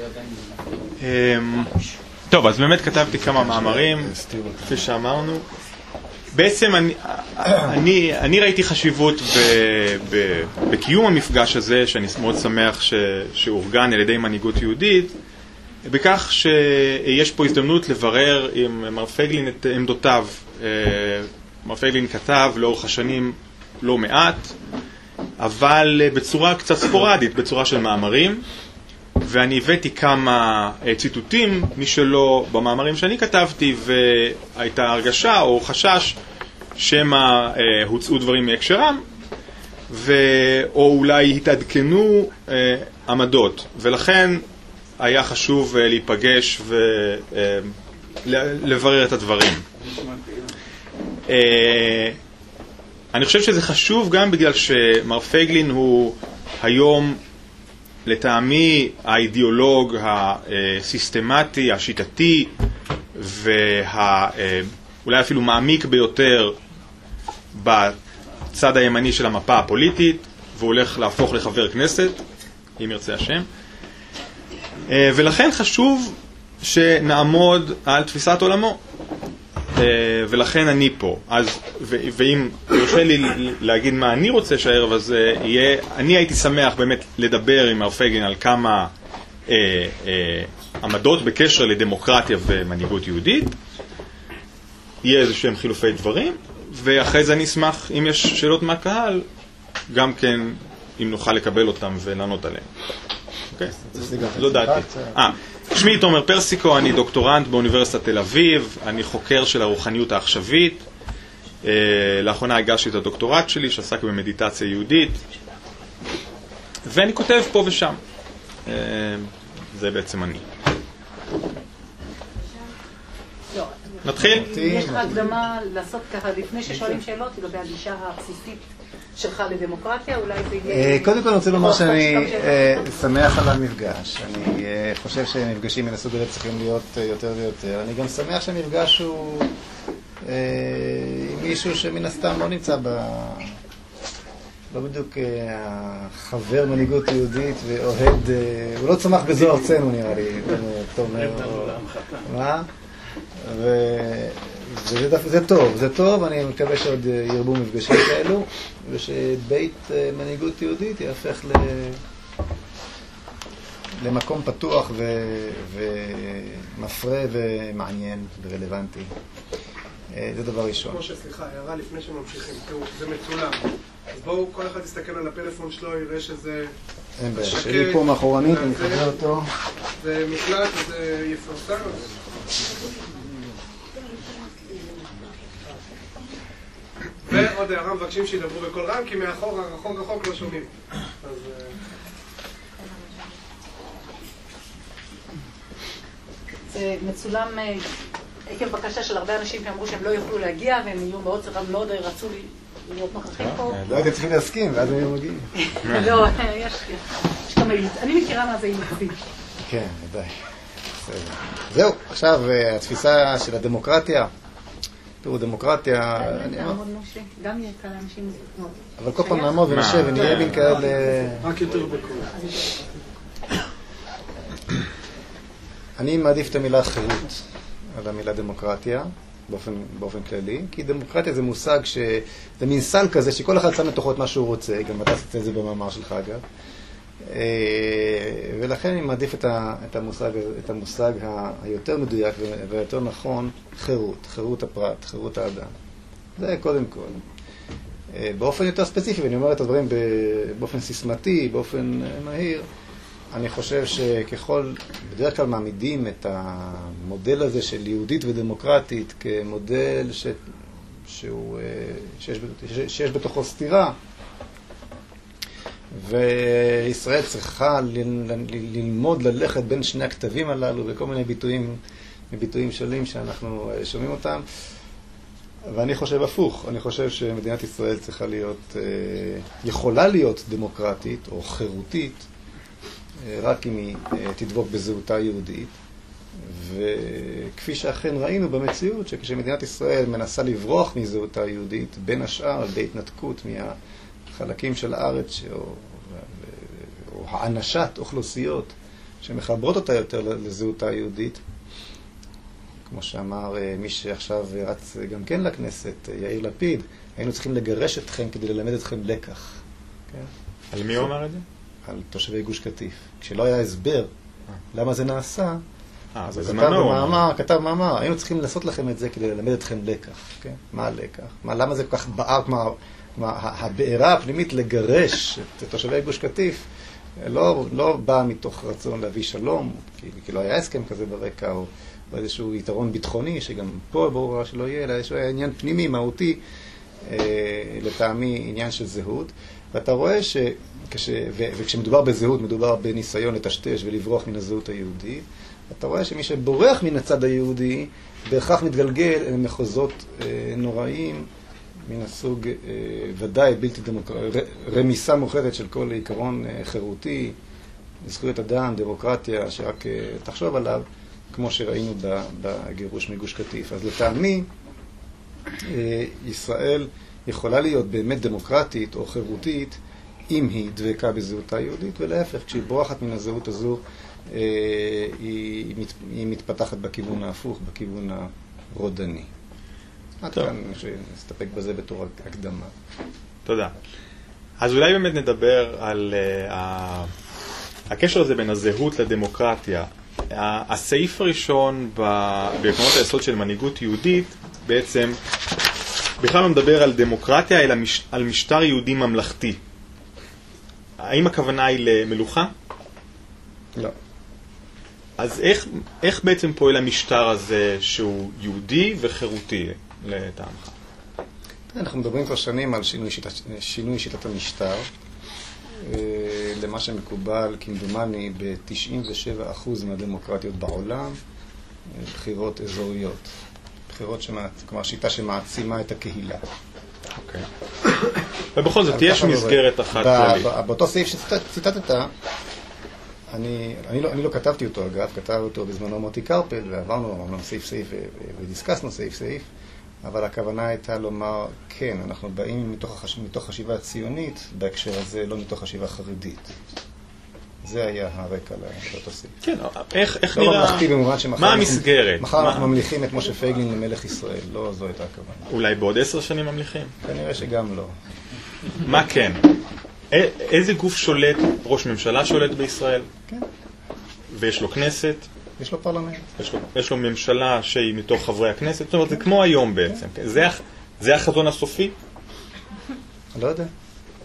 טוב, אז באמת כתבתי כמה מאמרים, כפי שאמרנו. בעצם אני ראיתי חשיבות בקיום המפגש הזה, שאני מאוד שמח שאורגן על ידי מנהיגות יהודית, בכך שיש פה הזדמנות לברר עם מר פייגלין את עמדותיו. מר פייגלין כתב לאורך השנים לא מעט, אבל בצורה קצת ספורדית, בצורה של מאמרים, ואני הבאתי כמה ציטוטים משלו במאמרים שאני כתבתי, והייתה הרגשה או חשש שמה הוצאו דברים מהקשרם, או אולי התעדכנו עמדות, ולכן היה חשוב להיפגש ולברר את הדברים. אני חושב שזה חשוב גם בגלל שמר פייגלין הוא היום לטעמי האידיאולוג הסיסטמטי, השיטתי ואולי אפילו מעמיק ביותר בצד הימני של המפה הפוליטית, והוא הולך להפוך לחבר כנסת, אם ירצה השם. ולכן חשוב שנעמוד על תפיסת עולמו. ולכן אני פה. ואם יורשה לי להגיד מה אני רוצה שהערב הזה יהיה, אני הייתי שמח באמת לדבר עם מר פייגלין על כמה עמדות בקשר לדמוקרטיה ומנהיגות יהודית. יהיה איזה שהם חילופי דברים, ואחרי זה אני אשמח, אם יש שאלות מהקהל, גם כן, אם נוכל לקבל אותם ולענות עליהם. אוקיי? זו דעתי. שמי תומר פרסיקו, אני דוקטורנט באוניברסיטת תל אביב, אני חוקר של הרוחניות העכשווית. לאחרונה הגשתי את הדוקטורט שלי שעסק במדיטציה יהודית, ואני כותב פה ושם. זה בעצם אני. נתחיל? יש לך הקדמה לעשות ככה לפני ששואלים שאלות לגבי הגישה הבסיסית שלך לדמוקרטיה, אולי זה יהיה... קודם כל אני רוצה לומר שאני שמח על המפגש. אני חושב שמפגשים מן הסוג הזה צריכים להיות יותר ויותר. אני גם שמח שהמפגש הוא עם מישהו שמן הסתם לא נמצא לא בדיוק חבר מנהיגות יהודית ואוהד, הוא לא צמח בזו ארצנו נראה לי, תומר. מה? זה טוב, אני מקווה שעוד ירבו מפגשים כאלו, ושבית מנהיגות יהודית יהפך למקום פתוח ומפרה ומעניין ורלוונטי. זה דבר ראשון. משה, סליחה, הערה לפני שממשיכים. תראו, זה מצולם. אז בואו, כל אחד יסתכל על הפלאפון שלו, יראה שזה... אין בעיה, שלי פה מאחורנית, אני חבר אותו. זה מקלט, זה יפרסם. ועוד הערה מבקשים שידברו בכל רם, כי מאחור רחוק לא שומעים. זה מצולם עקב בקשה של הרבה אנשים שאמרו שהם לא יוכלו להגיע, והם יהיו מאוד רצו להיות נוכחים פה. לא הייתם צריכים להסכים, ואז הם יהיו מגיעים. לא, יש כמה אילוץ. אני מכירה מה זה אילוצים. כן, ודאי. זהו, עכשיו התפיסה של הדמוקרטיה. תראו, דמוקרטיה... נעמוד משה, גם יהיה כאלה אנשים... אבל כל פעם נעמוד ונשב ונהיה בין כאלה... רק יותר בקול. אני מעדיף את המילה חירות על המילה דמוקרטיה, באופן כללי, כי דמוקרטיה זה מושג זה מין סל כזה שכל אחד שם לתוכו את מה שהוא רוצה, גם אתה עשית את זה במאמר שלך אגב, ולכן אני מעדיף את המושג היותר מדויק ויותר נכון, חירות הפרט, חירות האדם. זה קודם כל. באופן יותר ספציפי, ואני אומר את הדברים באופן סיסמתי, באופן מהיר, אני חושב שככל, בדרך כלל מעמידים את המודל הזה של יהודית ודמוקרטית כמודל שיש בתוכו סתירה, וישראל צריכה ללמוד ללכת בין שני הכתבים הללו וכל מיני ביטויים שונים שאנחנו שומעים אותם. ואני חושב הפוך, אני חושב שמדינת ישראל צריכה להיות, יכולה להיות דמוקרטית או חירותית, רק אם היא תדבוק בזהותה יהודית. וכפי שאכן ראינו במציאות, שכשמדינת ישראל מנסה לברוח מזהותה היהודית, בין השאר על ידי התנתקות מהחלקים של הארץ, או הענשת אוכלוסיות שמחברות אותה יותר לזהותה היהודית, כמו שאמר מי שעכשיו רץ גם כן לכנסת, יאיר לפיד, היינו צריכים לגרש אתכם כדי ללמד אתכם לקח. כן? על מי הוא אמר את זה? על תושבי גוש קטיף. כשלא היה הסבר למה זה נעשה, אז כתב מאמר, היינו צריכים לעשות לכם את זה כדי ללמד אתכם לקח. כן? מה הלקח? למה זה כל כך בער, הבעירה הפנימית לגרש את תושבי גוש קטיף, לא באה מתוך רצון להביא שלום, כי לא היה הסכם כזה ברקע, או איזשהו יתרון ביטחוני, שגם פה ברור שלא יהיה, אלא יש עניין פנימי, מהותי, לטעמי עניין של זהות. ואתה רואה וכשמדובר בזהות, מדובר בניסיון לטשטש ולברוח מן הזהות היהודית, אתה רואה שמי שבורח מן הצד היהודי, בהכרח מתגלגל אל מחוזות נוראים, מן הסוג ודאי בלתי דמוקרטי, רמיסה מוחלטת של כל עיקרון חירותי, זכויות אדם, דמוקרטיה, שרק תחשוב עליו, כמו שראינו בגירוש מגוש קטיף. אז לטעמי, ישראל יכולה להיות באמת דמוקרטית או חירותית, אם היא דבקה בזהותה היהודית, ולהפך, כשהיא בורחת מן הזהות הזו, היא מתפתחת בכיוון ההפוך, בכיוון הרודני. עד כאן נסתפק בזה בתור הקדמה. תודה. אז אולי באמת נדבר על הקשר הזה בין הזהות לדמוקרטיה. הסעיף הראשון בעקרונות היסוד של מנהיגות יהודית בעצם בכלל לא מדבר על דמוקרטיה, אלא על משטר יהודי ממלכתי. האם הכוונה היא למלוכה? לא. אז איך בעצם פועל המשטר הזה שהוא יהודי וחירותי לטעמך? אנחנו מדברים כבר שנים על שינוי שיטת המשטר, למה שמקובל כמדומני ב-97% מהדמוקרטיות בעולם, בחירות אזוריות. בחירות כלומר שיטה שמעצימה את הקהילה. אוקיי. ובכל זאת, יש מסגרת אחת כללית. באותו סעיף שציטטת, אני לא כתבתי אותו אגב, כתב אותו בזמנו מוטי קרפל, ועברנו סעיף סעיף ודיסקסנו סעיף סעיף, אבל הכוונה הייתה לומר, כן, אנחנו באים מתוך חשיבה ציונית, בהקשר הזה לא מתוך חשיבה חרדית. זה היה הרקע לאותו סעיף. כן, איך נראה? מה המסגרת? מחר אנחנו ממליכים את משה פייגלין למלך ישראל, לא זו הייתה הכוונה. אולי בעוד 10 שנים ממליכים? כנראה שגם לא. מה כן? איזה גוף שולט? ראש ממשלה שולט בישראל? כן. ויש לו כנסת? יש לו פרלמנט. יש לו ממשלה שהיא מתוך חברי הכנסת? זאת אומרת, זה כמו היום בעצם. זה החזון הסופי? אני לא יודע.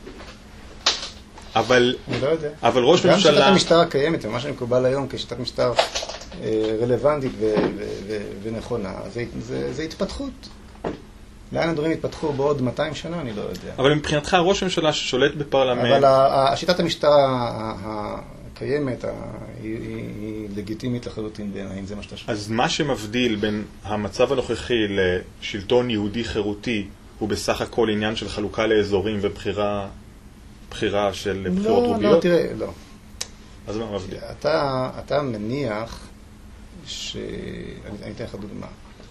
אבל ראש גם ממשלה... גם שיטת המשטר הקיימת, ומה שמקובל היום כשיטת משטר רלוונטית ונכונה, זה התפתחות. לאן הדברים התפתחו בעוד 200 שנה, אני לא יודע. אבל מבחינתך ראש ממשלה ששולט בפרלמנט... אבל שיטת המשטר הקיימת היא לגיטימית לחלוטין בעיניי, זה מה שאתה שואל. אז מה שמבדיל בין המצב הנוכחי לשלטון יהודי חירותי הוא בסך הכל עניין של חלוקה לאזורים ובחירה של בחירות רוביות? לא, תראה, לא. אז מה מבדיל? אתה מניח אני אתן לך דוגמה.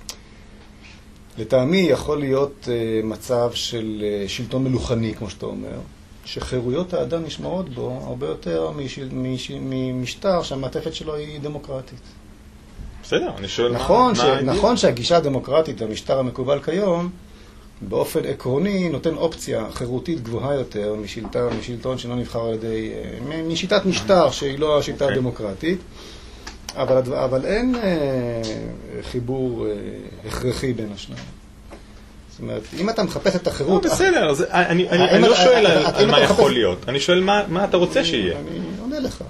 לטעמי יכול להיות מצב של שלטון מלוכני, כמו שאתה אומר, שחירויות האדם נשמעות בו הרבה יותר ממשטר שהמעטפת שלו היא דמוקרטית. בסדר, אני שואל נכון שהגישה הדמוקרטית והמשטר המקובל כיום, באופן עקרוני נותן אופציה חירותית גבוהה יותר משלטון שלא נבחר על ידי, משיטת משטר שהיא לא השיטה הדמוקרטית, אבל אין חיבור הכרחי בין השניים. זאת אומרת, אם אתה מחפש את החירות... בסדר, אני לא שואל על מה יכול להיות, אני שואל מה אתה רוצה שיהיה. אני עונה לך.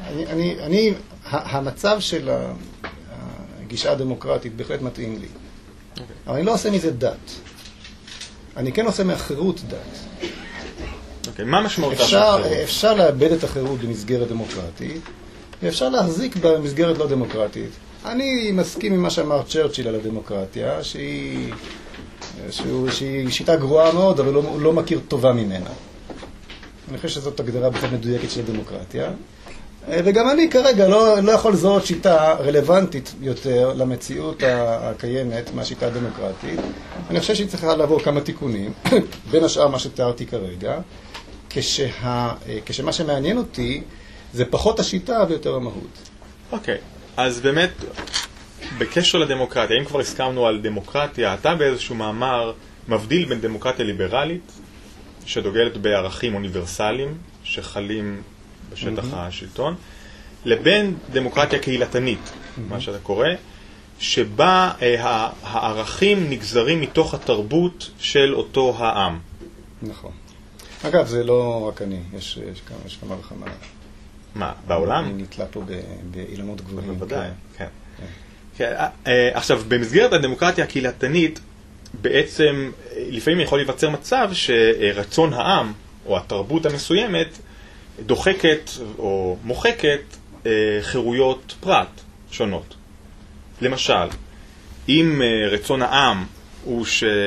המצב של הגישה הדמוקרטית בהחלט מתאים לי. אבל אני לא עושה מזה דת. אני כן עושה מהחירות דת. אוקיי, מה משמעותה של החירות? אפשר לאבד את החירות במסגרת דמוקרטית, ואפשר להחזיק במסגרת לא דמוקרטית. אני מסכים עם מה שאמר צ'רצ'יל על הדמוקרטיה, שהיא שיטה גרועה מאוד, אבל הוא לא מכיר טובה ממנה. אני חושב שזאת הגדרה בכלל מדויקת של הדמוקרטיה. וגם אני כרגע לא יכול לזהות שיטה רלוונטית יותר למציאות הקיימת מהשיטה הדמוקרטית. אני חושב שהיא צריכה לעבור כמה תיקונים, בין השאר מה שתיארתי כרגע, כשמה שמעניין אותי זה פחות השיטה ויותר המהות. אוקיי, אז באמת, בקשר לדמוקרטיה, אם כבר הסכמנו על דמוקרטיה, אתה באיזשהו מאמר מבדיל בין דמוקרטיה ליברלית, שדוגלת בערכים אוניברסליים, שחלים בשטח השלטון, לבין דמוקרטיה קהילתנית, מה שאתה קורא, שבה הערכים נגזרים מתוך התרבות של אותו העם. נכון. אגב, זה לא רק אני, יש כמה וכמה. מה, בעולם? אני נתלה פה באילנות גבוהים. בוודאי, כן. עכשיו, במסגרת הדמוקרטיה הקהילתנית, בעצם לפעמים יכול להיווצר מצב שרצון העם, או התרבות המסוימת, דוחקת או מוחקת חירויות פרט שונות. למשל, אם רצון העם הוא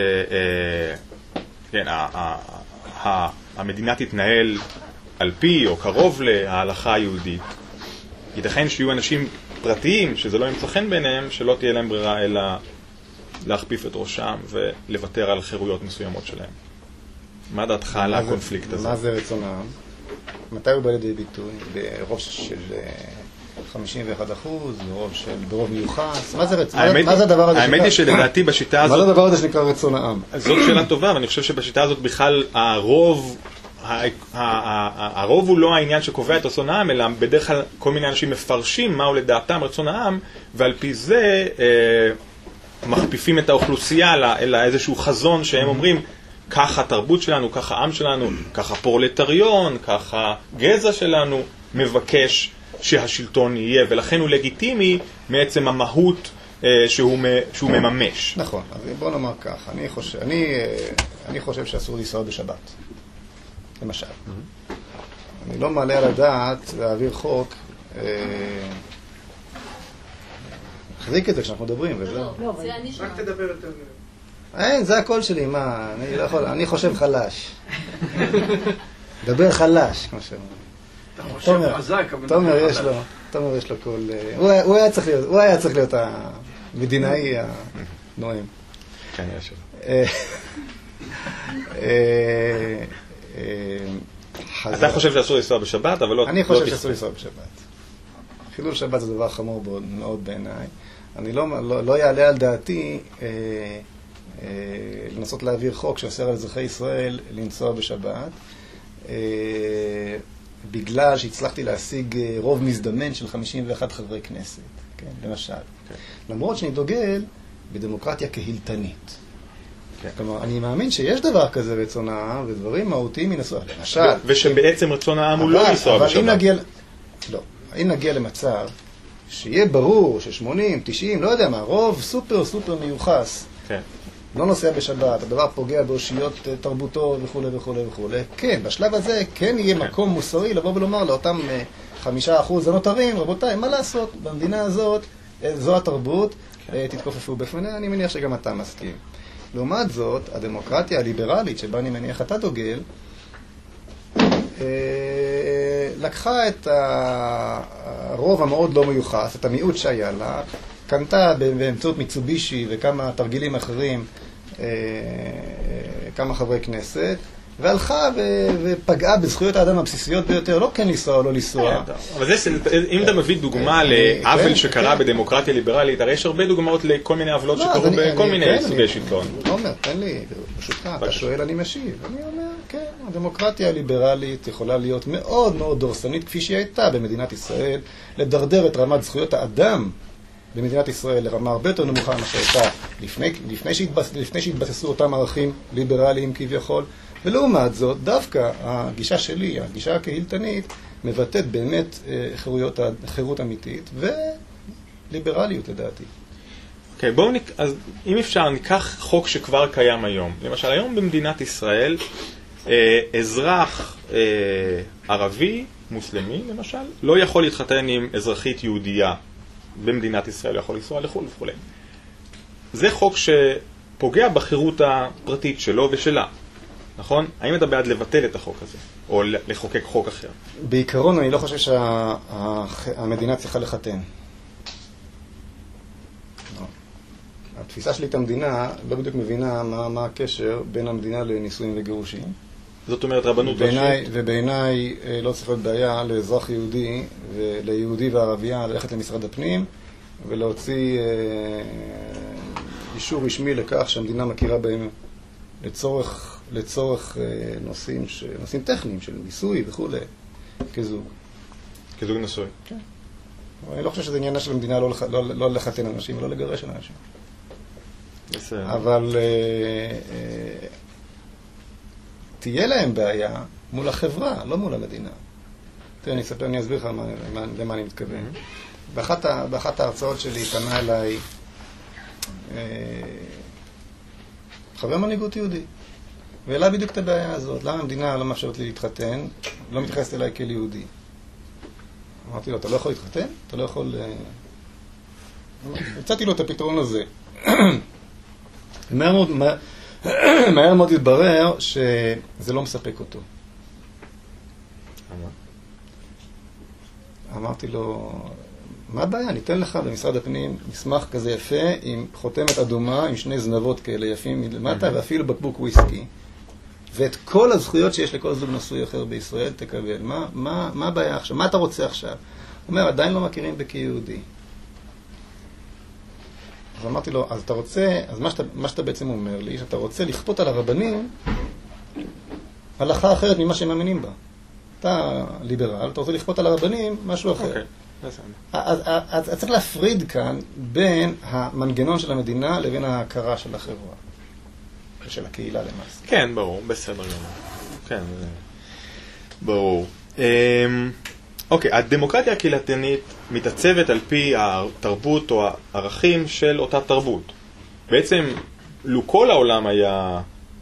שהמדינה תתנהל על פי או קרוב להלכה היהודית, ייתכן שיהיו אנשים פרטיים שזה לא ימצא חן ביניהם, שלא תהיה להם ברירה אלא להכפיף את ראשם ולוותר על חירויות מסוימות שלהם. מה דעתך על הקונפליקט הזה? מה זה רצון העם? מתי הוא בא לידי ביטוי? ברוב של 51%, ברוב מיוחס? מה זה הדבר הזה? האמת היא שלדעתי בשיטה הזאת... מה זה הדבר הזה שנקרא רצון העם? זאת שאלה טובה, ואני חושב שבשיטה הזאת בכלל הרוב הוא לא העניין שקובע את רצון העם, אלא בדרך כלל כל מיני אנשים מפרשים מהו לדעתם רצון העם, ועל פי זה מכפיפים את האוכלוסייה אלא איזשהו חזון שהם אומרים, ככה התרבות שלנו, ככה העם שלנו, ככה פרולטריון, ככה גזע שלנו מבקש שהשלטון יהיה, ולכן הוא לגיטימי מעצם המהות שהוא מממש. נכון, אז בוא נאמר כך, אני חושב שאסור לנסוע בשבת, למשל. אני לא מעלה על הדעת להעביר חוק, נחזיק את זה כשאנחנו מדברים, וזהו. רק תדבר יותר. אין, זה הקול שלי, מה, אני לא יכול, אני חושב חלש. דבר חלש, כמו שאומרים. תומר יש לו קול, הוא היה צריך להיות המדינאי הנואם. כן, יש לו. אתה חושב שאסור לנסוע בשבת, אבל לא... אני חושב שאסור לנסוע בשבת. חילול שבת זה דבר חמור מאוד בעיניי. אני לא יעלה על דעתי לנסות להעביר חוק שאוסר על אזרחי ישראל לנסוע בשבת, בגלל שהצלחתי להשיג רוב מזדמן של 51 חברי כנסת, כן, למשל. למרות שאני דוגל בדמוקרטיה קהילתנית. כלומר, אני מאמין שיש דבר כזה רצון העם, ודברים מהותיים מנסוע, למשל. ושבעצם רצון העם הוא לא לנסוע בשבת. אם נגיע למצב שיהיה ברור ש80, 90, לא יודע מה, רוב סופר מיוחס, לא נוסע בשבת, הדבר פוגע באושיות תרבותו וכו' וכו' וכו'. כן, בשלב הזה כן יהיה מקום מוסרי לבוא ולומר לאותם 5% הנותרים, רבותיי, מה לעשות? במדינה הזאת, זו התרבות, תתכופפו בפניה, אני מניח שגם אתה מסכים. לעומת זאת, הדמוקרטיה הליברלית שבה אני מניח אתה דוגל, לקחה את הרוב המאוד לא מיוחס, את המיעוט שהיה לה, קנתה באמצעות מיצובישי וכמה תרגילים אחרים, כמה חברי כנסת, והלכה ופגעה בזכויות האדם הבסיסיות ביותר, לא כן לנסוע או לא לנסוע. אבל אם אתה מביא דוגמה לעוול שקרה בדמוקרטיה ליברלית, הרי יש הרבה דוגמאות לכל מיני עוולות שקרו בכל מיני סוגי שלטון. אומר, תן לי, ברשותך, אתה שואל, אני משיב. אני אומר, כן, הדמוקרטיה הליברלית יכולה להיות מאוד מאוד דורסנית, כפי שהיא הייתה במדינת ישראל, לדרדר את רמת זכויות האדם במדינת ישראל לרמה הרבה יותר נמוכה ממה שהייתה לפני שהתבססו אותם ערכים ליברליים כביכול. ולעומת זאת, דווקא הגישה שלי, הגישה הקהילתנית, מבטאת באמת חירות אמיתית וליברליות לדעתי. אוקיי, אז אם אפשר, ניקח חוק שכבר קיים היום. למשל, היום במדינת ישראל, אזרח ערבי, מוסלמי למשל, לא יכול להתחתן עם אזרחית יהודייה במדינת ישראל, לא יכול לנסוע לחו"ל וכו'. זה חוק שפוגע בחירות הפרטית שלו ושלה. נכון? האם אתה בעד לבטל את החוק הזה, או לחוקק חוק אחר? בעיקרון אני לא חושב שהמדינה צריכה לחתן. התפיסה שלי את המדינה לא בדיוק מבינה מה הקשר בין המדינה לנישואים וגירושים. זאת אומרת רבנות ראשית? ובעיניי לא צריך להיות בעיה לאזרח יהודי וליהודי וערבייה ללכת למשרד הפנים ולהוציא אישור רשמי לכך שהמדינה מכירה בהם לצורך נושאים טכניים של מיסוי וכו', כזוג. כזוג נשוי. כן. אני לא חושב שזה עניינה של המדינה לא לחתן אנשים ולא לגרש אנשים. בסדר. אבל תהיה להם בעיה מול החברה, לא מול המדינה. תראה, אני אסביר לך למה אני מתכוון. באחת ההרצאות שלי פנה אליי חבר מנהיגות יהודי, והעלה בדיוק את הבעיה הזאת. למה המדינה לא מאפשרת לי להתחתן, לא מתייחסת אליי כאל יהודי? אמרתי לו, אתה לא יכול להתחתן? אתה לא יכול... הצעתי לו את הפתרון הזה. מהר מאוד התברר שזה לא מספק אותו. אמרתי לו, מה הבעיה? ניתן לך במשרד הפנים מסמך כזה יפה עם חותמת אדומה, עם שני זנבות כאלה יפים מלמטה, ואפילו בקבוק וויסקי. ואת כל הזכויות שיש לכל זוג נשוי אחר בישראל תקבל. מה הבעיה עכשיו? מה אתה רוצה עכשיו? הוא אומר, עדיין לא מכירים בי כיהודי. אז אמרתי לו, אז אתה רוצה, אז מה שאתה בעצם אומר לי, שאתה רוצה לכפות על הרבנים הלכה אחרת ממה שהם מאמינים בה. אתה ליברל, אתה רוצה לכפות על הרבנים משהו אחר. אוקיי. אז צריך להפריד כאן בין המנגנון של המדינה לבין ההכרה של החברה. של הקהילה למעשה. כן, ברור, בסדר גמור. כן, ברור. אוקיי, הדמוקרטיה הקהילתנית מתעצבת על פי התרבות או הערכים של אותה תרבות. בעצם, לו כל העולם היה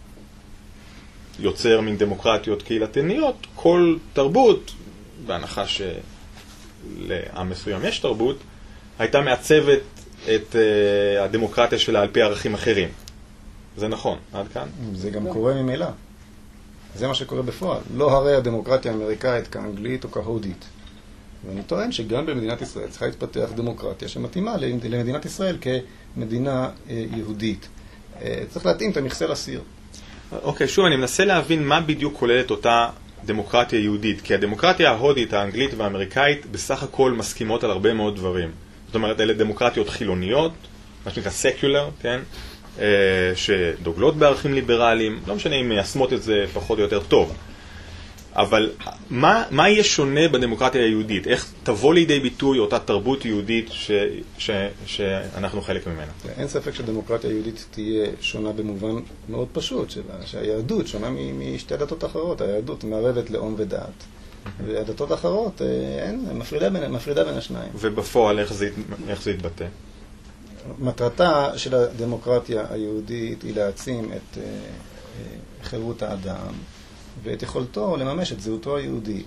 יוצר מן דמוקרטיות קהילתניות, כל תרבות, בהנחה שלעם מסוים יש תרבות, הייתה מעצבת את הדמוקרטיה שלה על פי ערכים אחרים. זה נכון, עד כאן? זה גם קורה ממילא. זה מה שקורה בפועל. לא הרי הדמוקרטיה האמריקאית כאנגלית או כהודית. ואני טוען שגם במדינת ישראל צריכה להתפתח דמוקרטיה שמתאימה למדינת ישראל כמדינה יהודית. צריך להתאים את המכסה לסיר. אוקיי, שוב, אני מנסה להבין מה בדיוק כוללת אותה דמוקרטיה יהודית. כי הדמוקרטיה ההודית, האנגלית והאמריקאית בסך הכל מסכימות על הרבה מאוד דברים. זאת אומרת, אלה דמוקרטיות חילוניות, מה שנקרא סקולר, כן? שדוגלות בערכים ליברליים, לא משנה אם מיישמות את זה פחות או יותר טוב. אבל מה יהיה שונה בדמוקרטיה היהודית? איך תבוא לידי ביטוי אותה תרבות יהודית שאנחנו חלק ממנה? אין ספק שדמוקרטיה היהודית תהיה שונה במובן מאוד פשוט, שהיהדות שונה משתי דתות אחרות. היהדות מערבת לאום ודת, והדתות האחרות מפרידה בין השניים. ובפועל איך זה יתבטא? מטרתה של הדמוקרטיה היהודית היא להעצים את חירות האדם ואת יכולתו לממש את זהותו היהודית.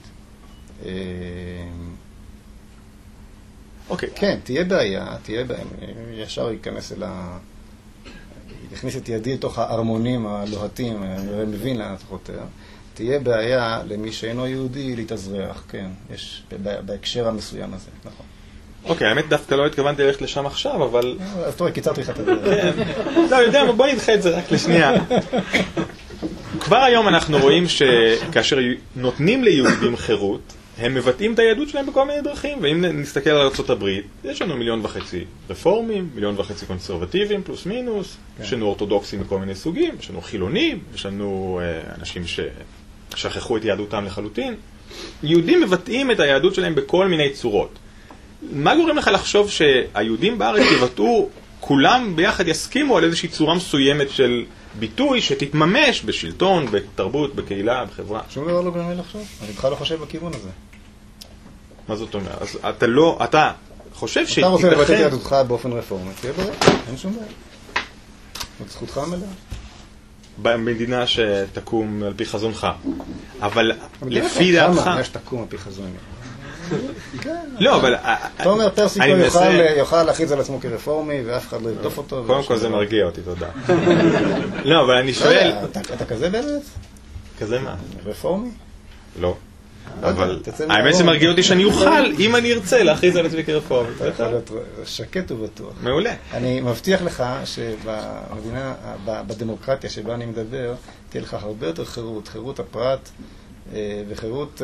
אוקיי. כן, תהיה בעיה, ישר ייכנס יכניס את ידי לתוך הארמונים הלוהטים, אני מבין לאן אתה חותר. תהיה בעיה למי שאינו יהודי להתאזרח, כן, יש בהקשר המסוים הזה, נכון. אוקיי, האמת דווקא לא התכוונתי ללכת לשם עכשיו, אבל... אז תראה, קיצרתי לך את הדרך. לא, יודע, בוא נדחה את זה רק לשנייה. כבר היום אנחנו רואים שכאשר נותנים ליהודים חירות, הם מבטאים את היהדות שלהם בכל מיני דרכים, ואם נסתכל על ארצות הברית, יש לנו 1.5 מיליון רפורמים, 1.5 מיליון קונסרבטיבים, פלוס מינוס, יש לנו אורתודוקסים מכל מיני סוגים, יש לנו חילונים, יש לנו אנשים ששכחו את יהדותם לחלוטין. יהודים מבטאים את היהדות שלהם בכל מיני צורות. מה גורם לך לחשוב שהיהודים בארץ יבטאו, כולם ביחד יסכימו על איזושהי צורה מסוימת של ביטוי שתתממש בשלטון, בתרבות, בקהילה, בחברה? שום דבר לא גורם לי לחשוב. אני בכלל לא חושב בכיוון הזה. מה זאת אומרת? אז אתה חושב אתה רוצה לבטא את יהדותך באופן רפורמי, תהיה ברור, אין שום בעיה. זאת זכותך המלאה. במדינה שתקום על פי חזונך. אבל לפי דעתך... כמה יש תקום על פי חזוני? לא, אבל... אתה אומר, פרסיקו יוכל להכריז על עצמו כרפורמי ואף אחד לא ירדוף אותו. קודם כל זה מרגיע אותי, תודה. לא, אבל אני שואל... אתה כזה באמת? כזה מה? רפורמי? לא. אבל האמת זה מרגיע אותי שאני אוכל, אם אני ארצה, להכריז על עצמי כרפורמי. אתה יכול להיות שקט ובטוח. מעולה. אני מבטיח לך שבמדינה, בדמוקרטיה שבה אני מדבר, תהיה לך הרבה יותר חירות, חירות הפרט וחירות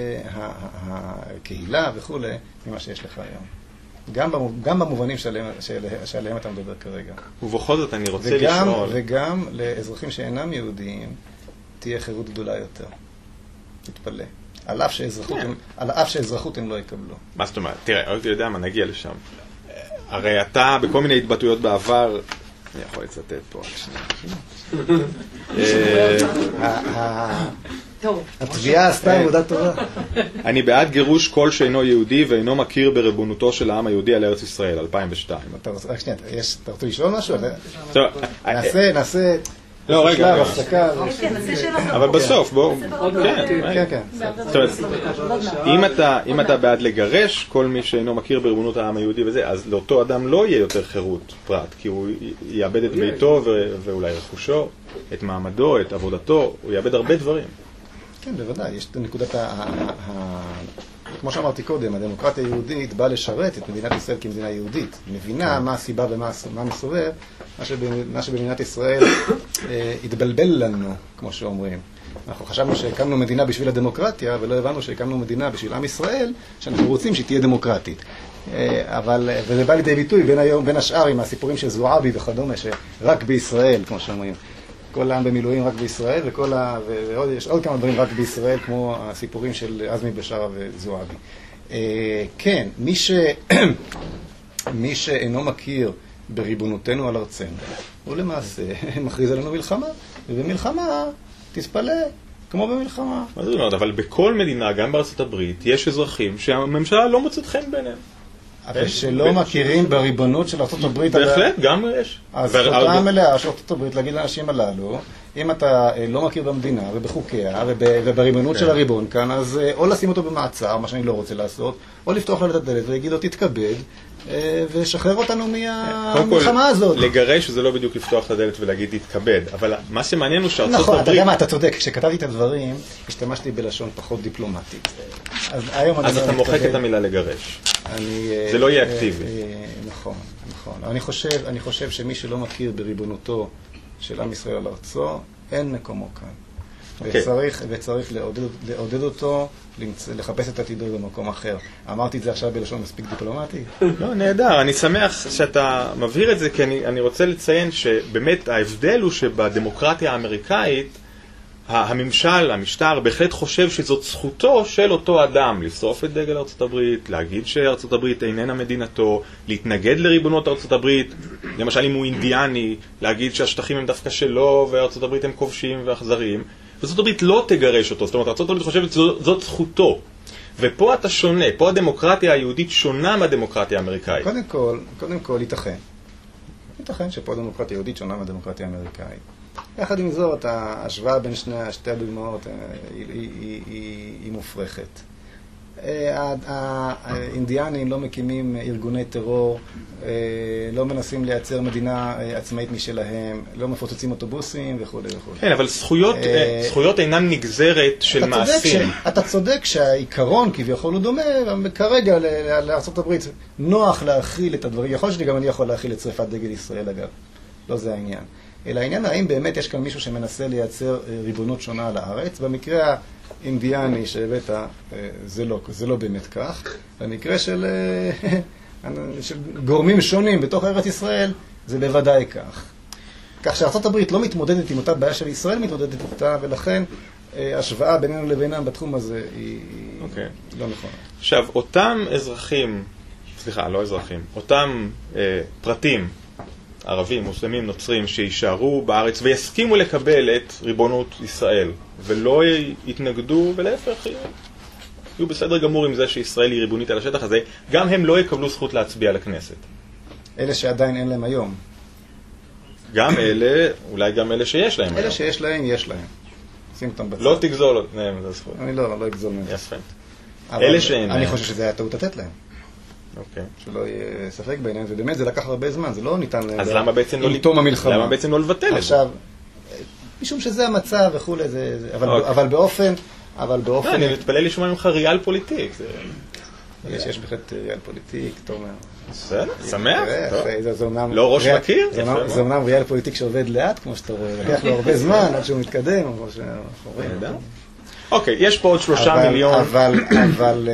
הקהילה וכו', ממה שיש לך היום. גם במובנים שעליהם אתה מדבר כרגע. ובכל זאת אני רוצה לשאול... וגם לאזרחים שאינם יהודיים תהיה חירות גדולה יותר. תתפלא. על אף שאזרחות הם לא יקבלו. מה זאת אומרת? תראה, אתה יודע מה, נגיע לשם. הרי אתה בכל מיני התבטאויות בעבר, אני יכול לצטט פה התביעה עשתה עבודה טובה. אני בעד גירוש כל שאינו יהודי ואינו מכיר בריבונותו של העם היהודי על ארץ ישראל, 2002. רק שנייה, אתה רוצה לשאול משהו? נעשה... לא, רגע. אבל בסוף, בואו... כן, כן. אם אתה בעד לגרש כל מי שאינו מכיר בריבונות העם היהודי וזה, אז לאותו אדם לא יהיה יותר חירות פרט, כי הוא יאבד את ביתו ואולי רכושו, את מעמדו, את עבודתו, הוא יאבד הרבה דברים. כן, בוודאי. יש את נקודת כמו שאמרתי קודם, הדמוקרטיה היהודית באה לשרת את מדינת ישראל כמדינה יהודית. מבינה מה הסיבה ומה מסובב, מה שבמדינת ישראל התבלבל לנו, כמו שאומרים. אנחנו חשבנו שהקמנו מדינה בשביל הדמוקרטיה, ולא הבנו שהקמנו מדינה בשביל עם ישראל, שאנחנו רוצים שהיא תהיה דמוקרטית. וזה בא לידי ביטוי בין השאר עם הסיפורים של זועבי וכדומה, שרק בישראל, כמו שאומרים. כל העם במילואים רק בישראל, ויש עוד כמה דברים רק בישראל, כמו הסיפורים של עזמי בשארה וזועבי. כן, מי שאינו מכיר בריבונותנו על ארצנו, הוא למעשה מכריז עלינו מלחמה, ובמלחמה תספלא, כמו במלחמה. מה זאת אומרת? אבל בכל מדינה, גם בארצות הברית, יש אזרחים שהממשלה לא מוצאת חן ביניהם. אבל שלא מכירים בריבונות של ארצות הברית. בהחלט, גם יש. אז זכותה המלאה של ארצות הברית להגיד לאנשים הללו, אם אתה לא מכיר במדינה ובחוקיה ובריבונות של הריבון כאן, אז או לשים אותו במעצר, מה שאני לא רוצה לעשות, או לפתוח לו את הדלת ולהגיד לו תתכבד ושחרר אותנו מהמלחמה הזאת. לגרש זה לא בדיוק לפתוח את הדלת ולהגיד תתכבד, אבל מה שמעניין הוא שארצות הברית... נכון, אתה יודע מה, אתה צודק, כשכתבתי את הדברים, השתמשתי בלשון פחות דיפלומטית. אז אתה מוחק את המילה לגרש. זה לא יהיה אקטיבי. נכון, נכון. אני חושב שמי שלא מכיר בריבונותו של עם ישראל על ארצו, אין מקומו כאן. וצריך לעודד אותו, לחפש את עתידו במקום אחר. אמרתי את זה עכשיו בלשון מספיק דיפלומטי? לא, נהדר. אני שמח שאתה מבהיר את זה, כי אני רוצה לציין שבאמת ההבדל הוא שבדמוקרטיה האמריקאית, הממשל, המשטר, בהחלט חושב שזאת זכותו של אותו אדם לשרוף את דגל ארצות הברית, להגיד שארצות הברית איננה מדינתו, להתנגד לריבונות ארצות הברית, למשל אם הוא אינדיאני, להגיד שהשטחים הם דווקא שלו וארצות הברית הם כובשים ואכזריים, וארצות הברית לא תגרש אותו, זאת אומרת, ארצות הברית חושבת שזאת זכותו. ופה אתה שונה, פה הדמוקרטיה היהודית שונה מהדמוקרטיה האמריקאית. קודם כל, ייתכן שפה הדמוקרטיה היהודית שונה מהדמוקרטיה האמריקאית. יחד עם זאת, ההשוואה בין שתי הדוגמאות היא מופרכת. האינדיאנים לא מקימים ארגוני טרור, לא מנסים לייצר מדינה עצמאית משלהם, לא מפוצצים אוטובוסים וכו' וכו'. כן, אבל זכויות אינן נגזרת של מעשים. אתה צודק שהעיקרון כביכול הוא דומה, כרגע לארצות הברית נוח להכיל את הדברים. יכול שגם אני יכול להכיל את שריפת דגל ישראל אגב, לא זה העניין. אלא העניין האם באמת יש כאן מישהו שמנסה לייצר ריבונות שונה על הארץ. במקרה האינדיאני שהבאת, זה לא באמת כך. במקרה של גורמים שונים בתוך ארץ ישראל, זה בוודאי כך. כך שארצות הברית לא מתמודדת עם אותה בעיה של ישראל, מתמודדת איתה, ולכן השוואה בינינו לבינם בתחום הזה היא לא נכונה. עכשיו, אותם אזרחים, לא אזרחים, אותם פרטים, ערבים, מוסלמים, נוצרים, שישארו בארץ ויסכימו לקבל את ריבונות ישראל, ולא יתנגדו, ולהפך, יהיו בסדר גמור עם זה שישראל היא ריבונית על השטח הזה, גם הם לא יקבלו זכות להצביע לכנסת. אלה שעדיין אין להם היום. גם אלה, אולי גם אלה שיש להם היום. אלה שיש להם, יש להם. שים אותם בצד. לא תגזול להם את הזכות. אני לא אגזול מהם. יפה. אלה שאין להם. אני חושב שזה היה טעות לתת להם. אוקיי. שלא יהיה ספק בעניין, ובאמת זה לקח הרבה זמן, זה לא ניתן אז למה בעצם לא לבטל את זה? עכשיו, משום שזה המצב וכו', אבל באופן... אני מתפלא לשמוע ממך ריאל פוליטיק. יש בהחלט ריאל פוליטיק, תומר. בסדר, שמח. זה לא ראש מכיר? זה אומנם ריאל פוליטיק שעובד לאט, כמו שאתה רואה, לקח לו הרבה זמן עד שהוא מתקדם, כמו שאנחנו רואים. אוקיי, יש פה עוד 3 מיליון. אבל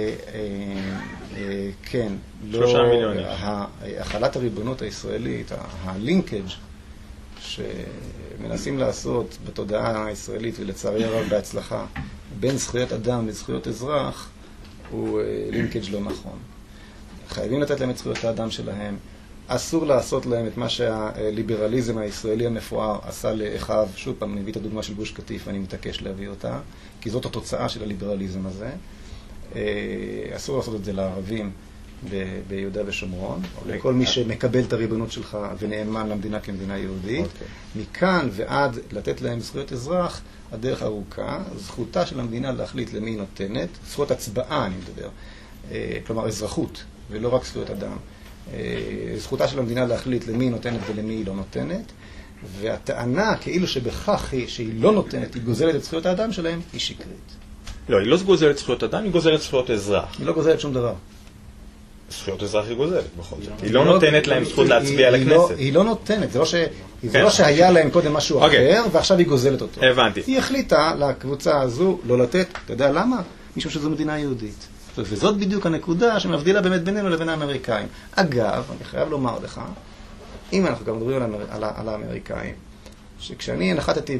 כן, 3 מיליון. החלת הריבונות הישראלית, הלינקג' שמנסים לעשות בתודעה הישראלית, ולצערי הרב בהצלחה, בין זכויות אדם לזכויות אזרח, הוא לינקג' לא נכון. חייבים לתת להם את זכויות האדם שלהם. אסור לעשות להם את מה שהליברליזם הישראלי המפואר עשה לאחיו. שוב פעם, אני מביא את הדוגמה של גוש קטיף, ואני מתעקש להביא אותה, כי זאת התוצאה של הליברליזם הזה. אסור לעשות את זה לערבים ביהודה ושומרון, או לכל מי שמקבל את הריבונות שלך ונאמן למדינה כמדינה יהודית. מכאן ועד לתת להם זכויות אזרח, הדרך ארוכה. זכותה של המדינה להחליט למי היא נותנת, זכויות הצבעה אני מדבר, כלומר אזרחות ולא רק זכויות אדם. זכותה של המדינה להחליט למי היא נותנת ולמי היא לא נותנת, והטענה כאילו שבכך שהיא לא נותנת, היא גוזלת את זכויות האדם שלהם, היא שקרית. לא, היא לא גוזלת זכויות אדם, היא גוזלת זכויות אזרח. היא לא גוזלת שום דבר. זכויות אזרח היא גוזלת בכל זאת. היא לא נותנת להם זכות להצביע לכנסת. היא לא נותנת, זה לא שהיה להם קודם משהו אחר, ועכשיו היא גוזלת אותו. הבנתי. היא החליטה לקבוצה הזו לא לתת, אתה יודע למה? משום שזו מדינה יהודית. וזאת בדיוק הנקודה שמבדילה באמת בינינו לבין האמריקאים. אגב, אני חייב לומר לך, אם אנחנו גם מדברים על האמריקאים, שכשאני נחתתי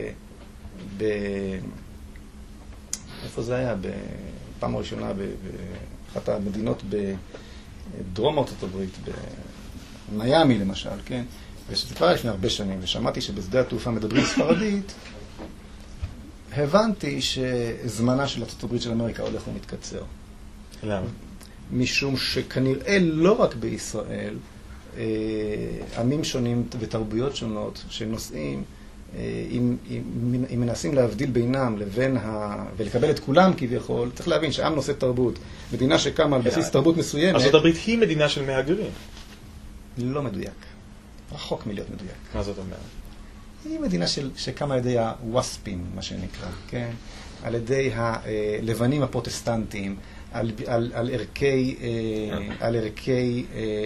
איפה זה היה? בפעם הראשונה באחת המדינות בדרום ארצות הברית, במיימי למשל, כן? וזה כבר לפני הרבה שנים, ושמעתי שבשדה התעופה מדברים ספרדית, הבנתי שזמנה של ארצות הברית של אמריקה הולך ומתקצר. למה? משום שכנראה לא רק בישראל, עמים שונים ותרבויות שונות שנושאים, אם מנסים להבדיל בינם לבין ולקבל את כולם כביכול, צריך להבין שעם נושא תרבות, מדינה שקמה על בסיס תרבות מסוימת. ארצות הברית היא מדינה של מהגרים. לא מדויק. רחוק מלהיות מדויק. מה זאת אומרת? היא מדינה שקמה על ידי הווספים, מה שנקרא, כן? על ידי הלבנים הפרוטסטנטיים, על ערכי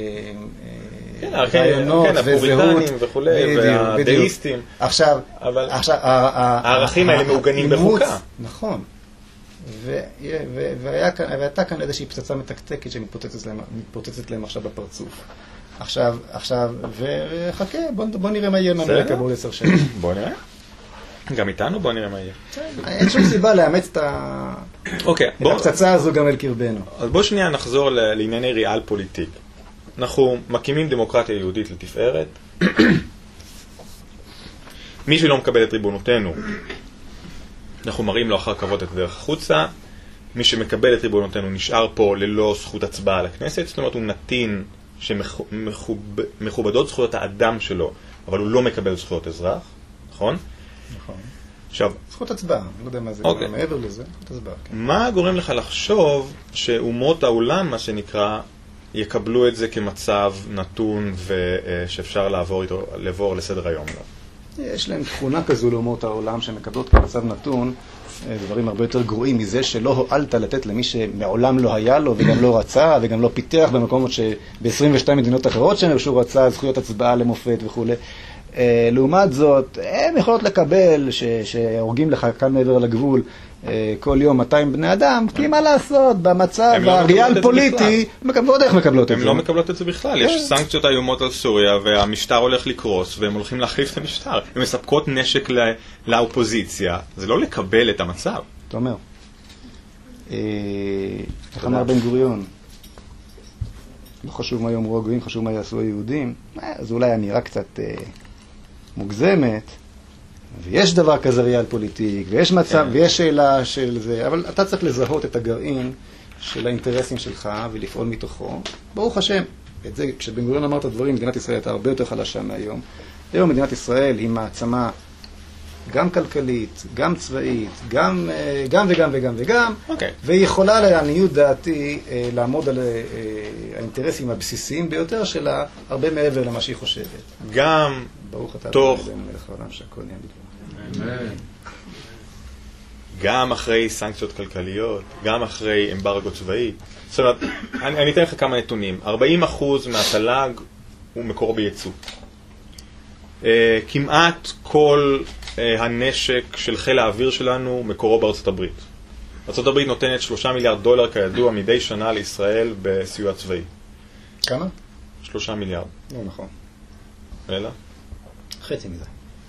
רעיונות וזהות וכולי, והדאיסטים. עכשיו, הערכים האלה מעוגנים בחוקה. נכון. והייתה כאן איזושהי פצצה מתקתקת שמתפוצצת להם עכשיו בפרצוף. עכשיו, וחכה, בוא נראה מה יהיה מאמריקה בעוד 10 שנים. בוא נראה. גם איתנו בוא נראה מה יהיה. אין שום סיבה לאמץ את הפצצה הזו גם אל קרבנו. אז בוא שנייה נחזור לענייני ריאל פוליטיק. אנחנו מקימים דמוקרטיה יהודית לתפארת. מי שלא מקבל את ריבונותנו, אנחנו מראים לו אחר כבוד את הדרך החוצה. מי שמקבל את ריבונותנו נשאר פה ללא זכות הצבעה לכנסת. זאת אומרת, הוא נתין שמכובדות זכויות האדם שלו, אבל הוא לא מקבל זכויות אזרח. נכון? נכון. עכשיו, זכות הצבעה, אני לא יודע מה זה, מעבר לזה, זכות הצבעה. מה גורם לך לחשוב שאומות העולם, מה שנקרא, יקבלו את זה כמצב נתון ושאפשר לעבור לסדר היום? יש להם תכונה כזו לאומות העולם שמקבלות כמצב נתון, דברים הרבה יותר גרועים מזה שלא הועלת לתת למי שמעולם לא היה לו וגם לא רצה וגם לא פיתח במקומות שב-22 מדינות אחרות שהוא רצה זכויות הצבעה למופת וכו'. לעומת זאת, הם יכולות לקבל שהורגים לך כאן מעבר לגבול כל יום 200 בני אדם, כי מה לעשות, במצב הריאל פוליטי, ועוד איך מקבלות את זה? הם לא מקבלות את זה בכלל, יש סנקציות איומות על סוריה, והמשטר הולך לקרוס, והם הולכים להחליף את המשטר. הם מספקות נשק לאופוזיציה, זה לא לקבל את המצב. אתה אומר, איך אמר בן גוריון, לא חשוב מה יאמרו הגויים, חשוב מה יעשו היהודים, אז אולי אמירה קצת מוגזמת, ויש דבר כזה ריאל פוליטיק, ויש מצב, ויש שאלה של זה, אבל אתה צריך לזהות את הגרעין של האינטרסים שלך ולפעול מתוכו. ברוך השם, את זה, כשבן גוריון אמר את הדברים, מדינת ישראל הייתה הרבה יותר חלשה מהיום. היום מדינת ישראל היא מעצמה גם כלכלית, גם צבאית, גם וגם, והיא יכולה לעניות דעתי לעמוד על האינטרסים הבסיסיים ביותר שלה, הרבה מעבר למה שהיא חושבת. גם ברוך אתה תוך... מלך העולם שהכל נהיה בדברו. גם אחרי סנקציות כלכליות, גם אחרי אמברגו צבאי. זאת אומרת, אני אתן לך כמה נתונים. 40% מהתל"ג הוא מקור בייצוא. כמעט כל הנשק של חיל האוויר שלנו מקורו בארצות הברית. ארצות הברית נותנת $3 מיליארד כידוע מדי שנה לישראל בסיוע צבאי. כמה? 3 מיליארד. לא נכון. אלא? חצי מזה.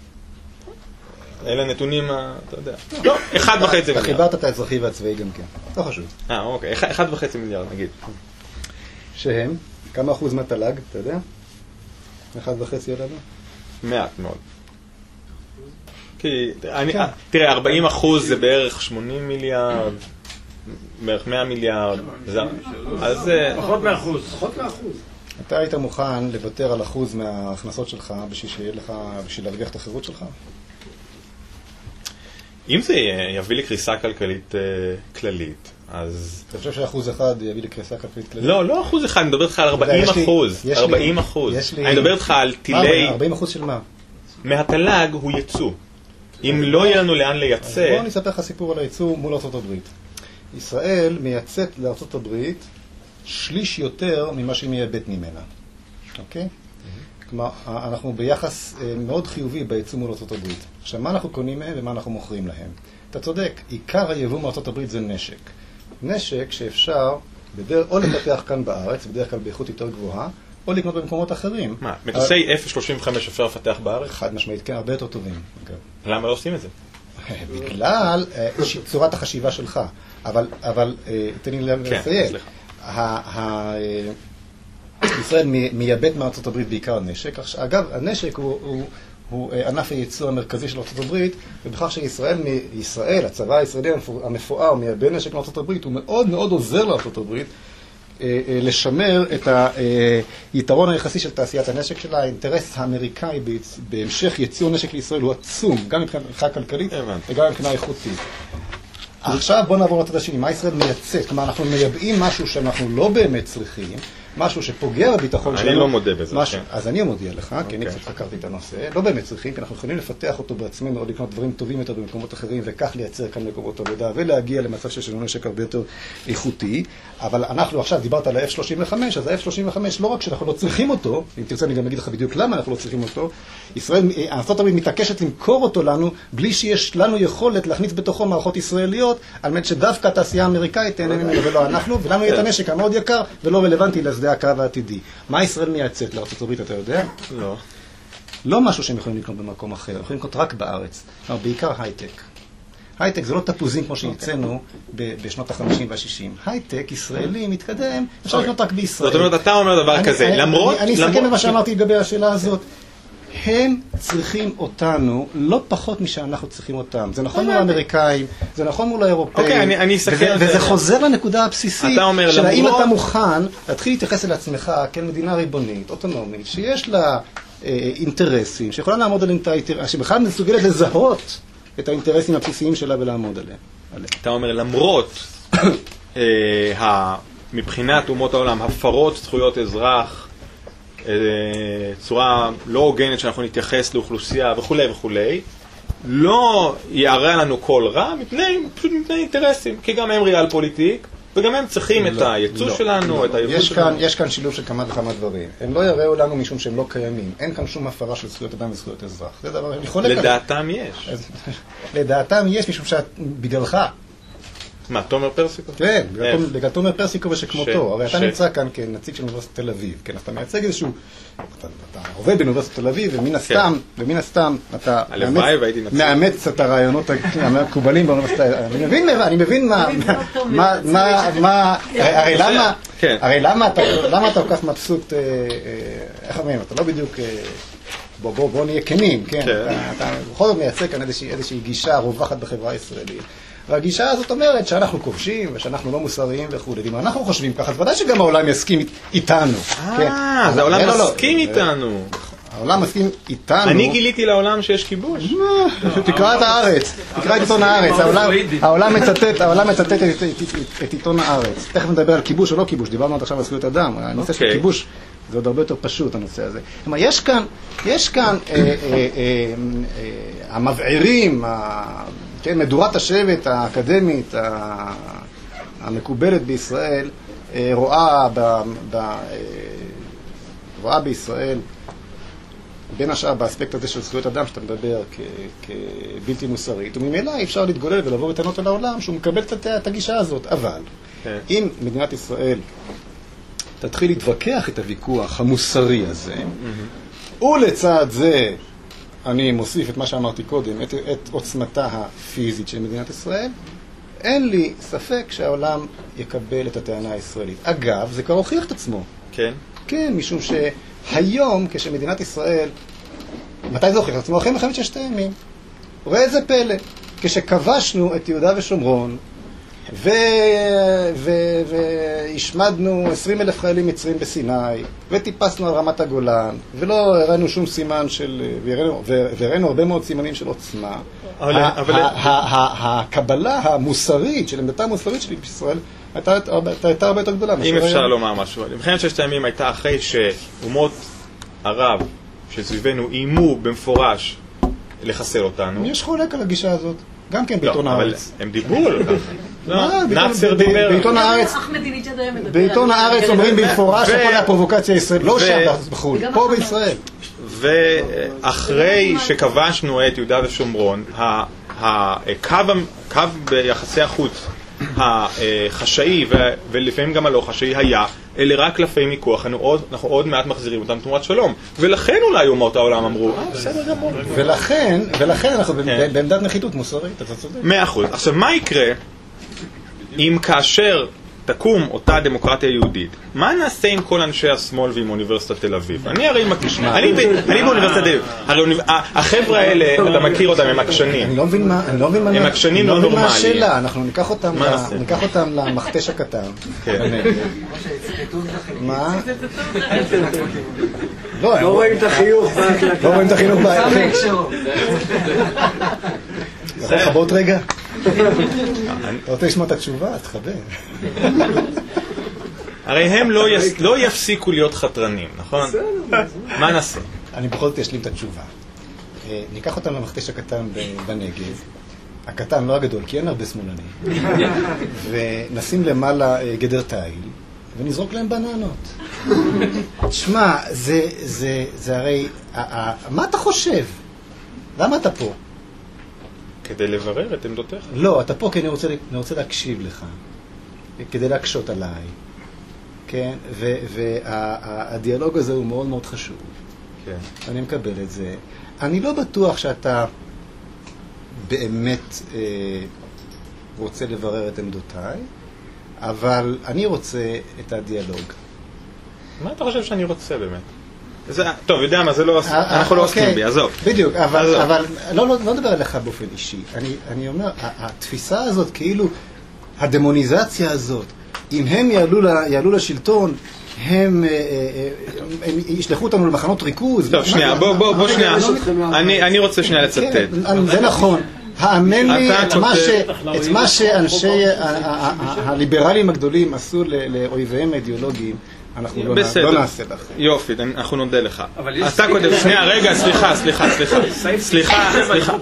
אלה נתונים, אתה יודע. לא, 1.5 מיליארד. אתה חיברת את האזרחי והצבאי גם כן. לא חשוב. אוקיי. 1.5 מיליארד, נגיד. שהם, כמה אחוז מהתל"ג, אתה יודע? 1.5 ילדה? מעט מאוד. תראה, 40% זה בערך 80 מיליארד, בערך 100 מיליארד. אז פחות מאחוז. פחות מאחוז. אתה היית מוכן לוותר על אחוז מההכנסות שלך בשביל להרוויח את החירות שלך? אם זה יביא לקריסה כלכלית כללית, אז... אתה חושב שאחוז אחד יביא לקריסה כלכלית כללית? לא אחוז אחד, אני מדבר איתך על 40%. 40%. אני מדבר איתך על טילי... 40% של מה? מהתל"ג הוא ייצוא. אם לא יהיה לנו לאן לייצא... בואו נספר לך סיפור על הייצוא מול ארצות הברית. ישראל מייצאת לארצות הברית שליש יותר ממה שהיא מייבאת ממנה. אוקיי? כלומר, אנחנו ביחס מאוד חיובי בייצוא מול ארצות הברית. עכשיו, מה אנחנו קונים מהם ומה אנחנו מוכרים להם? אתה צודק, עיקר היבוא מארצות הברית זה נשק. נשק שאפשר או לפתח כאן בארץ, בדרך כלל באיכות יותר גבוהה, או לקנות במקומות אחרים. מה, מטוסי F-35 אפשר לפתח בארץ? חד משמעית, כן, הרבה יותר טובים. למה לא עושים את זה? בגלל צורת החשיבה שלך. אבל תן לי לסיים. ישראל מייבאת מארצות הברית בעיקר נשק. אגב, הנשק הוא ענף הייצוא המרכזי של ארצות הברית, ובכך שישראל, הצבא הישראלי המפואר, מייבא נשק מארצות הברית, הוא מאוד מאוד עוזר לארצות הברית לשמר את היתרון היחסי של תעשיית הנשק שלה. האינטרס האמריקאי בהמשך ייצוא נשק לישראל הוא עצום, גם מבחינה כלכלית וגם מבחינה איכותית. עכשיו בוא נעבור לצד השני, מה ישראל מייצאת? כלומר, אנחנו מייבאים משהו שאנחנו לא באמת צריכים, משהו שפוגע בביטחון שלנו. אני לא מודה בזה. אז אני מודיע לך, כי אני קצת חקרתי את הנושא, לא באמת צריכים, כי אנחנו יכולים לפתח אותו בעצמנו, או לקנות דברים טובים יותר במקומות אחרים, וכך לייצר כאן מקומות עבודה, ולהגיע למצב שיש לנו נשק הרבה יותר איכותי. אבל אנחנו עכשיו, דיברת על ה-F-35, אז ה-F-35 לא רק שאנחנו לא צריכים אותו, אם תרצה אני גם אגיד לך בדיוק למה אנחנו לא צריכים אותו, ארצות הברית מתעקשת למכור אותו לנו, בלי שיש לנו יכולת להכניס בתוכו מערכות ישראליות, על מנת שדווקא התעשייה האמריקאית תהנה ממנו ולא אנחנו, ולנו יהיה את הנשק המאוד יקר ולא רלוונטי לשדה הקרב העתידי. מה ישראל מייצאת לארצות הברית, אתה יודע? לא. לא משהו שהם יכולים לקנות במקום אחר, יכולים לקנות רק בארץ, בעיקר הייטק. הייטק זה לא תפוזים כמו שהצאנו בשנות ה-50 וה-60. הייטק ישראלי מתקדם, אפשר לקנות רק בישראל. זאת אומרת, אתה אומר דבר כזה, למרות... אני אסכם במה שאמרתי לגבי השאלה הזאת. הם צריכים אותנו לא פחות משאנחנו צריכים אותם. זה נכון מול האמריקאים, זה נכון מול האירופאים, וזה חוזר לנקודה הבסיסית של האם אתה מוכן להתחיל להתייחס אל עצמך כמדינה ריבונית, אוטונומית, שיש לה אינטרסים, שיכולה לעמוד עליהם, שבכלל מסוגלת לזהות את האינטרסים הבסיסיים שלה ולעמוד עליהם. אתה אומר, למרות מבחינת אומות העולם, הפרות זכויות אזרח, צורה לא הוגנת שאנחנו נתייחס לאוכלוסייה וכו' וכו', לא יערה לנו כל רע, פשוט מפני אינטרסים, כי גם הם ריאל פוליטיק, וגם הם צריכים את הייצוא שלנו, את היבוא שלנו. יש כאן שילוב של כמה וכמה דברים. הם לא יראו לנו משום שהם לא קיימים. אין כאן שום הפרה של זכויות אדם וזכויות אזרח. זה דבר, אני חולק עליו. לדעתם יש. לדעתם יש, משום בגללך. מה, תומר פרסיקו? כן, בגלל תומר פרסיקו ושכמותו. הרי אתה נמצא כאן כנציג של אוניברסיטת תל אביב. כן, אז אתה מייצג איזשהו... אתה עובד באוניברסיטת תל אביב, ומן הסתם אתה מאמץ את הרעיונות המקובלים באוניברסיטה. אני מבין מה... הרי למה אתה כל כך מבסוט... איך אומרים? אתה לא בדיוק... בוא נהיה כנים, כן? אתה בכל זאת מייצג כאן איזושהי גישה רווחת בחברה הישראלית. והגישה הזאת אומרת שאנחנו כובשים ושאנחנו לא מוסריים וכו'. אם אנחנו חושבים ככה, אז ודאי שגם העולם יסכים איתנו. אז העולם מסכים איתנו. העולם מסכים איתנו. אני גיליתי לעולם שיש כיבוש. תקרא את הארץ, תקרא את עיתון הארץ. העולם מצטט את עיתון הארץ. תכף נדבר על כיבוש או לא כיבוש, דיברנו עד עכשיו על זכויות אדם. הנושא של כיבוש זה עוד הרבה יותר פשוט, הנושא הזה. כלומר, יש כאן המבעירים, כן, מדורת השבט האקדמית המקובלת בישראל רואה בישראל, בין השאר באספקט הזה של זכויות אדם שאתה מדבר כבלתי מוסרית, וממילא אפשר להתגולל ולבוא בטענות על העולם שהוא מקבל את הגישה הזאת. אבל אם מדינת ישראל תתחיל להתווכח את הוויכוח המוסרי הזה, ולצד זה אני מוסיף את מה שאמרתי קודם, את עוצמתה הפיזית של מדינת ישראל, אין לי ספק שהעולם יקבל את הטענה הישראלית. אגב, זה כבר הוכיח את עצמו. כן? כן, משום שהיום כשמדינת ישראל, מתי זה הוכיח את עצמו? אחרי מלחמת ששת הימים. ראה איזה פלא. כשכבשנו את יהודה ושומרון, והשמדנו 20,000 חיילים מצרים בסיני, וטיפסנו על רמת הגולן, ולא הראינו שום סימן והראינו הרבה מאוד סימנים של עוצמה. הקבלה המוסרית, של עמדתה המוסרית של ישראל, הייתה הרבה יותר גדולה. אם אפשר לומר משהו, מלחמת ששת הימים הייתה אחרי שאומות ערב שסביבנו איימו במפורש לחסל אותנו. יש חולק על הגישה הזאת. גם כן בעיתון הארץ. הם דיברו על זה. נאצר דיבר. בעיתון הארץ אומרים במפורש שכל הפרובוקציה הישראלית, לא שם בחו"ל, פה בישראל. ואחרי שכבשנו את יהודה ושומרון, הקו ביחסי החוץ החשאי ולפעמים גם הלא חשאי היה אלה רק קלפי מיקוח, אנחנו עוד מעט מחזירים אותם תמורת שלום, ולכן אולי אומות העולם אמרו בסדר גמור, ולכן אנחנו בעמדת נחיתות מוסרית, אתה צודק. 100%. עכשיו מה יקרה אם כאשר תקום אותה דמוקרטיה יהודית, מה נעשה עם כל אנשי השמאל ועם אוניברסיטת תל אביב? אני הרי אני באוניברסיטת תל אביב, החבר'ה האלה, אתה מכיר אותם, הם עקשנים. אני לא מבין מה, הם עקשנים לא נורמליים. השאלה, אנחנו ניקח אותם למכתש הקטן. מה? לא רואים את החיוך בהקלטה. לא רואים את החיוך בהקלטה. יכול לחבות רגע? אתה רוצה לשמוע את התשובה? תחבר. הרי הם לא יפסיקו להיות חתרנים, נכון? מה נעשה? אני בכל זאת אשלים את התשובה. ניקח אותם למכתש הקטן בנגב, הקטן, לא הגדול, כי אין הרבה שמאלנים, ונשים למעלה גדר תיל, ונזרוק להם בננות. תשמע, זה הרי... מה אתה חושב? למה אתה פה? כדי לברר את עמדותיך. לא, אתה פה כי אני רוצה להקשיב לך, כדי להקשות עליי, כן? והדיאלוג הזה הוא מאוד מאוד חשוב. כן. אני מקבל את זה. אני לא בטוח שאתה באמת רוצה לברר את עמדותיי, אבל אני רוצה את הדיאלוג. מה אתה חושב שאני רוצה באמת? טוב, יודע מה, זה לא, אנחנו לא עוסקים בי, עזוב. בדיוק, אבל לא נדבר עליך באופן אישי. אני אומר, התפיסה הזאת, כאילו, הדמוניזציה הזאת, אם הם יעלו לשלטון, הם ישלחו אותנו למחנות ריכוז. טוב, שנייה, בוא שנייה. אני רוצה שנייה לצטט. זה נכון. האמן לי, את מה שאנשי הליברלים הגדולים עשו לאויביהם האידיאולוגיים, אנחנו לא נעשה לך. יופי, אנחנו נודה לך. אתה קודם, שנייה, רגע, סליחה.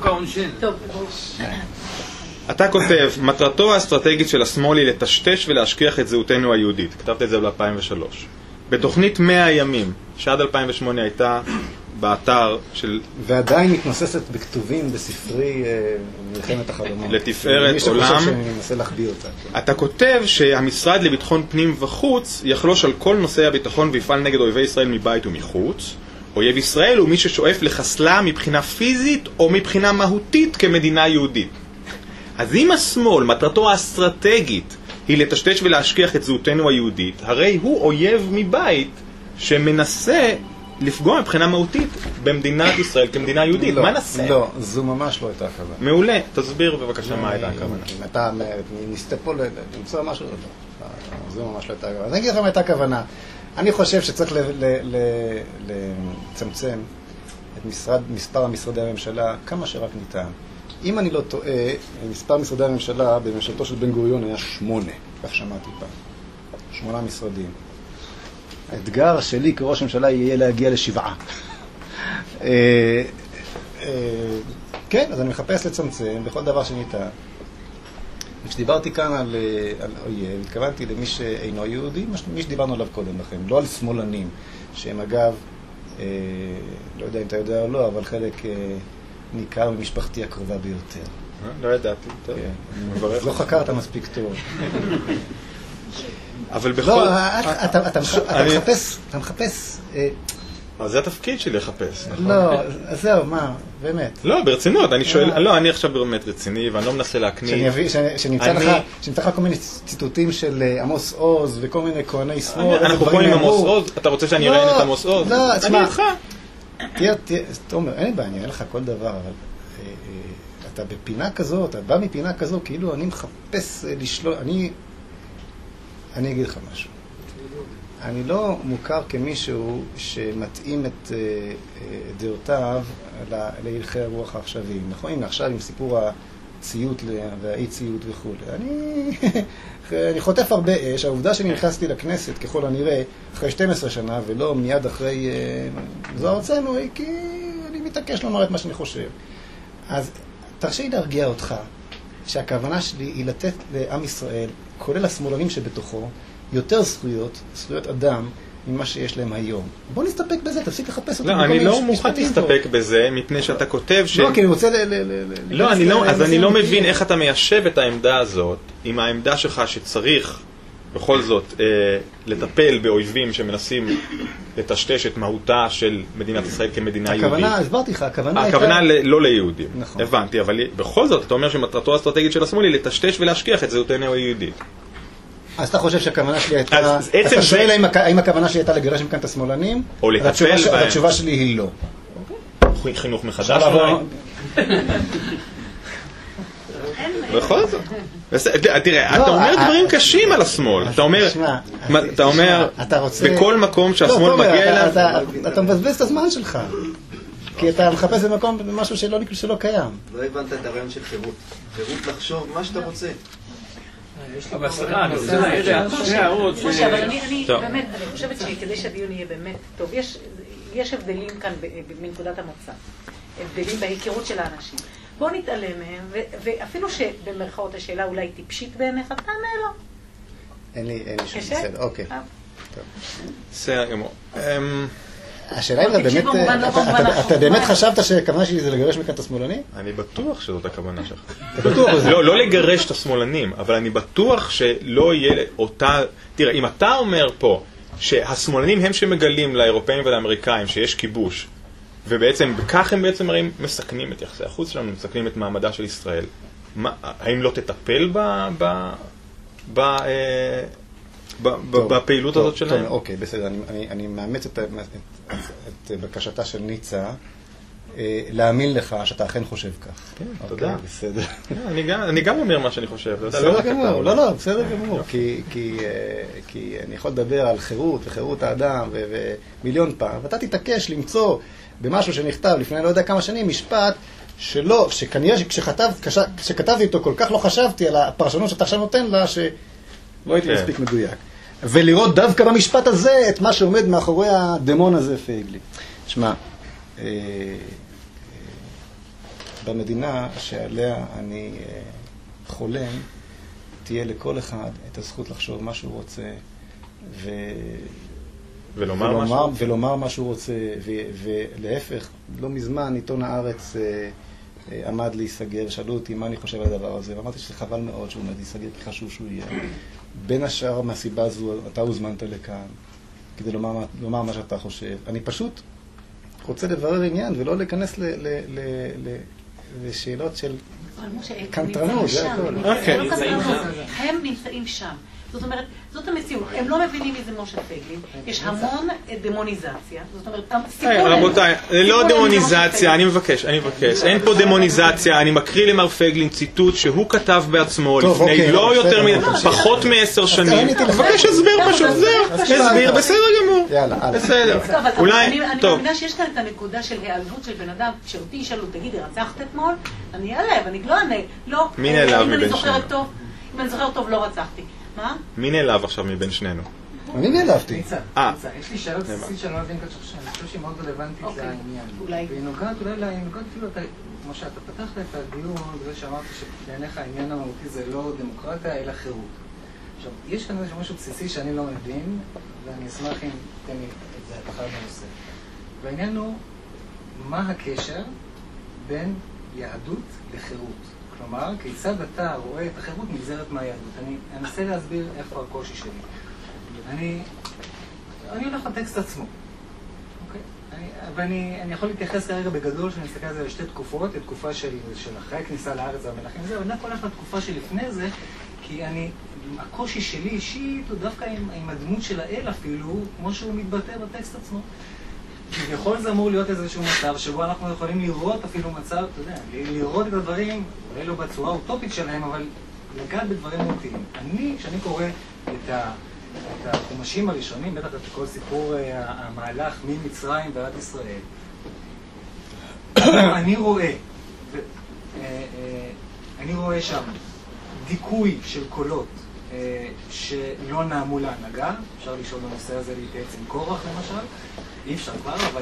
אתה כותב, מטרתו האסטרטגית של השמאל היא לטשטש ולהשכיח את זהותנו היהודית. כתבת את זה ב-2003. בתוכנית 100 הימים, שעד 2008 הייתה באתר של... ועדיין מתנוססת בכתובים בספרי מלחמת החלומות. לתפארת מי עולם. שחושב שאני מנסה להחביא אותה. אתה כותב שהמשרד לביטחון פנים וחוץ יחלוש על כל נושאי הביטחון ויפעל נגד אויבי ישראל מבית ומחוץ. אויב ישראל הוא מי ששואף לחסלה מבחינה פיזית או מבחינה מהותית כמדינה יהודית. אז אם השמאל, מטרתו האסטרטגית היא לטשטש ולהשכיח את זהותנו היהודית, הרי הוא אויב מבית שמנסה לפגוע מבחינה מהותית במדינת ישראל כמדינה יהודית. מה נעשה? לא, זו ממש לא הייתה הכוונה. מעולה, תסביר בבקשה מה הייתה הכוונה. אתה ניסתה פה למצוא משהו, זו ממש לא הייתה הכוונה. אני אגיד לך מה הייתה הכוונה. אני חושב שצריך לצמצם את מספר המשרדי הממשלה כמה שרק ניתן. אם אני לא טועה, מספר משרדי הממשלה בממשלתו של בן גוריון היה 8, כך שמעתי פעם. 8 משרדים. האתגר שלי כראש ממשלה יהיה להגיע ל7. כן, אז אני מחפש לצמצם בכל דבר שניתן. כשדיברתי כאן על אויב, התכוונתי למי שאינו יהודי, מי שדיברנו עליו קודם לכן, לא על שמאלנים, שהם אגב, לא יודע אם אתה יודע או לא, אבל חלק ניכר ממשפחתי הקרובה ביותר. לא ידעתי, טוב. לא חקרת מספיק טוב. אבל בכל... לא, אתה מחפש... אז זה התפקיד שלי לחפש, נכון? לא, זהו, מה, באמת. לא, ברצינות, אני שואל, לא, אני עכשיו באמת רציני, ואני לא מנסה להקניט. שנמצא לך כל מיני ציטוטים של עמוס עוז, וכל מיני כהני שמאל. אנחנו פה עם עמוס עוז? אתה רוצה שאני אראיין את עמוס עוז? לא, אני איתך. תומר, אין לי בעיה, אני אראה לך כל דבר, אבל אתה בפינה כזו, אתה בא מפינה כזו, כאילו אני מחפש לשלול, אני אגיד לך משהו. אני לא מוכר כמישהו שמתאים את דעותיו להלכי הרוח העכשוויים. נכון? הנה עכשיו עם סיפור הציות והאי-ציות וכו'. אני חוטף הרבה אש. העובדה שאני נכנסתי לכנסת ככל הנראה אחרי 12 שנה ולא מיד אחרי זו ארצנו, כי אני מתעקש לומר את מה שאני חושב. אז תרשי לי להרגיע אותך שהכוונה שלי היא לתת לעם ישראל, כולל השמאלנים שבתוכו, יותר זכויות אדם ממה שיש להם היום. בוא נסתפק בזה, תפסיק לחפש אותם. לא, אני לא מוכן להסתפק בזה, מפני שאתה כותב ש... לא, כי אני רוצה לא, אז אני לא מבין איך אתה מיישב את העמדה הזאת עם העמדה שלך שצריך בכל זאת לטפל באויבים שמנסים לטשטש את מהותה של מדינת ישראל כמדינה יהודית. הכוונה, הסברתי לך, הכוונה לא ליהודים. נכון. הבנתי, אבל בכל זאת אתה אומר שמטרתו האסטרטגית של השמאל היא לטשטש ולהשכיח את זהותנו היהודית. אז אתה חושב שהכוונה שלי הייתה... אתה שואל האם הכוונה שלי הייתה לגרש מכאן את השמאלנים? או לטפל בהם. התשובה שלי היא לא. חינוך מחדש אולי? בכל זאת. תראה, אתה אומר דברים קשים על השמאל. אתה אומר, בכל מקום שהשמאל מגיע אליו... אתה מבזבז את הזמן שלך. כי אתה מחפש במקום משהו שלא קיים. לא הבנת את הרעיון של חירות. חירות לחשוב מה שאתה רוצה. אבל סליחה, אני רוצה להעיר שני הערות. משה, אבל אני באמת, אני חושבת שכדי שהדיון יהיה באמת טוב, יש הבדלים כאן מנקודת המוצא. הבדלים בהיכרות של האנשים. בוא נתעלם מהם, ואפילו שבמרכאות השאלה אולי טיפשית בעיניך, תענה לו. אין לי שום בסדר, אוקיי. בסדר גמור. השאלה אם אתה באמת חשבת שהכוונה שלי זה לגרש מכאן את השמאלנים? אני בטוח שזאת הכוונה שלך. בטוח בזה. לא לגרש את השמאלנים, אבל אני בטוח שלא יהיה אותה... תראה, אם אתה אומר פה שהשמאלנים הם שמגלים לאירופאים ולאמריקאים שיש כיבוש, ובעצם בכך הם בעצם מסכנים את יחסי החוץ שלנו, מסכנים את מעמדה של ישראל, האם לא תטפל בפעילות הזאת שלהם? אוקיי, בסדר. אני מאמץ את בקשתה של ניצה להאמין לך שאתה אכן חושב כך. כן, תודה. בסדר. אני גם אומר מה שאני חושב. בסדר גמור. לא, בסדר גמור. כי אני יכול לדבר על חירות וחירות האדם ומיליון פעם, ואתה תתעקש למצוא במשהו שנכתב לפני לא יודע כמה שנים משפט שלא, שכנראה כשכתבתי אותו כל כך לא חשבתי על הפרשנות שאתה עכשיו נותן לה שלא הייתי מספיק מדויק. ולראות דווקא במשפט הזה את מה שעומד מאחורי הדמון הזה פייגלי. שמע, במדינה שעליה אני חולם, תהיה לכל אחד את הזכות לחשוב מה שהוא רוצה ולומר מה שהוא רוצה, ולהפך, לא מזמן עיתון הארץ עמד להיסגר, שאלו אותי מה אני חושב על הדבר הזה, ואמרתי שזה חבל מאוד שהוא עומד להיסגר, כי חשוב שהוא יהיה. בין השאר מהסיבה הזו, אתה הוזמנת לכאן, כדי לומר מה שאתה חושב. אני פשוט רוצה לברר עניין, ולא להיכנס לשאלות של קנטרנות, זה הכל. הם נמצאים שם. זאת אומרת, זאת המציאות. הם לא מבינים מי זה משה פייגלין. יש המון דמוניזציה. זאת אומרת, רבותיי, לא דמוניזציה, אני מבקש. אין פה דמוניזציה. אני מקריא למר פייגלין ציטוט שהוא כתב בעצמו לפני לא יותר פחות מ10 שנים. מבקש הסבר פשוט, זהו. הסבר, בסדר גמור. בסדר. אולי, טוב. אני מבינה שיש כאן את הנקודה של העלבות של בן אדם. כשאותי ישאלו, תגידי, רצחת אתמול? אני אעלב, אני לא אענה. לא. מי נעלב מבין שנינו? אם אני זוכרת טוב, לא רצחתי. מה? מי נעלב עכשיו מבין שנינו? אני נעלבתי. ניצה, יש לי שאלה בסיסית שאני לא מבין ככה שאני חושב שהיא מאוד רלוונטית לעניין. והיא נוגעת אפילו, כמו שאתה פתחת את הדיון, בזה שאמרת שבעיניך העניין המהותי זה לא דמוקרטיה, אלא חירות. עכשיו, יש כאן איזה משהו בסיסי שאני לא מבין, ואני אשמח אם תן לי את זה אחר בנושא. והעניין הוא, מה הקשר בין יהדות לחירות? כלומר, כיצד אתה רואה את החירות נגזרת מהיהדות? אני אנסה להסביר איפה הקושי שלי. אני הולך לטקסט עצמו, אוקיי? ואני יכול להתייחס כרגע בגדול, שאני מסתכל על זה לשתי תקופות, התקופה של אחרי הכניסה לארץ והמלכים וזה, אבל אני הולך לתקופה שלפני זה, כי הקושי שלי אישית הוא דווקא עם הדמות של האל אפילו, כמו שהוא מתבטא בטקסט עצמו. כביכול זה אמור להיות איזשהו מצב שבו אנחנו יכולים לראות אפילו מצב, אתה יודע, לראות את הדברים, אולי לא בצורה אוטופית שלהם, אבל לגעת בדברים מהותיים. כשאני קורא את החומשים הראשונים, בטח את כל סיפור המהלך ממצרים ועד ישראל, אני רואה שם דיכוי של קולות שלא נעמו להנהגה. אפשר לשאול בנושא הזה להתייעץ עם קורח למשל, אי אפשר כבר, אבל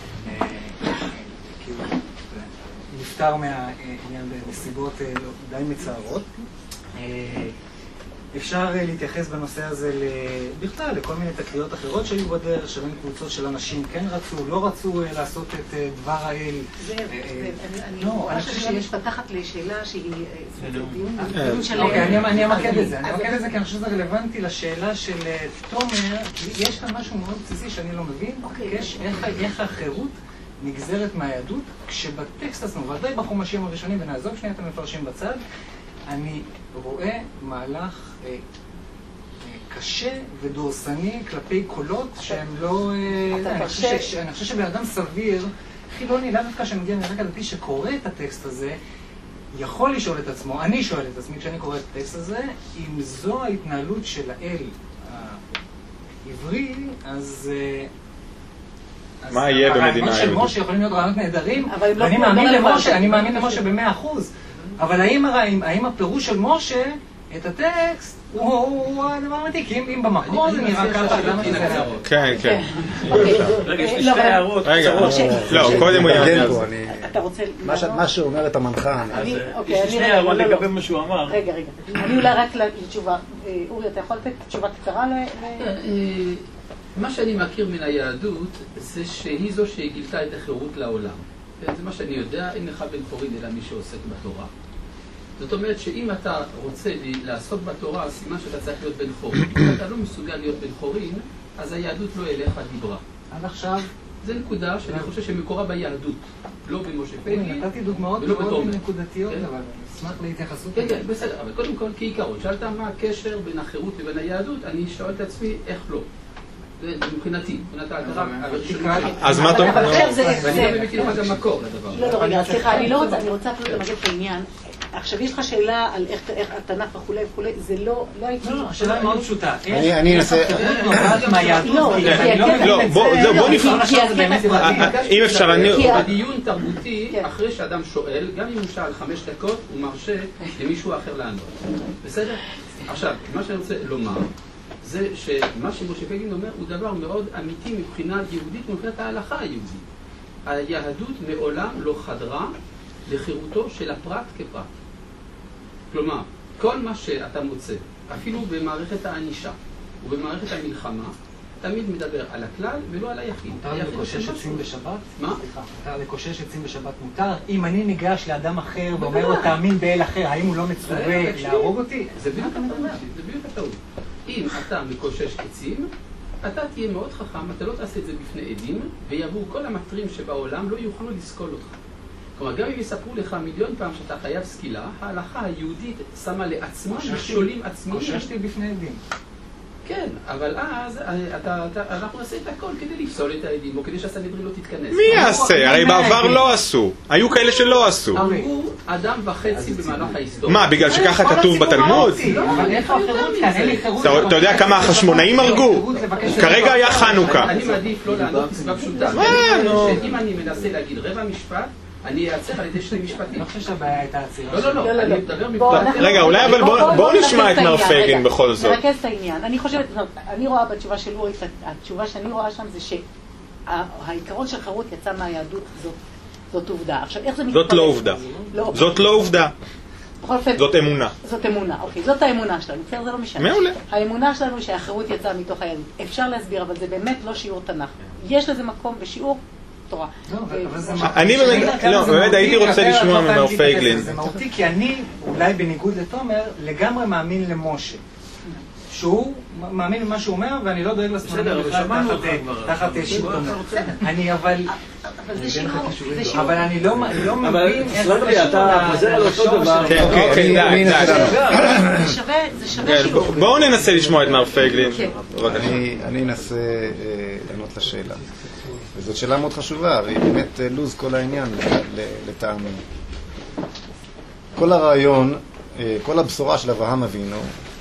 כאילו נפטר מהעניין בנסיבות די מצערות. אפשר להתייחס בנושא הזה בכלל לכל מיני תקריות אחרות שהיו בדרך, שבין קבוצות של אנשים כן רצו, לא רצו לעשות את דבר האל. אני חושב שיש פתחת לשאלה שהיא דיון של... אוקיי, אני אמקד את זה. אני אמקד את זה כי אני חושב שזה רלוונטי לשאלה של תומר, כי יש כאן משהו מאוד בסיסי שאני לא מבין, איך החירות נגזרת מהיהדות, כשבטקסט עצמו, ודאי בחומשים הראשונים, ונעזוב שנייה את המפרשים בצד, אני רואה מהלך קשה ודורסני כלפי קולות שהם לא... אני חושב שבאדם סביר, חילוני, לאו דווקא שמגיע מרקע דתי שקורא את הטקסט הזה, יכול לשאול את עצמו, אני שואל את עצמי כשאני קורא את הטקסט הזה, אם זו ההתנהלות של האל העברי, אז... מה יהיה במדינה היהודית? הרעיונות של משה יכולים להיות רעיונות נהדרים, ואני מאמין למשה ב100%. אבל האם הפירוש של משה, את הטקסט, הוא הדבר האמיתי? כי אם במקור זה נראה ככה, למה שזה נראה? כן, כן. רגע, יש לי שתי הערות. רגע, לא, קודם הוא יענה על זה. אתה רוצה... מה שאומר את המנחה. יש לי שתי הערות לגבי מה שהוא אמר. רגע. אני אולי רק לתשובה. אורי, אתה יכול לתת תשובה קצרה מה שאני מכיר מן היהדות זה שהיא זו שגילתה את החירות לעולם. זה מה שאני יודע, אין לך בן חורין אלא מי שעוסק בתורה. זאת אומרת שאם אתה רוצה לעסוק בתורה, סימן שאתה צריך להיות בן חורין. אם אתה לא מסוגל להיות בן חורין, אז היהדות לא אליך דיברה. עד עכשיו... זה נקודה שאני חושב שמקורה ביהדות, לא במשה פייגלין. נתתי דוגמאות מאוד נקודתיות, אבל אני אשמח להתייחסות. כן, בסדר, אבל קודם כל כעיקרון, שאלת מה הקשר בין החירות לבין היהדות, אני שואל את עצמי איך לא. זה מבחינתי, מבחינת ההגדרה. אז מה אתה אומר? ואני גם מביא לך גם מקור לדבר. לא, רגע, סליחה, אני רוצה אפילו למגד את העניין. עכשיו, יש לך שאלה על איך התנ"ך וכולי, זה לא הייתי... לא, השאלה היא מאוד פשוטה. אני אנסה... בוא נפעל. אם אפשר, בדיון תרבותי, אחרי שאדם שואל, גם אם הוא שאל 5 דקות, הוא מרשה למישהו אחר לענות. בסדר? עכשיו, מה שאני רוצה לומר, זה שמה שמשה פייגלין אומר הוא דבר מאוד אמיתי מבחינה יהודית ומבחינת ההלכה היהודית. היהדות מעולם לא חדרה לחירותו של הפרט כפרט. כלומר, כל מה שאתה מוצא, אפילו במערכת הענישה ובמערכת המלחמה, תמיד מדבר על הכלל ולא על היחיד. מותר לקושש עצים בשבת? מה? סליחה, מותר לקושש עצים בשבת מותר? אם אני ניגש לאדם אחר ואומר לו תאמין באל אחר, האם הוא לא מצווה להרוג אותי? זה בדיוק הטעות. אם אתה מקושש עצים, אתה תהיה מאוד חכם, אתה לא תעשה את זה בפני עדים, ויבואו כל המטרים שבעולם לא יוכלו לסקול אותך. כלומר, גם אם יספרו לך 1,000,000 פעם שאתה חייב סקילה, ההלכה היהודית שמה לעצמה משולים עצמיים. קוששתי בפני עדים. כן, אבל אז אנחנו נעשה את הכל כדי לפסול את העדים, או כדי שהסנהדרין לא תתכנס. מי יעשה? הרי בעבר לא עשו. היו כאלה שלא עשו. אמרו אדם וחצי במהלך ההיסטוריה. מה, בגלל שככה כתוב בתלמוד? אבל איפה החירות כאן? אין לי חירות. אתה יודע כמה החשמונאים הרגו? כרגע היה חנוכה. אני מעדיף לא לענות מצווה פשוטה. שאם אני מנסה להגיד רבע משפט, אני אעצר על ידי שני משפטים. אני חושב שהבעיה הייתה עצירה. לא, אני מדבר מפלט. רגע, אולי אבל בואו נשמע את מר פייגלין בכל זאת. נרכז את העניין. אני חושבת, אני רואה בתשובה של אורי, התשובה שאני רואה שם זה שהעיקרון של חירות יצא מהיהדות, זאת עובדה. עכשיו, איך זה מתפרק? זאת לא עובדה. זאת לא עובדה. זאת אמונה. זאת אמונה, אוקיי. זאת האמונה שלנו, בסדר? זה לא משנה. מעולה. האמונה שלנו שהחירות יצאה מתוך היהדות. אפשר להסביר, אבל זה באמת לא שיעור תנ"ך. יש לזה מקום בשיעור תורה. אני באמת הייתי רוצה לשמוע ממר פייגלין. זה מהותי, כי אני, אולי בניגוד לתומר, לגמרי מאמין למשה. שהוא מאמין במה שהוא אומר, ואני לא דואג לסמנים תחת שלטונו. אני אבל אני לא מבין איך זה קשור. אתה חוזר על אותו דבר. אוקיי, זה שווה שיעור. בואו ננסה לשמוע את מר פייגלין. אני אנסה לענות לשאלה. וזאת שאלה מאוד חשובה, והיא באמת לוז כל העניין לטעמי. כל הרעיון, כל הבשורה של אברהם אבינו,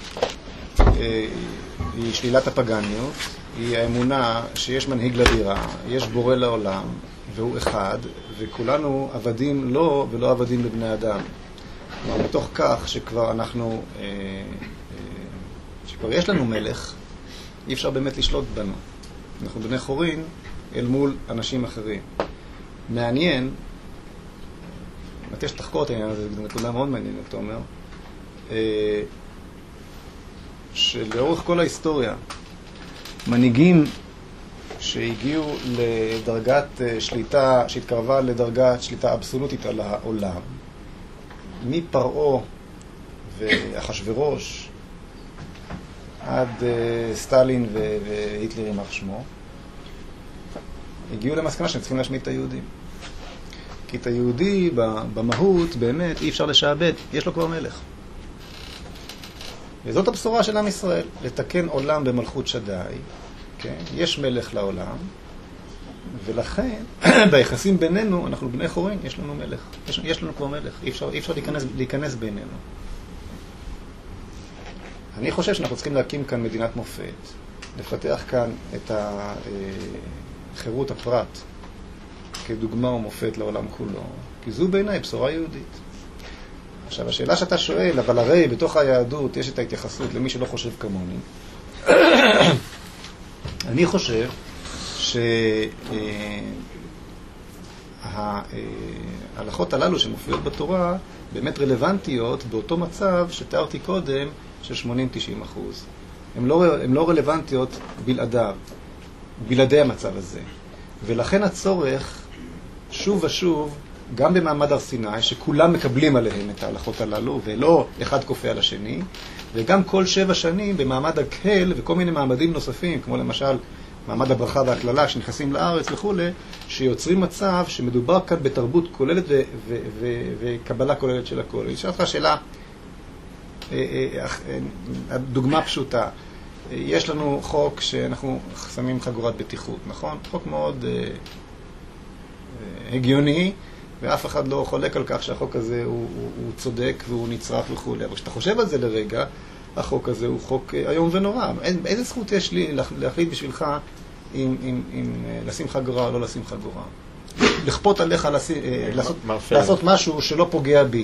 היא שלילת הפגניות, היא האמונה שיש מנהיג לבירה, יש בורא לעולם, והוא אחד, וכולנו עבדים לו ולא עבדים לבני אדם. כלומר, בתוך כך שכבר אנחנו, שכבר יש לנו מלך, אי אפשר באמת לשלוט בנו. אנחנו בני חורין אל מול אנשים אחרים. מעניין, מתי שתחקור את העניין הזה, זו נקודה מאוד מעניינת, אתה אומר, שלאורך כל ההיסטוריה, מנהיגים שהגיעו לדרגת שליטה, שהתקרבה לדרגת שליטה אבסולוטית על העולם, מפרעה ואחשוורוש עד סטלין והיטלר יימח שמו, הגיעו למסקנה שהם צריכים להשמיד את היהודים. כי את היהודי במהות באמת אי אפשר לשעבד, יש לו כבר מלך. וזאת הבשורה של עם ישראל, לתקן עולם במלכות שדי, כן? יש מלך לעולם, ולכן ביחסים בינינו, אנחנו בני חורין, יש לנו מלך. יש לנו כבר מלך, אי אפשר להיכנס בינינו. אני חושב שאנחנו צריכים להקים כאן מדינת מופת, לפתח כאן את חירות הפרט כדוגמה ומופת לעולם כולו, כי זו בעיניי בשורה יהודית. עכשיו, השאלה שאתה שואל, אבל הרי בתוך היהדות יש את ההתייחסות למי שלא חושב כמוני. אני חושב שההלכות הללו שמופיעות בתורה באמת רלוונטיות באותו מצב שתיארתי קודם של 80-90%. הן לא רלוונטיות בלעדי המצב הזה. ולכן הצורך שוב ושוב, גם במעמד הר סיני, שכולם מקבלים עליהם את ההלכות הללו, ולא אחד כופה על השני, וגם כל 7 שנים במעמד הקהל וכל מיני מעמדים נוספים, כמו למשל מעמד הברכה והכללה, שנכנסים לארץ וכו', שיוצרים מצב שמדובר כאן בתרבות כוללת וקבלה כוללת של הכל. אני אשאל אותך שאלה, דוגמה פשוטה. יש לנו חוק שאנחנו שמים חגורת בטיחות, נכון? חוק מאוד הגיוני, ואף אחד לא חולק על כך שהחוק הזה הוא צודק והוא נצרך וכו'. אבל כשאתה חושב על זה לרגע, החוק הזה הוא חוק איום ונורא. איזה זכות יש לי להחליט בשבילך אם לשים חגורה או לא לשים חגורה? לכפות עליך לעשות משהו שלא פוגע בי.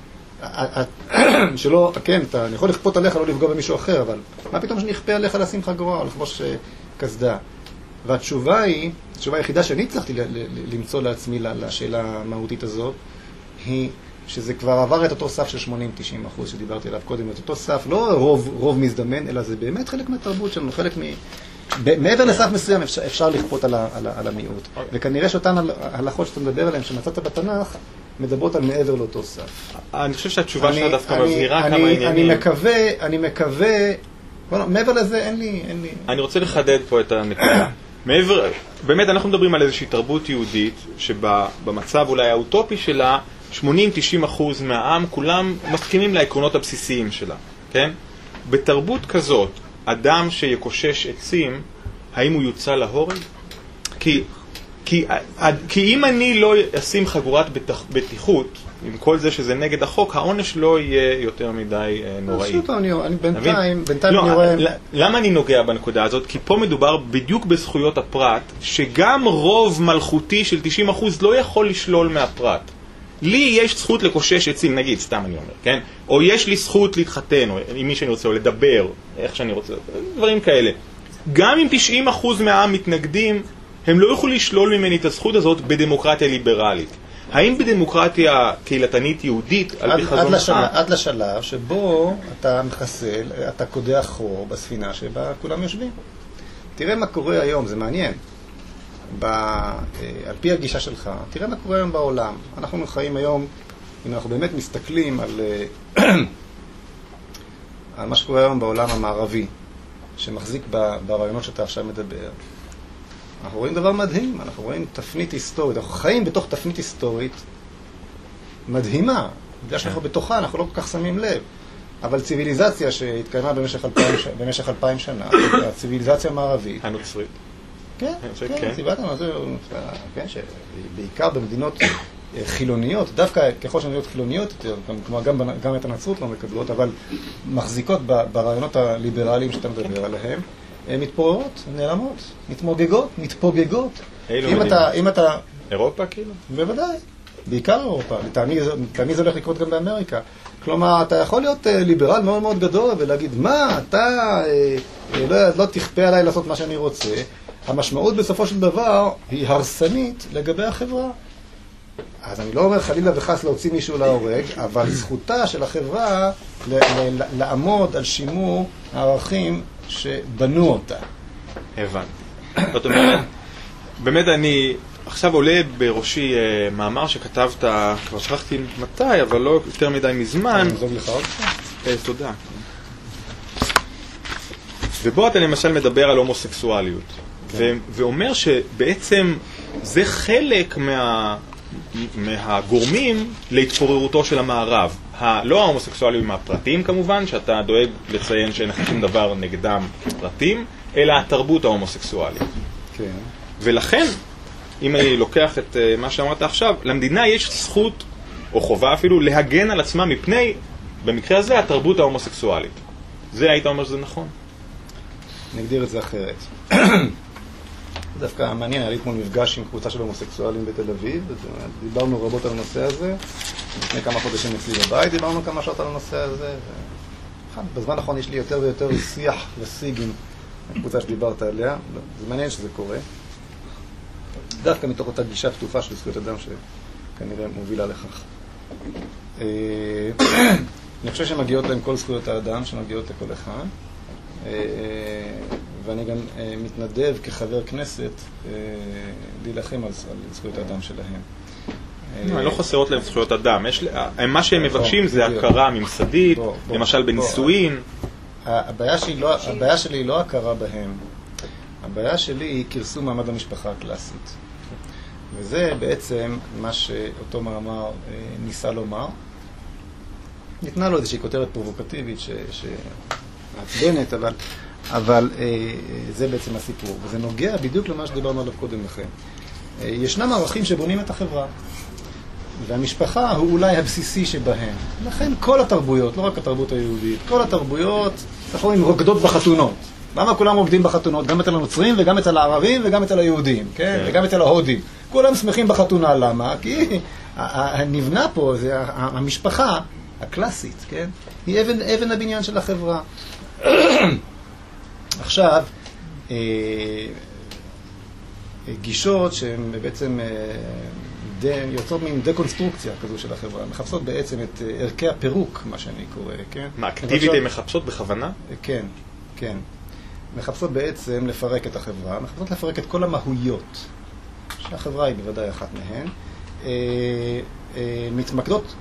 שלא, כן, אני יכול לכפות עליך לא לפגוע במישהו אחר, אבל מה פתאום שאני אכפה עליך לשים חגורה או לחבוש קסדה? והתשובה היחידה שאני הצלחתי למצוא לעצמי לשאלה המהותית הזאת, היא שזה כבר עבר את אותו סף של 80-90% שדיברתי עליו קודם, את אותו סף, לא רוב מזדמן, אלא זה באמת חלק מהתרבות שלנו, חלק מעבר לסף מסוים אפשר לכפות על המיעוט. וכנראה שאותן הלכות שאתה מדבר עליהן, שמצאת בתנ"ך, מדברות על מעבר לאותו סף. אני חושב שהתשובה שלה דווקא מבהירה כמה עניינים. אני מקווה, מעבר לזה אין לי... אני רוצה לחדד פה את הנקודה. באמת אנחנו מדברים על איזושהי תרבות יהודית, שבמצב אולי האוטופי שלה, 80-90% מהעם, כולם מסכימים לעקרונות הבסיסיים שלה, כן? בתרבות כזאת, אדם שיקושש עצים, האם הוא יוצא להורג? כי כי אם אני לא אשים חגורת בטיחות, עם כל זה שזה נגד החוק, העונש לא יהיה יותר מדי נוראי. פשוט, בינתיים אני רואה... למה אני נוגע בנקודה הזאת? כי פה מדובר בדיוק בזכויות הפרט, שגם רוב מלכותי של 90% לא יכול לשלול מהפרט. לי יש זכות לקושש עצים, נגיד, סתם אני אומר, כן? או יש לי זכות להתחתן, או עם מי שאני רוצה, או לדבר, איך שאני רוצה, דברים כאלה. גם אם 90% מהעם מתנגדים, הם לא יכולים לשלול ממני את הזכות הזאת בדמוקרטיה ליברלית. האם בדמוקרטיה קהילתנית יהודית, על פי חזון עד לשלב שבו אתה מחסל, אתה קודח חור בספינה שבה כולם יושבים. תראה מה קורה היום, זה מעניין. על פי הגישה שלך, תראה מה קורה היום בעולם. אנחנו חיים היום, אם אנחנו באמת מסתכלים על מה שקורה היום בעולם המערבי, שמחזיק ברעיונות שאתה עכשיו מדבר, אנחנו רואים דבר מדהים, אנחנו רואים תפנית היסטורית, אנחנו חיים בתוך תפנית היסטורית מדהימה, בגלל שאנחנו בתוכה, אנחנו לא כל כך שמים לב, אבל ציוויליזציה שהתקיימה במשך 2000 שנה, הציוויליזציה המערבית, הנוצרית. כן, כן, שבעיקר במדינות חילוניות, דווקא ככל שהן חילוניות יותר, כלומר גם את הנצרות לא מקבלות, אבל מחזיקות ברעיונות הליברליים שאתה מדבר עליהם, הן מתפוררות, נעלמות, מתפוגגות. אם אתה... אירופה כאילו? בוודאי, בעיקר אירופה. לטעמי זה הולך לקרות גם באמריקה. כלומר, אתה יכול להיות ליברל מאוד מאוד גדול ולהגיד, מה, אתה לא תכפה עליי לעשות מה שאני רוצה. המשמעות בסופו של דבר היא הרסנית לגבי החברה. אז אני לא אומר חלילה וחס להוציא מישהו להורג, אבל זכותה של החברה לעמוד על שימור הערכים שבנו אותה. הבנתי. זאת אומרת, באמת אני עכשיו עולה בראשי מאמר שכתבת, כבר שכחתי מתי, אבל לא יותר מדי מזמן. אני זוג לך עוד? תודה. ובו אתה למשל מדבר על הומוסקסואליות. ואומר שבעצם זה חלק מהגורמים להתפוררותו של המערב. לא ההומוסקסואלים הפרטיים כמובן, שאתה דואג לציין שאין לך שום דבר נגדם פרטים, אלא התרבות ההומוסקסואלית. כן. ולכן, אם אני לוקח את מה שאמרת עכשיו, למדינה יש זכות, או חובה אפילו, להגן על עצמה מפני, במקרה הזה, התרבות ההומוסקסואלית. זה היית אומר שזה נכון? נגדיר את זה אחרת. דווקא מעניין, היה לי אתמול מפגש עם קבוצה של הומוסקסואלים בתל אביב, דיברנו רבות על הנושא הזה, לפני כמה חודשים אצלי בבית דיברנו כמה שעות על הנושא הזה, בזמן האחרון יש לי יותר ויותר שיח ושיג עם הקבוצה שדיברת עליה, זה מעניין שזה קורה, דווקא מתוך אותה גישה פתוחה של זכויות אדם שכנראה מובילה לכך. אני חושב שמגיעות להם כל זכויות האדם, שמגיעות לכל אחד, ואני גם מתנדב כחבר כנסת להילחם על זכויות האדם שלהם. לא חסרות להם זכויות אדם. מה שהם מבקשים זה הכרה ממסדית, למשל בנישואין. הבעיה שלי היא לא הכרה בהם. הבעיה שלי היא כרסום מעמד המשפחה הקלאסית. וזה בעצם מה שאותו מאמר ניסה לומר. ניתנה לו איזושהי כותרת פרובוקטיבית מעצבנת, אבל זה בעצם הסיפור, וזה נוגע בדיוק למה שדיברנו עליו קודם לכן. ישנם ערכים שבונים את החברה, והמשפחה הוא אולי הבסיסי שבהם. לכן כל התרבויות, לא רק התרבות היהודית, כל התרבויות, אנחנו רואים, רוקדות בחתונות. למה כולם עובדים בחתונות? גם אצל הנוצרים וגם אצל הערבים וגם אצל היהודים, כן? וגם אצל ההודים. כולם שמחים בחתונה, למה? כי נבנה פה, זה המשפחה הקלאסית, כן? היא אבן הבניין של החברה. עכשיו, גישות שהן בעצם יוצאות מין דקונסטרוקציה כזו של החברה, מחפשות בעצם את ערכי הפירוק, מה שאני קורא, כן? מה, אקטיבית הן מחפשות בכוונה? כן, כן. מחפשות בעצם לפרק את החברה, מחפשות לפרק את כל המהויות, שהחברה היא בוודאי אחת מהן, מתמקדות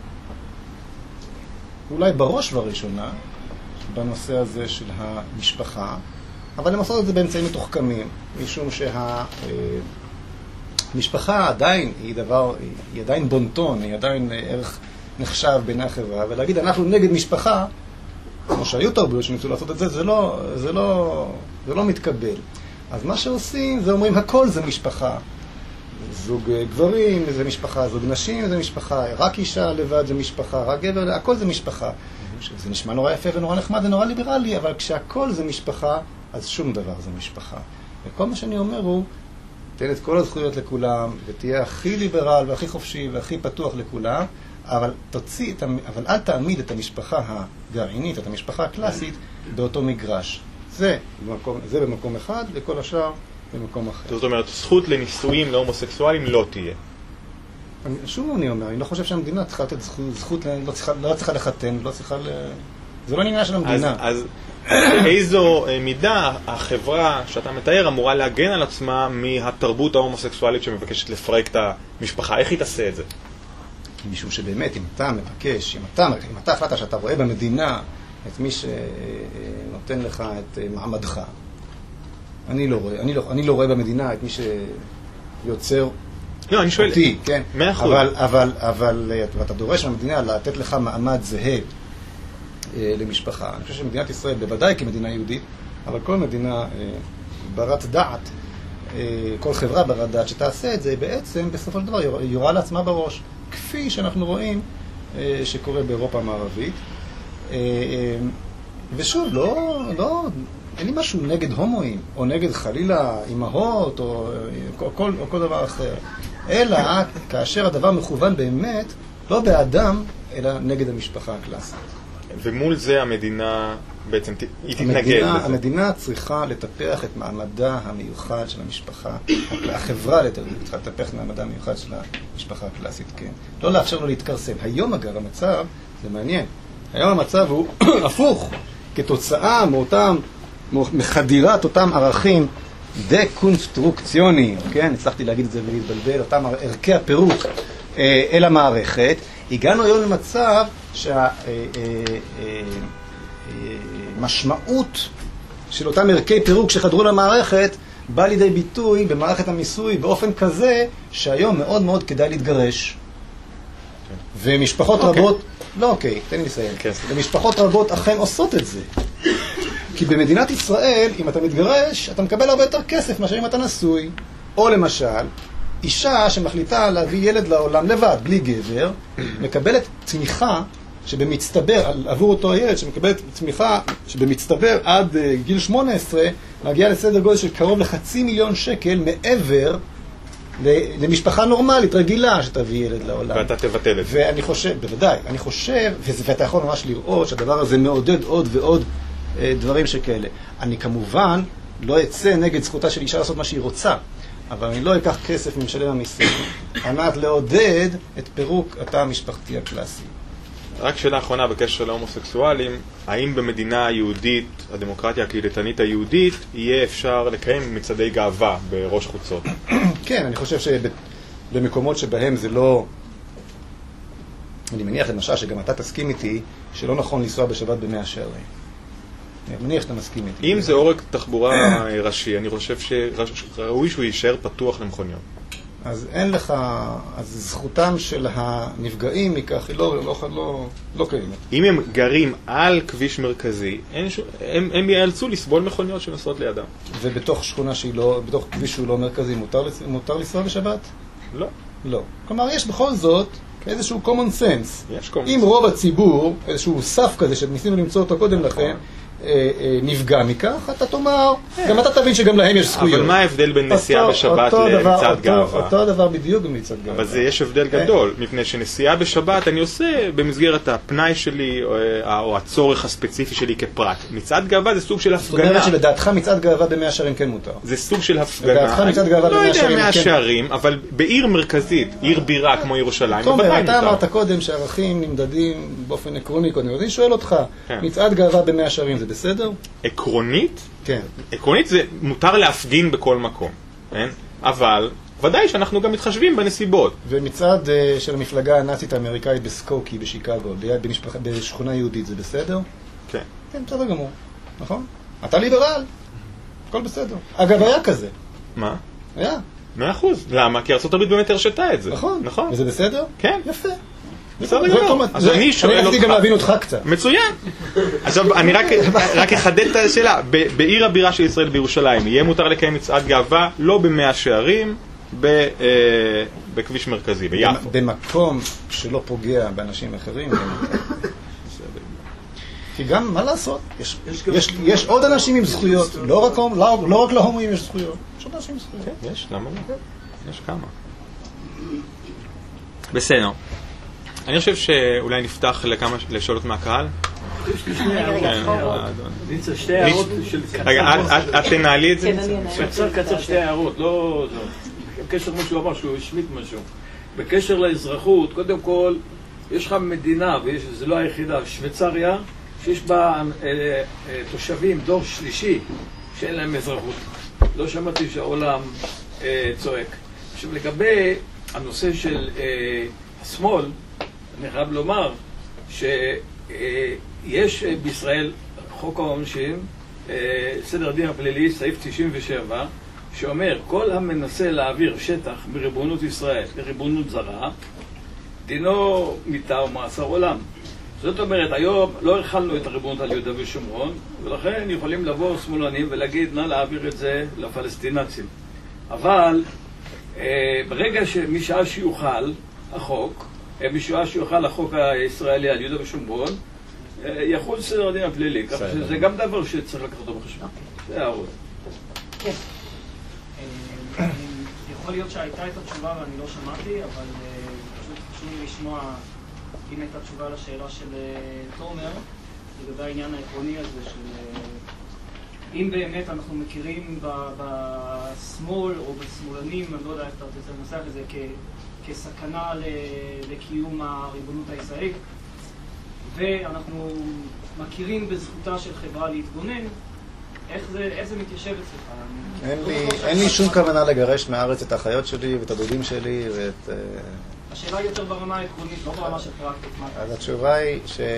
אולי בראש ובראשונה, בנושא הזה של המשפחה, אבל הם עושות את זה באמצעים מתוחכמים, משום שהמשפחה עדיין היא עדיין בונטון, היא עדיין ערך נחשב בעיני החברה, ולהגיד אנחנו נגד משפחה, כמו שהיו תרבויות שניסו לעשות את זה, זה לא מתקבל. אז מה שעושים זה אומרים הכל זה משפחה, זוג גברים זה משפחה, זוג נשים זה משפחה, רק אישה לבד זה משפחה, רק גבר, הכל זה משפחה. זה נשמע נורא יפה ונורא נחמד ונורא ליברלי, אבל כשהכל זה משפחה, אז שום דבר זה משפחה. וכל מה שאני אומר הוא, תן את כל הזכויות לכולם, ותהיה הכי ליברל והכי חופשי והכי פתוח לכולם, אבל אל תעמיד את המשפחה הגרעינית, את המשפחה הקלאסית, באותו מגרש. זה במקום אחד, וכל השאר במקום אחר. זאת אומרת, זכות לנישואים להומוסקסואלים לא תהיה. שוב אני אומר, אני לא חושב שהמדינה צריכה לתת זכות, לא צריכה לחתן, לא צריכה זה לא עניין של המדינה. אז איזו מידה החברה שאתה מתאר אמורה להגן על עצמה מהתרבות ההומוסקסואלית שמבקשת לפרק את המשפחה? איך היא תעשה את זה? משום שבאמת, אם אתה מבקש, אם אתה החלטת שאתה רואה במדינה את מי שנותן לך את מעמדך, אני לא רואה במדינה את מי שיוצר לא, אני שואל, אותי, כן? 100%. אבל אתה דורש מהמדינה לתת לך מעמד זהה למשפחה. אני חושב שמדינת ישראל, בוודאי כמדינה יהודית, אבל כל מדינה ברת דעת, כל חברה ברת דעת שתעשה את זה, בעצם בסופו של דבר יורה לעצמה בראש, כפי שאנחנו רואים שקורה באירופה המערבית. ושוב, אין לי משהו נגד הומואים, או נגד חלילה אימהות, או כל דבר אחר. אלא כאשר הדבר מכוון באמת, לא באדם, אלא נגד המשפחה הקלאסית. ומול זה המדינה בעצם היא תתנגד לזה. המדינה צריכה לטפח את מעמדה המיוחד של המשפחה, החברה צריכה לטפח את מעמדה המיוחד של המשפחה הקלאסית, כן. לא לאפשר לו להתקרסם. היום אגב המצב, זה מעניין, היום המצב הוא הפוך, כתוצאה מחדירת אותם ערכים דקונסטרוקציוניים, כן? הצלחתי להגיד את זה ולהתבלבל, אותם ערכי הפירוק אל המערכת, הגענו היום למצב שהמשמעות של אותם ערכי פירוק שחדרו למערכת בא לידי ביטוי במערכת המיסוי באופן כזה שהיום מאוד מאוד כדאי להתגרש. ומשפחות רבות, תן לי לסיים. ומשפחות רבות אכן עושות את זה. כי במדינת ישראל, אם אתה מתגרש, אתה מקבל הרבה יותר כסף מאשר אם אתה נשוי. או למשל, אישה שמחליטה להביא ילד לעולם לבד, בלי גבר, מקבלת תמיכה שבמצטבר, עבור אותו הילד, שמקבלת תמיכה שבמצטבר עד גיל 18, מגיעה לסדר גודל של קרוב ל500,000 שקל מעבר למשפחה נורמלית, רגילה, שתביא ילד לעולם. ואתה תבטל את זה. ואני חושב, בוודאי, אני חושב, ואתה יכול ממש לראות שהדבר הזה מעודד עוד ועוד דברים שכאלה. אני כמובן לא אצא נגד זכותה של אישה לעשות מה שהיא רוצה, אבל אני לא אקח כסף ממשלם המיסים, על מנת לעודד את פירוק התא המשפחתי הקלאסי. רק שאלה אחרונה בקשר להומוסקסואלים, האם במדינה היהודית, הדמוקרטיה הקהילתנית היהודית, יהיה אפשר לקיים מצעדי גאווה בראש חוצות? כן, אני חושב שבמקומות שבהם זה לא... אני מניח למשל שגם אתה תסכים איתי שלא נכון לנסוע בשבת במאה שערים. אני מניח שאתה מסכים איתי. אם זה עורק תחבורה ראשי, אני חושב שראוי שהוא יישאר פתוח למכוניות. אז אין לך, אז זכותם של הנפגעים מכך היא לא קיימת. אם הם גרים על כביש מרכזי, הם ייאלצו לסבול מכוניות שנוסעות לידם. ובתוך שכונה שהיא לא, בתוך כביש שהוא לא מרכזי, מותר לנסוע בשבת? לא. לא. כלומר, יש בכל זאת איזשהו common sense. יש common sense. אם רוב הציבור, איזשהו סף כזה שניסינו למצוא אותו קודם לכן, נפגע מכך, אתה תאמר, גם אתה תבין שגם להם יש זכויות. אבל מה ההבדל בין נסיעה בשבת למצעד גאווה? אותו דבר בדיוק במצעד גאווה. אבל יש הבדל גדול, מפני שנסיעה בשבת אני עושה במסגרת הפנאי שלי או הצורך הספציפי שלי כפרט. מצעד גאווה זה סוג של הפגנה. זאת אומרת שלדעתך מצעד גאווה במאה שערים כן מותר. זה סוג של הפגנה. לדעתך מצעד גאווה במאה שערים כן. לא יודע מאה שערים, אבל בעיר מרכזית, עיר בירה כמו ירושלים, תומר, אתה אמרת קודם שערכים נמדדים באופן עקרוני קודם. אז אני שואל אותך, מצעד גאווה במאה שערים זה בסדר? עקרונית? כן. עקרונית זה מותר להפגין בכל מקום, כן? אבל ודאי שאנחנו גם מתחשבים בנסיבות. ומצעד של המפלגה הנאצית האמריקאית בסקוקי בשיקגו, בשכונה יהודית, זה בסדר? כן. כן, בסדר גמור. נכון? אתה ליברל. הכל בסדר. אגב, היה כזה. מה? היה. 100%. למה? כי ארצות הברית באמת הרשתה את זה. נכון. נכון. וזה בסדר? כן. יפה. בסדר גמור. אז אני שואל אותך. אני רציתי גם להבין אותך קצת. מצוין. עכשיו, אני רק אחדד את השאלה. בעיר הבירה של ישראל בירושלים, יהיה מותר לקיים מצעד גאווה, לא במאה שערים, בכביש מרכזי, ביפו. במקום שלא פוגע באנשים אחרים. כי גם, מה לעשות? יש עוד אנשים עם זכויות. לא רק להומואים יש זכויות. יש עוד אנשים עם זכויות. יש, למה לא? יש כמה. בסדר. אני חושב שאולי נפתח לשאלות מהקהל. שתי הערות של קצר. רגע, את תנהלי את זה? קצר שתי הערות, לא... בקשר למה שהוא אמר, שהוא השמיט משהו. בקשר לאזרחות, קודם כל, יש לך מדינה, וזה לא היחידה, שוויצריה, שיש בה תושבים, דור שלישי, שאין להם אזרחות. לא שמעתי שהעולם צועק. עכשיו, לגבי הנושא של השמאל, אני חייב לומר שיש בישראל חוק העונשין, סדר הדין הפלילי, סעיף 97, שאומר, כל המנסה להעביר שטח מריבונות ישראל לריבונות זרה, דינו מיתה או מאסר עולם. זאת אומרת, היום לא הרחלנו את הריבונות על יהודה ושומרון, ולכן יכולים לבוא שמאלנים ולהגיד, נא להעביר את זה לפלסטינצים. אבל ברגע משעה שיוחל החוק, משעה שיוחל החוק הישראלי על יהודה ושומרון, יחול סדר הדין הפלילי, כך שזה גם דבר שצריך לקחת אותו בחשבון. זה הערות. כן. יכול להיות שהייתה את התשובה ואני לא שמעתי, אבל פשוט חשוב לי לשמוע אם הייתה תשובה לשאלה של תומר, לגבי העניין העקרוני הזה של אם באמת אנחנו מכירים בשמאל או בשמאלנים, אני לא יודע איך אתה רוצה לנסח את זה, כסכנה לקיום הריבונות הישראלית, ואנחנו מכירים בזכותה של חברה להתגונן, איך זה מתיישב אצלך? אין לי שום כוונה לגרש מהארץ את האחיות שלי ואת הדודים שלי ואת... השאלה היא יותר ברמה העקרונית, לא ברמה של פרקטית. אז התשובה היא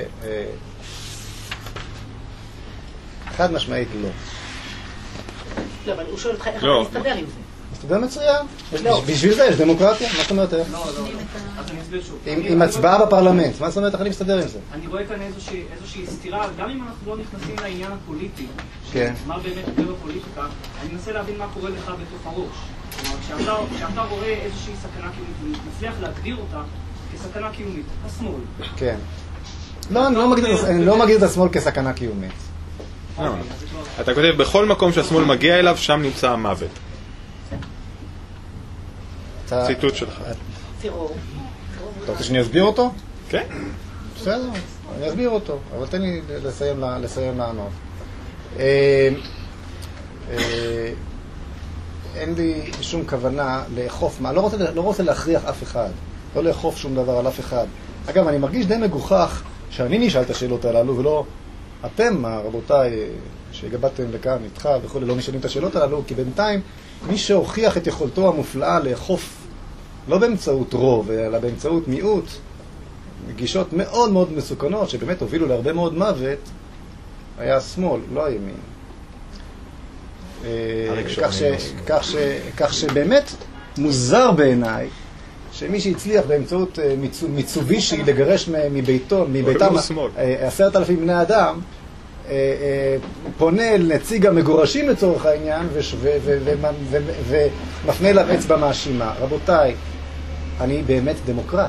חד משמעית לא. לא, אבל הוא שואל אותך איך אתה מסתדר עם זה. מסתדר מצוין. בשביל זה יש דמוקרטיה. מה זאת אומרת איך? לא. אז אני אסביר שוב. עם הצבעה בפרלמנט. מה זאת אומרת איך אני מסתדר עם זה? אני רואה כאן איזושהי סתירה, גם אם אנחנו לא נכנסים לעניין הפוליטי, מה באמת קורה בפוליטיקה, אני מנסה להבין מה קורה לך בתוך הראש. כלומר, כשאתה רואה איזושהי סכנה קיומית, מצליח להגדיר אותה כסכנה קיומית, השמאל. כן. לא, אני לא מגדיר את השמאל כסכנה קיומית. אתה כותב, בכל מקום שהשמאל מגיע אליו, שם נמצא המוות. ציטוט שלך. טרור. אתה רוצה שאני אסביר אותו? כן. בסדר, אני אסביר אותו, אבל תן לי לסיים לענות. אין לי שום כוונה לאכוף, לא רוצה להכריח אף אחד, לא לאכוף שום דבר על אף אחד. אגב, אני מרגיש די מגוחך שאני נשאל את השאלות הללו, ולא אתם, רבותיי, שהגבתם לכאן איתך וכו', לא נשאלים את השאלות הללו, כי בינתיים מי שהוכיח את יכולתו המופלאה לאכוף, לא באמצעות רוב, אלא באמצעות מיעוט, גישות מאוד מאוד מסוכנות, שבאמת הובילו להרבה מאוד מוות, היה השמאל, לא הימין. כך שבאמת מוזר בעיניי שמי שהצליח באמצעות מיצובישי לגרש מביתם 10,000 בני אדם, פונה לנציג המגורשים לצורך העניין ומפנה אליו אצבע מאשימה. רבותיי, אני באמת דמוקרט.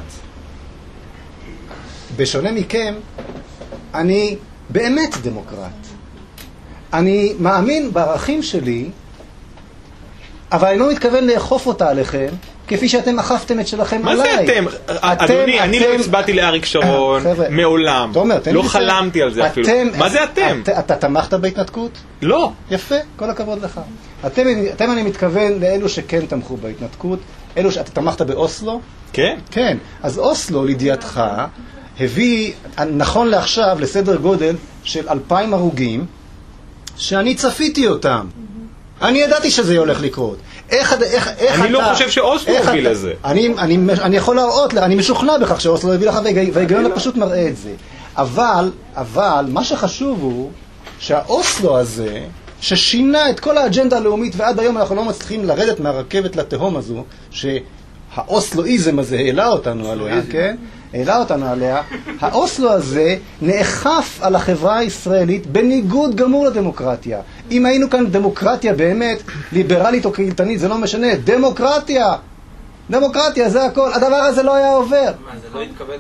בשונה מכם, אני באמת דמוקרט. אני מאמין בערכים שלי, אבל אני לא מתכוון לאכוף אותה עליכם, כפי שאתם אכפתם את שלכם עליי. מה זה אתם? אדוני, אני לא הצבעתי לאריק שרון מעולם. לא חלמתי על זה אפילו. מה זה אתם? אתה תמכת בהתנתקות? לא. יפה, כל הכבוד לך. אתם אני מתכוון לאלו שכן תמכו בהתנתקות, אלו שאתה תמכת באוסלו? כן. כן. אז אוסלו, לידיעתך, הביא, נכון לעכשיו, לסדר גודל של 2,000 הרוגים, שאני צפיתי אותם. אני ידעתי שזה הולך לקרות. אני לא חושב שאוסלו הוביל לזה. אני יכול להראות, אני משוכנע בכך שאוסלו הביא לך, וההיגיון פשוט מראה את זה. אבל מה שחשוב הוא שהאוסלו הזה, ששינה את כל האג'נדה הלאומית, ועד היום אנחנו לא מצליחים לרדת מהרכבת לתהום הזו, האוסלואיזם הזה העלה אותנו עליה, כן? העלה אותנו עליה. האוסלו הזה נאכף על החברה הישראלית בניגוד גמור לדמוקרטיה. אם היינו כאן דמוקרטיה באמת, ליברלית או קהילתנית, זה לא משנה. דמוקרטיה! דמוקרטיה, זה הכל. הדבר הזה לא היה עובר. מה, זה לא התקבל...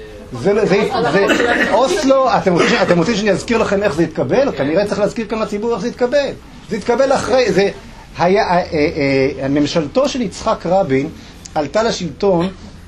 זה אוסלו, אתם רוצים שאני אזכיר לכם איך זה התקבל? כנראה צריך להזכיר כאן לציבור איך זה התקבל. זה התקבל אחרי, זה היה, ממשלתו של יצחק רבין עלתה לשלטון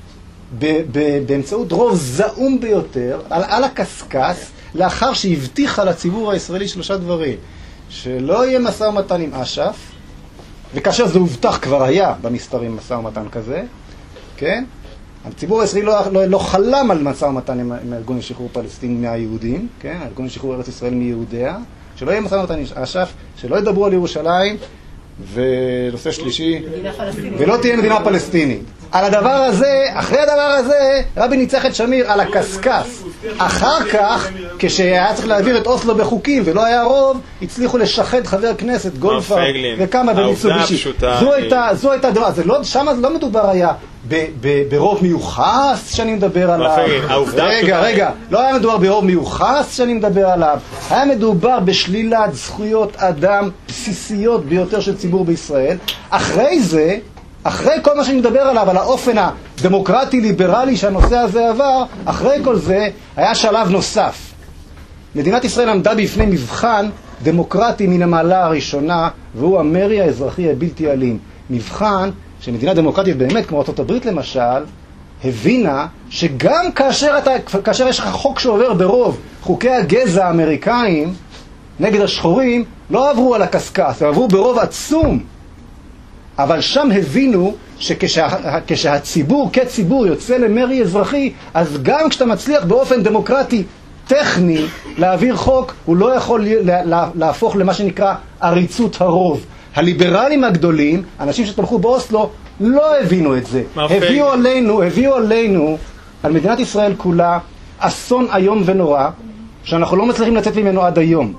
באמצעות רוב זעום ביותר, על הקסקס, לאחר שהבטיחה לציבור הישראלי 3 דברים. שלא יהיה משא ומתן עם אש"ף, וכאשר זה הובטח כבר היה במספרים משא ומתן כזה, כן? הציבור הישראלי לא חלם על משא ומתן עם הארגון לשחרור פלסטין מהיהודים, כן? הארגון לשחרור ארץ ישראל מיהודיה, שלא יהיה משא ומתן עם אש"ף, שלא ידברו על ירושלים, ונושא שלישי, ולא תהיה מדינה פלסטינית. על הדבר הזה, אחרי הדבר הזה, רבין ניצח את שמיר על הקסקס. אחר כך, כשהיה צריך להעביר את אוסלו בחוקים ולא היה רוב, הצליחו לשחד חבר כנסת גולדפרב וכמה במיצובישי. זו הייתה דבר, שם לא מדובר היה ברוב מיוחס שאני מדבר עליו. רגע, לא היה מדובר ברוב מיוחס שאני מדבר עליו. היה מדובר בשלילת זכויות אדם בסיסיות ביותר של ציבור בישראל. אחרי זה, אחרי כל מה שאני מדבר עליו, על האופן הדמוקרטי-ליברלי שהנושא הזה עבר, אחרי כל זה היה שלב נוסף. מדינת ישראל עמדה בפני מבחן דמוקרטי מן המעלה הראשונה, והוא המרי האזרחי הבלתי אלים. מבחן שמדינה דמוקרטית באמת, כמו ארצות הברית למשל, הבינה שגם כאשר יש לך חוק שעובר ברוב, חוקי הגזע האמריקאים נגד השחורים, לא עברו על הקסקס, הם עברו ברוב עצום. אבל שם הבינו שכשהציבור כציבור יוצא למרי אזרחי, אז גם כשאתה מצליח באופן דמוקרטי טכני להעביר חוק, הוא לא יכול להפוך למה שנקרא עריצות הרוב. הליברלים הגדולים, אנשים שתמכו באוסלו, לא הבינו את זה. הביאו עלינו, על מדינת ישראל כולה, אסון איום ונורא, שאנחנו לא מצליחים לצאת ממנו עד היום.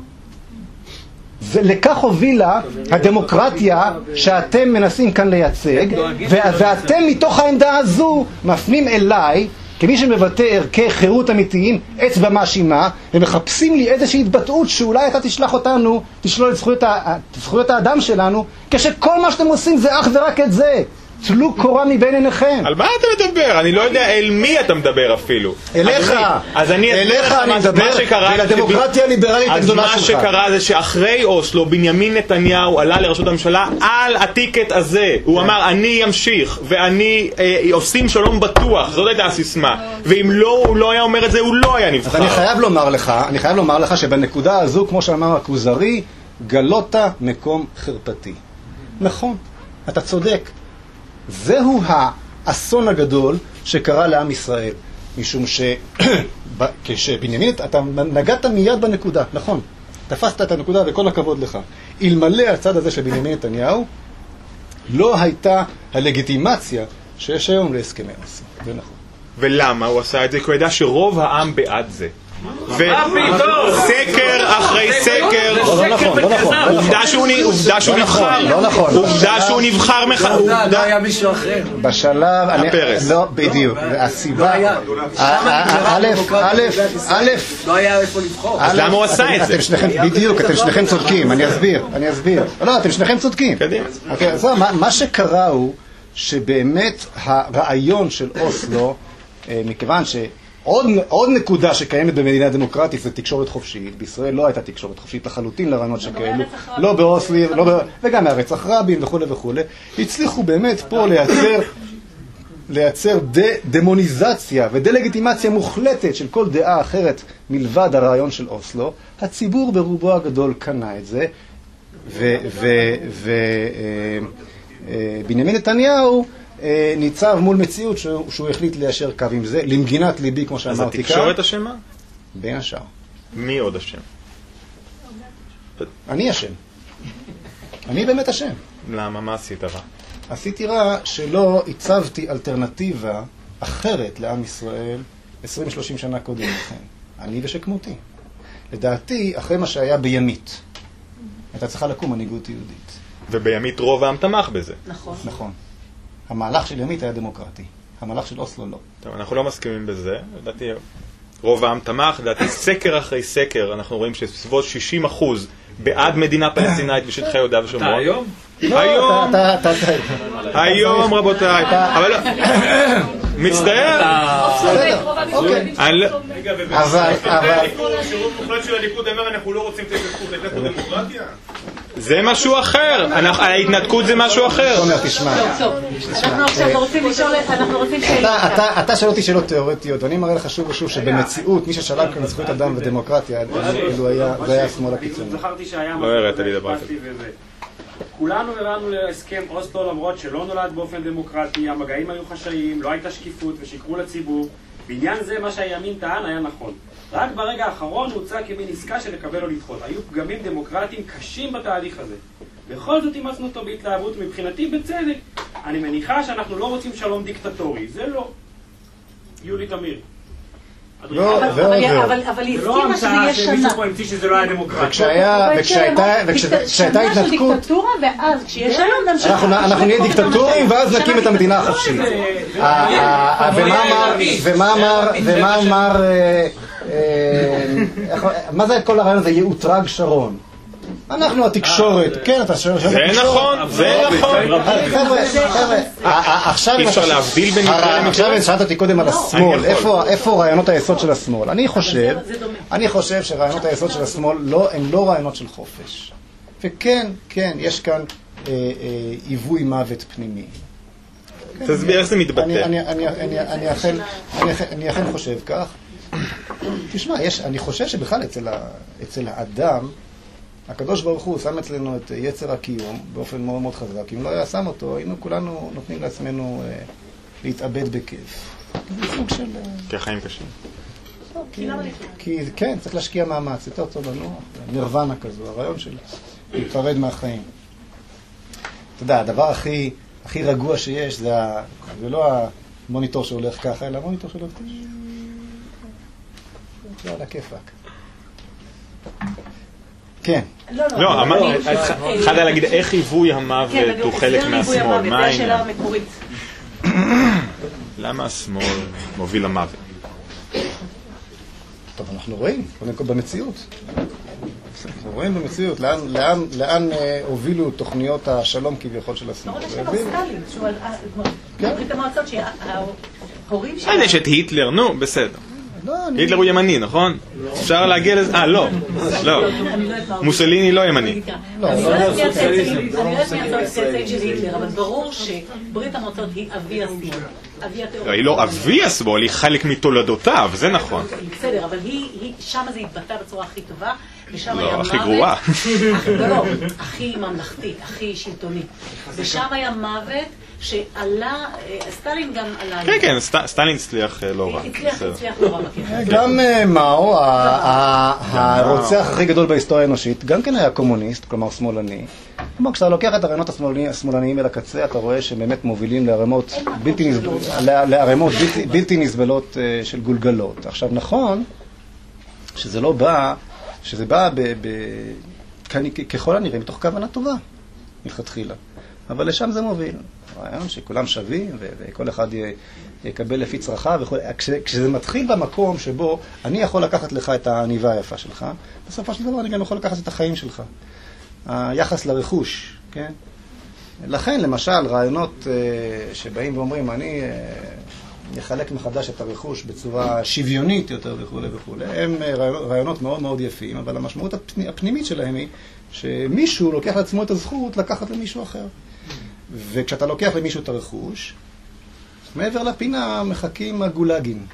ולכך הובילה הדמוקרטיה שאתם מנסים כאן לייצג, ואתם מתוך העמדה הזו מפנים אליי, כמי שמבטא ערכי חירות אמיתיים, אצבע מאשימה, ומחפשים לי איזושהי התבטאות שאולי אתה תשלח אותנו, תשלול את זכויות האדם שלנו, כשכל מה שאתם עושים זה אך ורק את זה. צלו קורה מבין עיניכם. על מה אתה מדבר? אני לא יודע אל מי אתה מדבר אפילו. אליך. אז אליך אני מדבר, ולדמוקרטיה הליברלית הגדולה שלך. אז מה שקרה זה שאחרי אוסלו, בנימין נתניהו עלה לראשות הממשלה על הטיקט הזה. הוא אמר, אני אמשיך, ואני עושים שלום בטוח. זאת הייתה הסיסמה. ואם לא, הוא לא היה אומר את זה, הוא לא היה נבחר. אז אני חייב לומר לך שבנקודה הזו, כמו שאמר הכוזרי, גלות מקום חרפתי. נכון, אתה צודק. זהו האסון הגדול שקרה לעם ישראל, משום כשבנימין, אתה נגעת מיד בנקודה, נכון, תפסת את הנקודה וכל הכבוד לך. אלמלא הצד הזה של בנימין נתניהו, לא הייתה הלגיטימציה שיש היום להסכמי אוסלו. זה נכון. ולמה הוא עשה את זה? כי הוא ידע שרוב העם בעד זה. וסקר אחרי סקר, עובדה שהוא נבחר, עובדה שהוא נבחר לא היה מישהו אחר בשלב, לא, בדיוק, הסיבה לא היה איפה לבחור, אז למה הוא עשה את זה? בדיוק, אתם שניכם צודקים, אני אסביר, לא, אתם שניכם צודקים. מה שקרה הוא שבאמת הרעיון של אוסלו, מכיוון עוד נקודה שקיימת במדינה דמוקרטית זה תקשורת חופשית. בישראל לא הייתה תקשורת חופשית לחלוטין לרעיונות שכאלו, לא באוסלו, וגם מהרצח רבין וכו' וכו'. הצליחו באמת פה לייצר דמוניזציה ודלגיטימציה מוחלטת של כל דעה אחרת מלבד הרעיון של אוסלו. הציבור ברובו הגדול קנה את זה, ובנימין נתניהו ניצב מול מציאות שהוא החליט ליישר קו עם זה, למגינת ליבי, כמו שאמרתי כאן. אז התקשורת אשמה? בין השאר. מי עוד אשם? אני אשם. אני באמת אשם. למה? מה עשית רע? עשיתי רע שלא הצבתי אלטרנטיבה אחרת לעם ישראל 20-30 שנה קודם לכן. אני ושכמותי. לדעתי, אחרי מה שהיה בימית, הייתה צריכה לקום מנהיגות יהודית. ובימית רוב העם תמך בזה. נכון. נכון. המהלך של ימית היה דמוקרטי. המהלך של אוסלו לא. טוב, אנחנו לא מסכימים בזה. לדעתי, רוב העם תמך. לדעתי, סקר אחרי סקר, אנחנו רואים שסביבות 60% בעד מדינה פלסטינאית בשטחי יהודה ושומרון. אתה היום? היום, רבותיי. אבל לא. מצטער. אבל... שרוב מוחלט של הליכוד אמר, אנחנו לא רוצים תתנתקות דמוקרטיה. זה משהו אחר. ההתנתקות זה משהו אחר. תשמע. אנחנו עכשיו רוצים לשאול, אתה שואל אותי שאלות תיאורטיות, ואני מראה לך שוב ושוב שבמציאות, מי ששלל כאן זכויות אדם ודמוקרטיה, זה היה השמאל הקיצוני. זכרתי שהיה לא הראת לי דבר כזה. כולנו הרמנו להסכם אוסלו למרות שלא נולד באופן דמוקרטי, המגעים היו חשאיים, לא הייתה שקיפות ושיקרו לציבור. בעניין זה מה שהימין טען היה נכון. רק ברגע האחרון הוצא כמין עסקה של לקבל או לדחות. היו פגמים דמוקרטיים קשים בתהליך הזה. בכל זאת אימצנו אותו בהתלהבות, מבחינתי בצדק. אני מניחה שאנחנו לא רוצים שלום דיקטטורי. זה לא. יולי תמיר. אבל היא הסכימה שזה יהיה שנה. שמישהו פה המציא שזה לא היה דמוקרטי. וכשהייתה התנתקות, ואז כשיש שלום נמשיך. אנחנו נהיה דיקטטורים ואז נקים את המדינה החופשית. ומה אמר מה זה כל הרעיון הזה? יאותרג שרון. אנחנו התקשורת, כן, אתה שואל... זה נכון, זה נכון. אי אפשר להבדיל בין... עכשיו שאלת אותי קודם על השמאל, איפה רעיונות היסוד של השמאל? אני חושב שרעיונות היסוד של השמאל הם לא רעיונות של חופש. וכן, כן, יש כאן עיווי מוות פנימי. תסביר איך זה מתבטא. אני אכן חושב כך. תשמע, אני חושב שבכלל אצל האדם, הקדוש ברוך הוא שם אצלנו את יצר הקיום באופן מאוד מאוד חזק. אם לא היה שם אותו, היינו כולנו נותנים לעצמנו להתאבד בכיף. זה סוג של... כי החיים קשים. כי כן, צריך להשקיע מאמץ, יותר טוב לנוח, נירוונה כזו, הרעיון של להיפרד מהחיים. אתה יודע, הדבר הכי רגוע שיש זה לא המוניטור שהולך ככה, אלא המוניטור שהולך זה על הכיפק. כן. לא, התחלת להגיד איך עיווי המוות הוא חלק מהשמאל, מה העניין? זה השאלה המקורית. למה השמאל מוביל למוות? טוב, אנחנו רואים, קודם כל במציאות. אנחנו רואים במציאות, לאן הובילו תוכניות השלום כביכול של השמאל. לא רק שלא סטלין, שהוא ברית המועצות שההורים שלנו... יש את היטלר, נו, בסדר. היטלר הוא ימני, נכון? אפשר להגיע לזה... לא, לא. מוסליני לא ימני. אני לא יודעת מהצורך של היטלר, אבל ברור שברית המועצות היא אבי השמאל. היא לא אבי השמאל, היא חלק מתולדותיו, זה נכון. בסדר, אבל שם זה התבטא בצורה הכי טובה, ושם היה מוות... הכי גרועה. לא, הכי ממלכתית, הכי שלטונית. ושם היה מוות שעלה, סטלין גם עלה... כן, כן, סטלין הצליח לא רע. הצליח לא רע. גם מאו, הרוצח הכי גדול בהיסטוריה האנושית, גם כן היה קומוניסט, כלומר שמאלני. כלומר, כשאתה לוקח את הרעיונות השמאלניים אל הקצה, אתה רואה שבאמת מובילים לערימות בלתי נסבלות של גולגלות. עכשיו, נכון שזה לא בא, שזה בא ככל הנראה מתוך כוונה טובה, מלכתחילה. אבל לשם זה מוביל. רעיון שכולם שווים וכל אחד יקבל לפי צרכיו. כשזה מתחיל במקום שבו אני יכול לקחת לך את העניבה היפה שלך, בסופו של דבר אני גם יכול לקחת את החיים שלך. היחס לרכוש, כן? לכן, למשל, רעיונות שבאים ואומרים, אני אחלק מחדש את הרכוש בצורה שוויונית יותר וכו' וכו'. הם רעיונות מאוד מאוד יפים, אבל המשמעות הפנימית שלהם היא שמישהו לוקח לעצמו את הזכות לקחת למישהו אחר. וכשאתה לוקח למישהו את הרכוש, מעבר לפינה מחכים הגולגים.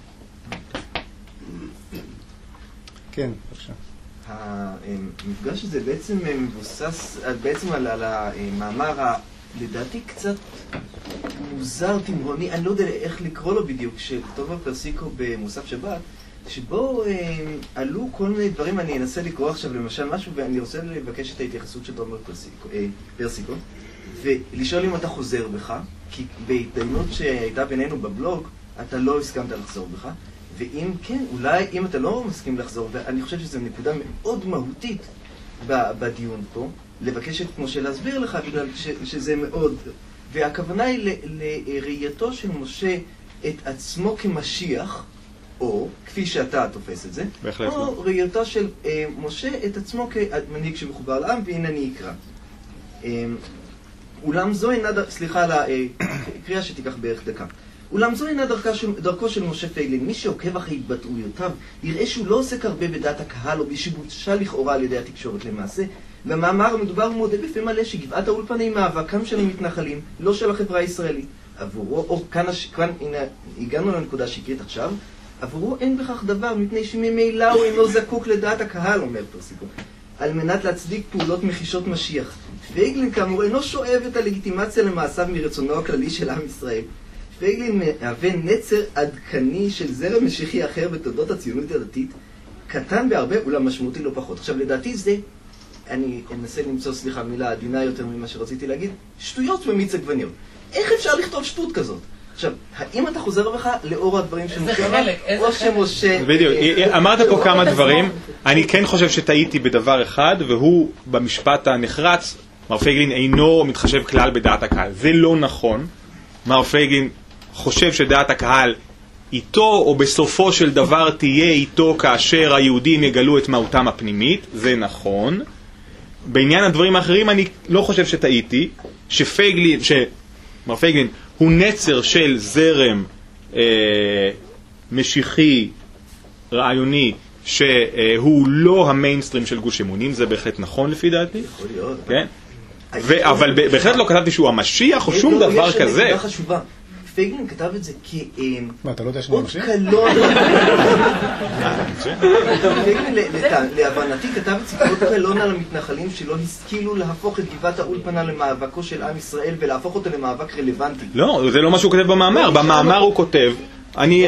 כן, בבקשה. המפגש הזה בעצם מבוסס בעצם על המאמר לדעתי קצת מוזר, תמרוני, אני לא יודע איך לקרוא לו בדיוק, של תומר פרסיקו במוסף שבת, שבו עלו כל מיני דברים. אני אנסה לקרוא עכשיו למשל משהו, ואני רוצה לבקש את ההתייחסות של תומר פרסיקו ולשאול אם אתה חוזר בך, כי בהתדיינות שהייתה בינינו בבלוג אתה לא הסכמת לחזור בך, ואם כן, אולי אם אתה לא מסכים לחזור, ואני חושב שזו נקודה מאוד מהותית בדיון פה, לבקש את משה להסביר לך, בגלל שזה מאוד והכוונה היא לראייתו של משה את עצמו כמשיח, או, כפי שאתה תופס את זה, או ראייתו של משה את עצמו כמנהיג שמחובר לעם, והנה אני אקרא. אולם זו אינה, סליחה על הקריאה שתיקח בערך דקה. אולם זו אינה דרכו של משה פייגלין. מי שעוקב אחרי התבטאויותיו יראה שהוא לא עוסק הרבה בדעת הקהל או בשבושה לכאורה על ידי התקשורת למעשה. במאמר המדובר הוא מודה בפה מלא שגבעת האולפנה היא מאבקם של המתנחלים, לא של החברה הישראלית. עבורו, או כאן הנה, הגענו לנקודה שקרית עכשיו, עבורו אין בכך דבר מפני שממילא הוא אינו זקוק לדעת הקהל, אומר פרסיקו, על מנת להצדיק פעולות מחישות משיח. פייגלין כאמור אינו שואב את הלגיטימציה למעשיו מרצונו הכללי של עם ישראל. פייגלין מהווה נצר עדכני של זרם משיחי אחר בתולדות הציונות הדתית, קטן בהרבה אולם משמעותי לא פחות. עכשיו לדעתי זה, אני אנסה למצוא, סליחה, מילה עדינה יותר ממה שרציתי להגיד, שטויות במיץ עגבניות. איך אפשר לכתוב שטות כזאת? עכשיו, האם אתה חוזר בך לאור הדברים שמשה או שמשה... בדיוק, אמרת פה כמה דברים, אני כן חושב שטעיתי בדבר אחד, והוא במשפט הנחרץ, מר פייגלין אינו מתחשב כלל בדעת הקהל. זה לא נכון. מר פייגלין חושב שדעת הקהל איתו, או בסופו של דבר תהיה איתו כאשר היהודים יגלו את מהותם הפנימית. זה נכון. בעניין הדברים האחרים אני לא חושב שטעיתי, שמר פייגלין הוא נצר של זרם משיחי רעיוני שהוא לא המיינסטרים של גוש אמונים. זה בהחלט נכון לפי דעתי. יכול להיות. כן? אבל בהחלט לא כתבתי שהוא המשיח או שום דבר כזה. יש חשובה. פייגלין כתב את זה מה, אתה לא יודע שאני משיח? קלון. פייגלין להבנתי כתב את זה עוד קלון על המתנחלים שלא השכילו להפוך את גבעת האולפנה למאבקו של עם ישראל ולהפוך אותו למאבק רלוונטי. לא, זה לא מה שהוא כותב במאמר. במאמר הוא כותב, אני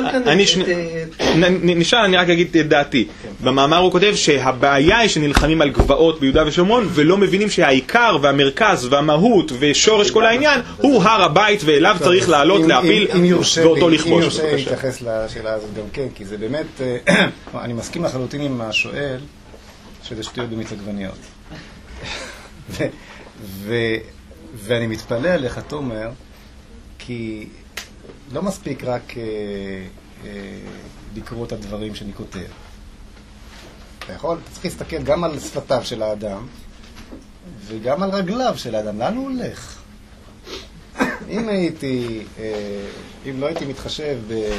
רק אגיד את דעתי. במאמר הוא כותב שהבעיה היא שנלחמים על גבעות ביהודה ושומרון ולא מבינים שהעיקר והמרכז והמהות ושורש כל העניין הוא הר הבית, ואליו צריך לעלות, להפיל ואותו לכבוש. אם יורשה להתייחס לשאלה הזאת גם כן, כי זה באמת, אני מסכים לחלוטין עם השואל שזה שטויות במיץ עגבניות. ואני מתפלא עליך, תומר, כי לא מספיק רק לקרוא את הדברים שאני כותב. אתה צריך להסתכל גם על שפתיו של האדם וגם על רגליו של האדם. לאן הוא הולך? אם לא הייתי מתחשב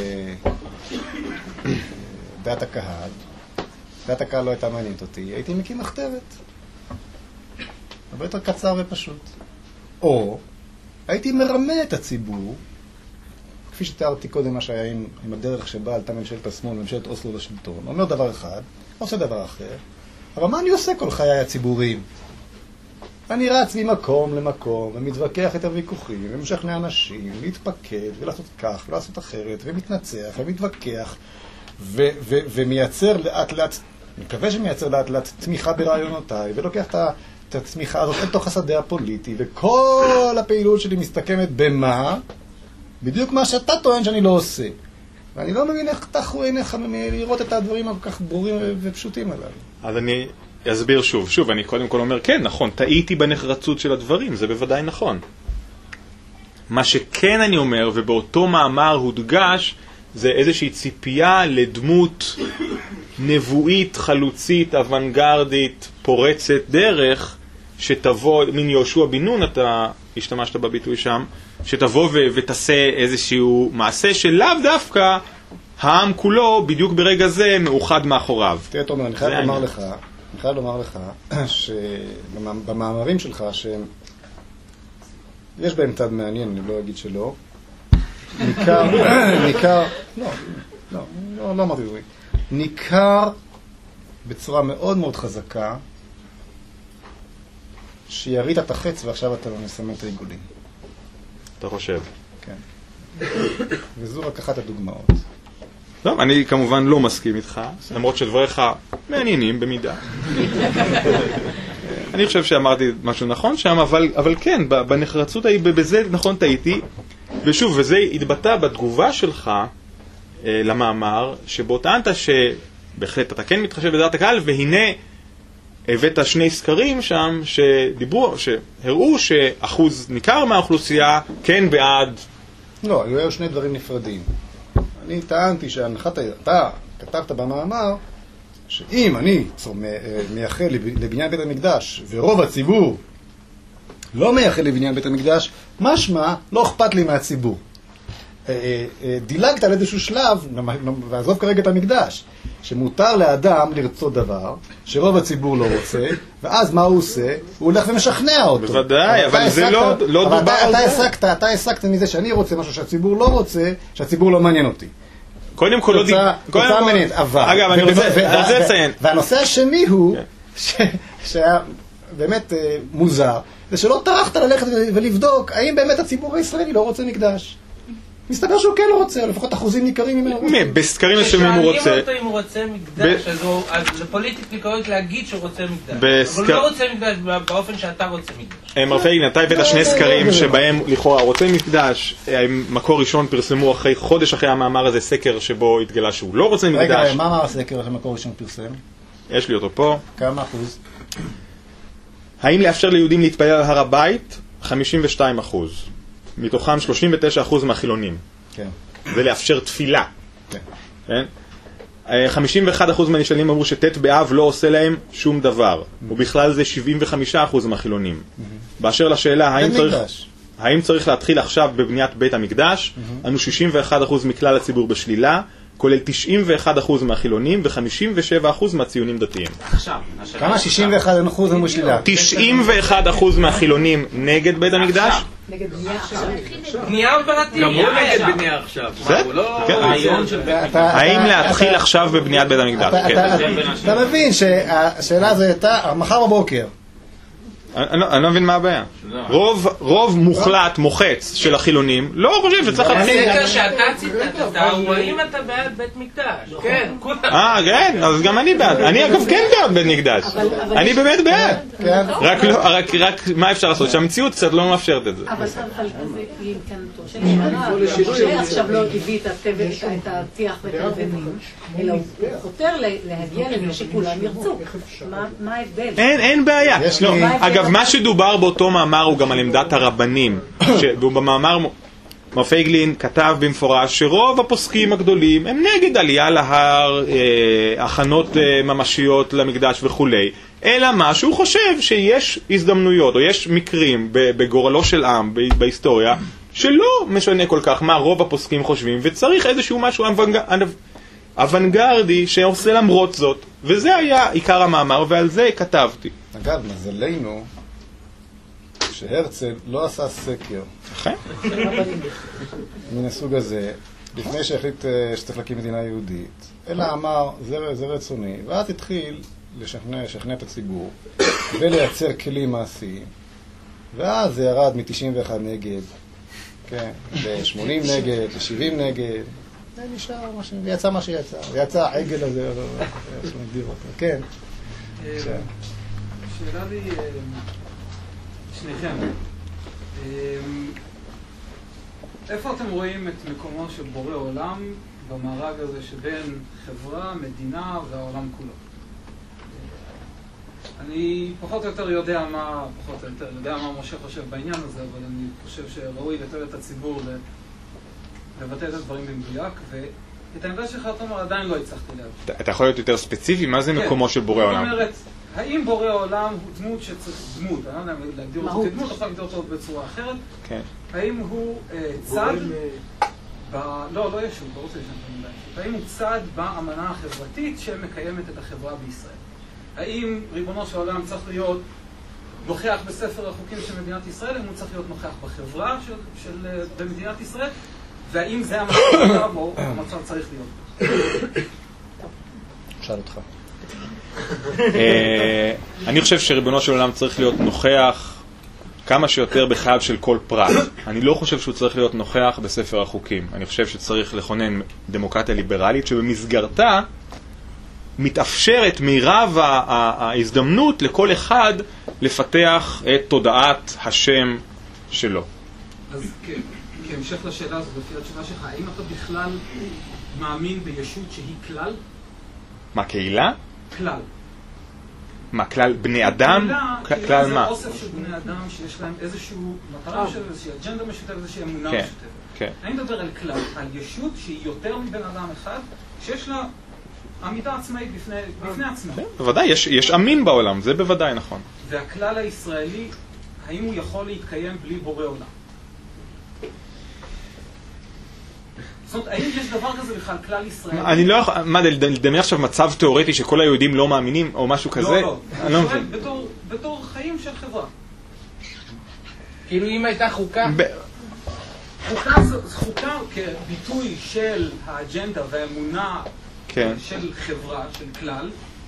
בדעת הקהל, דעת הקהל לא הייתה מעניינת אותי, הייתי מקים מחתרת. הרבה יותר קצר ופשוט. או הייתי מרמה את הציבור, כפי שתיארתי קודם מה שהיה עם הדרך שבה עלתה ממשלת השמאל, ממשלת אוסלו לשלטון. אומר דבר אחד, עושה דבר אחר. אבל מה אני עושה כל חיי הציבוריים? אני רץ ממקום למקום, ומתווכח את הוויכוחים, ומשכנע אנשים, להתפקד, ולעשות כך, ולעשות אחרת, ומתנצח, ומתווכח, ומייצר לאט לאט, אני מקווה שמייצר לאט לאט תמיכה ברעיונותיי, ולוקח את התמיכה הזאת לתוך השדה הפוליטי, וכל הפעילות שלי מסתכמת במה? בדיוק מה שאתה טוען שאני לא עושה. ואני לא מבין איך תחו עיניך לראות את הדברים כל כך ברורים ופשוטים עליו. אז אני אסביר שוב, אני קודם כל אומר, כן, נכון, טעיתי בנחרצות של הדברים, זה בוודאי נכון. מה שכן אני אומר, ובאותו מאמר הודגש, זה איזושהי ציפייה לדמות נבואית, חלוצית, אוונגרדית, פורצת דרך, שתבוא, מין יהושע בן נון, אתה השתמשת בביטוי שם, שתבוא ותעשה איזשהו מעשה שלאו דווקא העם כולו בדיוק ברגע זה מאוחד מאחוריו. תראה תומר, אני חייב לומר לך שבמאמרים שלך שהם יש בהם צד מעניין, אני לא אגיד שלא, ניכר לא אמרתי דברים, ניכר בצורה מאוד מאוד חזקה שירית את החץ ועכשיו אתה לא מסמן את העיגולים. אתה חושב? כן. וזו רק אחת הדוגמאות. לא, אני כמובן לא מסכים איתך, למרות שדבריך מעניינים במידה. אני חושב שאמרתי משהו נכון שם, אבל כן, בנחרצות בזה נכון טעיתי, ושוב, וזה התבטא בתגובה שלך למאמר, שבו טענת שבהחלט אתה כן מתחשב בדעת הקהל, והנה הבאת שני סקרים שם שהראו שאחוז ניכר מהאוכלוסייה כן בעד. לא, היו שני דברים נפרדים. אני טענתי אתה כתבת במאמר שאם אני מייחל לבניין בית המקדש ורוב הציבור לא מייחל לבניין בית המקדש, משמע לא אכפת לי מהציבור. דילגת על איזשהו שלב, ועזוב כרגע את המקדש, שמותר לאדם לרצות דבר שרוב הציבור לא רוצה, ואז מה הוא עושה? הוא הולך ומשכנע אותו. בוודאי, אבל זה לא דובר על זה. אתה הסקת מזה שאני רוצה משהו שהציבור לא רוצה, שהציבור לא מעניין אותי. קודם כל לא תוצאה מעניינת, אבל... אגב, אני רוצה לציין. והנושא השני הוא, שהיה באמת מוזר, זה שלא טרחת ללכת ולבדוק האם באמת הציבור הישראלי לא רוצה מקדש. מסתבר שהוא כן לא רוצה, לפחות אחוזים ניכרים ממנו רוצה. בסקרים מסוימים הוא רוצה. כששאלים אותו אם הוא רוצה מקדש, אז זה פוליטיקלי קורקט להגיד שהוא רוצה מקדש. אבל הוא לא רוצה מקדש באופן שאתה רוצה מקדש. מר פייגלין, אתה הבאת שני סקרים שבהם לכאורה רוצה מקדש. מקור ראשון פרסמו חודש אחרי המאמר הזה סקר שבו התגלה שהוא לא רוצה מקדש. רגע, מה אמר הסקר שמקור ראשון פרסם? יש לי אותו פה. כמה אחוז? האם לאפשר ליהודים להתפלל על הר הבית? 52%. מתוכם 39% מהחילונים. כן. זה לאפשר תפילה. כן. 51% מהנשאלים אמרו שתת באב לא עושה להם שום דבר. ובכלל זה 75% מהחילונים. באשר לשאלה האם צריך להתחיל עכשיו בבניית בית המקדש, אנו 61% מכלל הציבור בשלילה, כולל 91% מהחילונים ו-57% מהציונים דתיים. כמה? 61% בשלילה. 91% מהחילונים נגד בית המקדש. נגד בנייה עכשיו. בנייה אופרטיבית. גם הוא נגד בנייה עכשיו. האם להתחיל עכשיו בבניית בית המקדש? אתה מבין שהשאלה הזו הייתה מחר בבוקר. אני לא מבין מה הבעיה. רוב מוחלט, מוחץ של החילונים לא חושב שצריך להתחיל. הסקר שאתה ציטטת, האם אתה בעד בית מקדש? כן. כן, אז גם אני בעד. אני אגב כן בעד בית מקדש. אני באמת בעד. רק מה אפשר לעשות? שהמציאות קצת לא מאפשרת את זה. אבל אם כאן תורשה לי עכשיו לא הביא את הטיח ואת הלבנים, אלא הוא חותר להגיע לזה שכולם ירצו. מה ההבדל? אין בעיה. אגב, מה שדובר באותו מאמר הוא גם על עמדת הרבנים. במאמר מר פייגלין כתב במפורש שרוב הפוסקים הגדולים הם נגד עלייה להר, הכנות ממשיות למקדש וכולי. אלא מה שהוא חושב שיש הזדמנויות או יש מקרים בגורלו של עם בהיסטוריה שלא משנה כל כך מה רוב הפוסקים חושבים, וצריך איזשהו משהו אוונגרדי שעושה למרות זאת, וזה היה עיקר המאמר ועל זה כתבתי. אגב, מזלנו שהרצל לא עשה סקר מן הסוג הזה לפני שהחליט שצריך להקים מדינה יהודית, אלא אמר זה רצוני, ואז התחיל לשכנע את הציבור ולייצר כלים מעשיים, ואז זה ירד מ-91 נגד, כן, ל-80 נגד, ל-70 נגד, זה נשאר ויצא מה שיצא, ויצא העגל הזה, איך נגדיר אותו, כן. שאלה לי שניכם, איפה אתם רואים את מקומו של בורא עולם במארג הזה שבין חברה, מדינה והעולם כולו? אני פחות או יותר יודע מה משה חושב בעניין הזה, אבל אני חושב שראוי לתאר את הציבור לבטא את הדברים במדויק, ואת העמדה שלך, תומר, עדיין לא הצלחתי להבין. אתה יכול להיות יותר ספציפי? מה זה מקומו של בורא עולם? זאת אומרת, האם בורא עולם הוא דמות שצריך דמות, אני לא יודע להגדיר אותו כדמות, יכול להגדיר אותו בצורה אחרת, האם הוא צד, לא ישוב, לא רוצה לשנות, האם הוא צד באמנה החברתית שמקיימת את החברה בישראל? האם ריבונו של העולם צריך להיות נוכח בספר החוקים של מדינת ישראל, האם הוא צריך להיות נוכח בחברה במדינת ישראל, והאם זה המצב או המצב צריך להיות? שאל אותך. אני חושב שריבונו של עולם צריך להיות נוכח כמה שיותר בחייו של כל פרט. אני לא חושב שהוא צריך להיות נוכח בספר החוקים. אני חושב שצריך לכונן דמוקרטיה ליברלית שבמסגרתה מתאפשרת מירב ההזדמנות לכל אחד לפתח את תודעת השם שלו. אז כהמשך לשאלה הזאת, לפי התשובה שלך, האם אתה בכלל מאמין בישות שהיא כלל? מה, קהילה? כלל. מה, כלל בני אדם? כלל מה? זה אוסף של בני אדם שיש להם איזושהי מטרה משותפת, איזושהי אג'נדה משותפת, איזושהי אמונה משותפת. אני מדבר על כלל, על ישות שהיא יותר מבן אדם אחד, שיש לה עמידה עצמאית בפני עצמה. בוודאי, יש עמים בעולם, זה בוודאי נכון. והכלל הישראלי, האם הוא יכול להתקיים בלי בורא עולם? זאת אומרת, האם יש דבר כזה בכלל כלל ישראלי? אני לא יכול, מה, לדמיין עכשיו מצב תיאורטי שכל היהודים לא מאמינים, או משהו כזה? לא, אני שואל בתור חיים של חברה. כאילו אם הייתה חוקה? חוקה כביטוי של האג'נדה והאמונה של חברה, של כלל.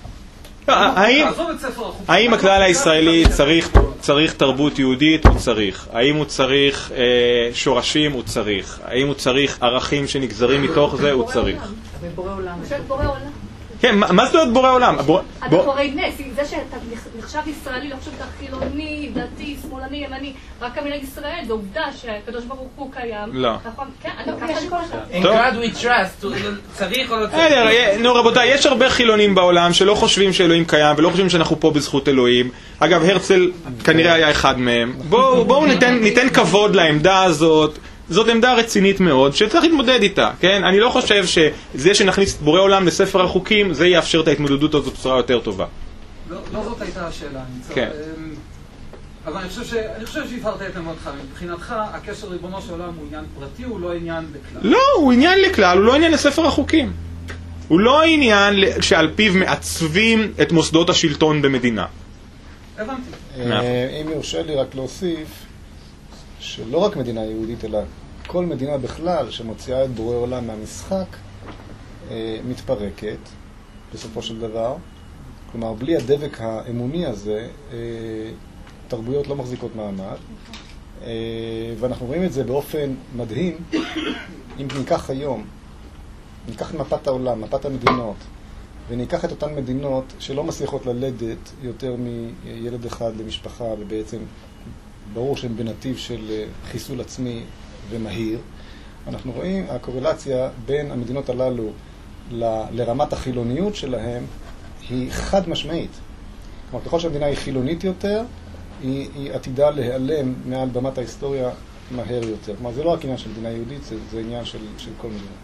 האם הכלל הישראלי צריך תרבות יהודית? הוא צריך. האם הוא צריך שורשים? הוא צריך. האם הוא צריך ערכים שנגזרים מתוך זה? הוא צריך. בורא עולם. בורא עולם. כן, מה זה להיות בורא עולם? אתה קורא נס, זה שאתה נחשב ישראלי, לא חושב שאתה חילוני, דתי, שמאלני, ימני, רק המילה ישראל, זו עובדה שהקדוש ברוך הוא קיים. לא. נכון, כן, אני ככה אני קורא. In God we trust, צריך או לא צריך? נו רבותיי, יש הרבה חילונים בעולם שלא חושבים שאלוהים קיים ולא חושבים שאנחנו פה בזכות אלוהים. אגב, הרצל כנראה היה אחד מהם. בואו ניתן כבוד לעמדה הזאת. זאת עמדה רצינית מאוד שצריך להתמודד איתה, כן? אני לא חושב שזה שנכניס את בורא עולם לספר החוקים, זה יאפשר את ההתמודדות הזאת בצורה יותר טובה. לא זאת הייתה השאלה, כן. אבל אני חושב שהבהרת את עמדתך. מבחינתך, הקשר ריבונו של עולם הוא עניין פרטי, הוא לא עניין לכלל. לא, הוא עניין לכלל, הוא לא עניין לספר החוקים. הוא לא עניין שעל פיו מעצבים את מוסדות השלטון במדינה. הבנתי. אם יורשה לי רק להוסיף, שלא רק מדינה יהודית, אלא כל מדינה בכלל שמוציאה את בורא עולם מהמשחק, מתפרקת בסופו של דבר. כלומר, בלי הדבק האמוני הזה, תרבויות לא מחזיקות מעמד. ואנחנו רואים את זה באופן מדהים. אם ניקח היום, ניקח מפת העולם, מפת המדינות, וניקח את אותן מדינות שלא מצליחות ללדת יותר מילד אחד למשפחה, ובעצם ברור שהן בנתיב של חיסול עצמי ומהיר. אנחנו רואים הקורלציה בין המדינות הללו לרמת החילוניות שלהם היא חד משמעית. כלומר, ככל שהמדינה היא חילונית יותר, היא עתידה להיעלם מעל במת ההיסטוריה מהר יותר. כלומר, זה לא רק עניין של מדינה יהודית, זה עניין של כל מדינה.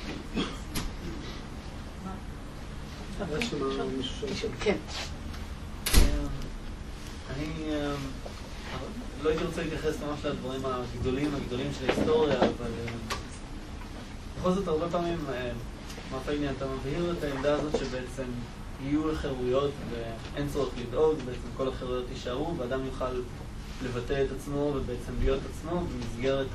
כן. אני לא הייתי רוצה להתייחס ממש לדברים הגדולים של ההיסטוריה, אבל בכל זאת הרבה פעמים, מפעילים, אתה מבהיר את העמדה הזאת שבעצם יהיו לחירויות ואין צורך לדאוג, בעצם כל החירויות יישארו ואדם יוכל לבטא את עצמו ובעצם להיות עצמו במסגרת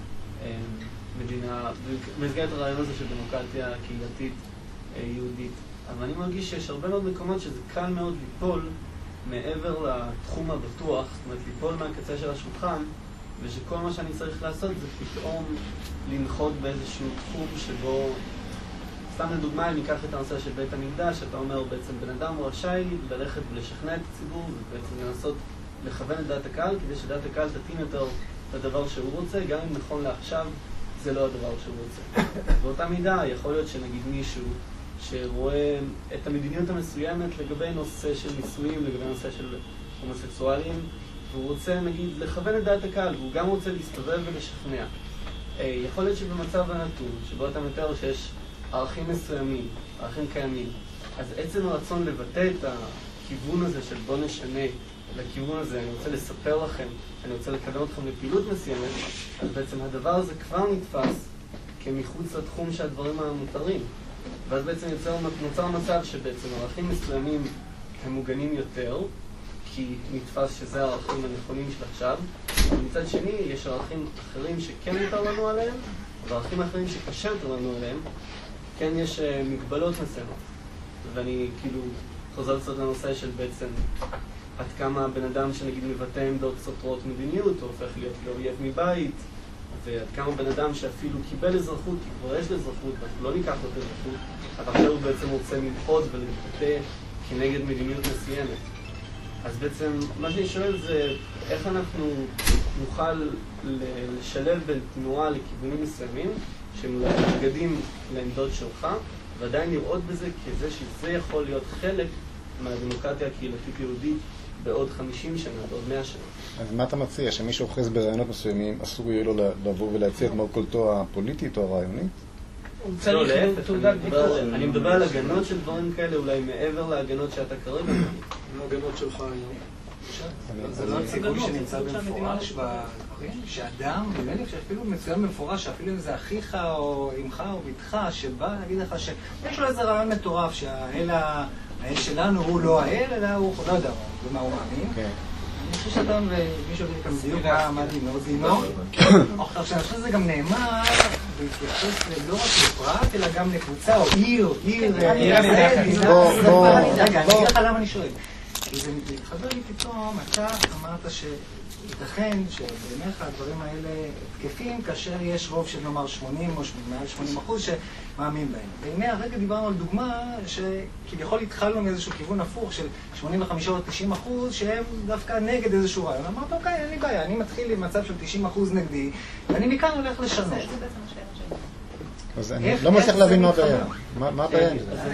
המדינה, במסגרת הרעיון הזה של דמוקרטיה קהילתית יהודית. אבל אני מרגיש שיש הרבה מאוד מקומות שזה קל מאוד ליפול מעבר לתחום הבטוח, זאת אומרת ליפול מהקצה של השולחן, ושכל מה שאני צריך לעשות זה פתאום לנחות באיזשהו תחום שבו, סתם לדוגמה, אם ניקח את הנושא של בית המקדש, אתה אומר בעצם בן אדם הוא רשאי ללכת ולשכנע את הציבור ובעצם לנסות לכוון את דעת הקהל כדי שדעת הקהל תתאים יותר לדבר שהוא רוצה, גם אם נכון לעכשיו זה לא הדבר שהוא רוצה. באותה מידה יכול להיות שנגיד מישהו שרואה את המדיניות המסוימת לגבי נושא של נישואים, לגבי נושא של הומוסקסואלים, והוא רוצה נגיד לכוון את דעת הקהל, והוא גם רוצה להסתובב ולשכנע. יכול להיות שבמצב הנתון, שבו אתה מתאר שיש ערכים מסוימים, ערכים קיימים, אז עצם הרצון לבטא את הכיוון הזה של בוא נשנה לכיוון הזה, אני רוצה לספר לכם, אני רוצה לקדם אתכם לפעילות מסוימת, אז בעצם הדבר הזה כבר נתפס כמחוץ לתחום שהדברים המותרים. ואז בעצם נוצר מצב שבעצם ערכים מסוימים הם מוגנים יותר, כי נתפס שזה הערכים הנכונים של עכשיו, ומצד שני יש ערכים אחרים שכן מותר לנו עליהם, וערכים אחרים שקשה יותר לנו עליהם, כן יש מגבלות מסוימות. ואני כאילו חוזר קצת לנושא של בעצם עד כמה בן אדם שנגיד מבטא עמדות סותרות מדיניות, הוא הופך להיות לאויב מבית, ועד כמה בן אדם שאפילו קיבל אזרחות, כי כבר יש לו אזרחות, ואנחנו לא ניקח לו את אזרחות, אבל עכשיו הוא בעצם רוצה למחות ולבטא כנגד מדיניות מסוימת. אז בעצם מה שאני שואל זה איך אנחנו נוכל לשלב בין תנועה לכיוונים מסוימים שהם מנוגדים לעמדות שלך, ועדיין לראות בזה כזה שזה יכול להיות חלק מהדמוקרטיה הקהילתית יהודית בעוד 50 שנה, בעוד 100 שנה. אז מה אתה מציע? שמי שאוחז ברעיונות מסוימים, אסור יהיה לו לבוא ולהציע את מרכולתו הפוליטית או הרעיונית? לא, להפך, אני מדבר על הגנות של דברים כאלה, אולי מעבר להגנות שאתה כרגע מבין. לא הגנות שלך היום. זה לא ציווי שנמצא במפורש בדברים, שאדם, נראה לי שאפילו מצוין במפורש, שאפילו אם זה אחיך או אמך או בתך, שבא להגיד לך שיש לו איזה רעיון מטורף, שהאל שלנו הוא לא האל, אלא הוא לא יודע במה הוא מאמין. אני חושב שאדם ומישהו יגיד כאן בדיוק מה דינו. עכשיו, אני חושב שזה גם נאמר להתייחס לא רק לפרט, אלא גם לקבוצה או עיר. רגע, אני אגיד לך למה אני שואל. כי זה מתחבר לי פתאום, אתה אמרת שייתכן שבעיניך הדברים האלה תקפים כאשר יש רוב של נאמר 80 או מעל 80% שמאמין בהם. והנה הרגע דיברנו על דוגמה שכביכול התחלנו מאיזשהו כיוון הפוך של 85 או 90% שהם דווקא נגד איזשהו רעיון. אמרת, אוקיי, אין לי בעיה, אני מתחיל עם מצב של 90% נגדי, ואני מכאן הולך לשנות. זה בעצם השאלה שלי. אז אני לא מצליח להבין מה הבעיה. מה הבעיה?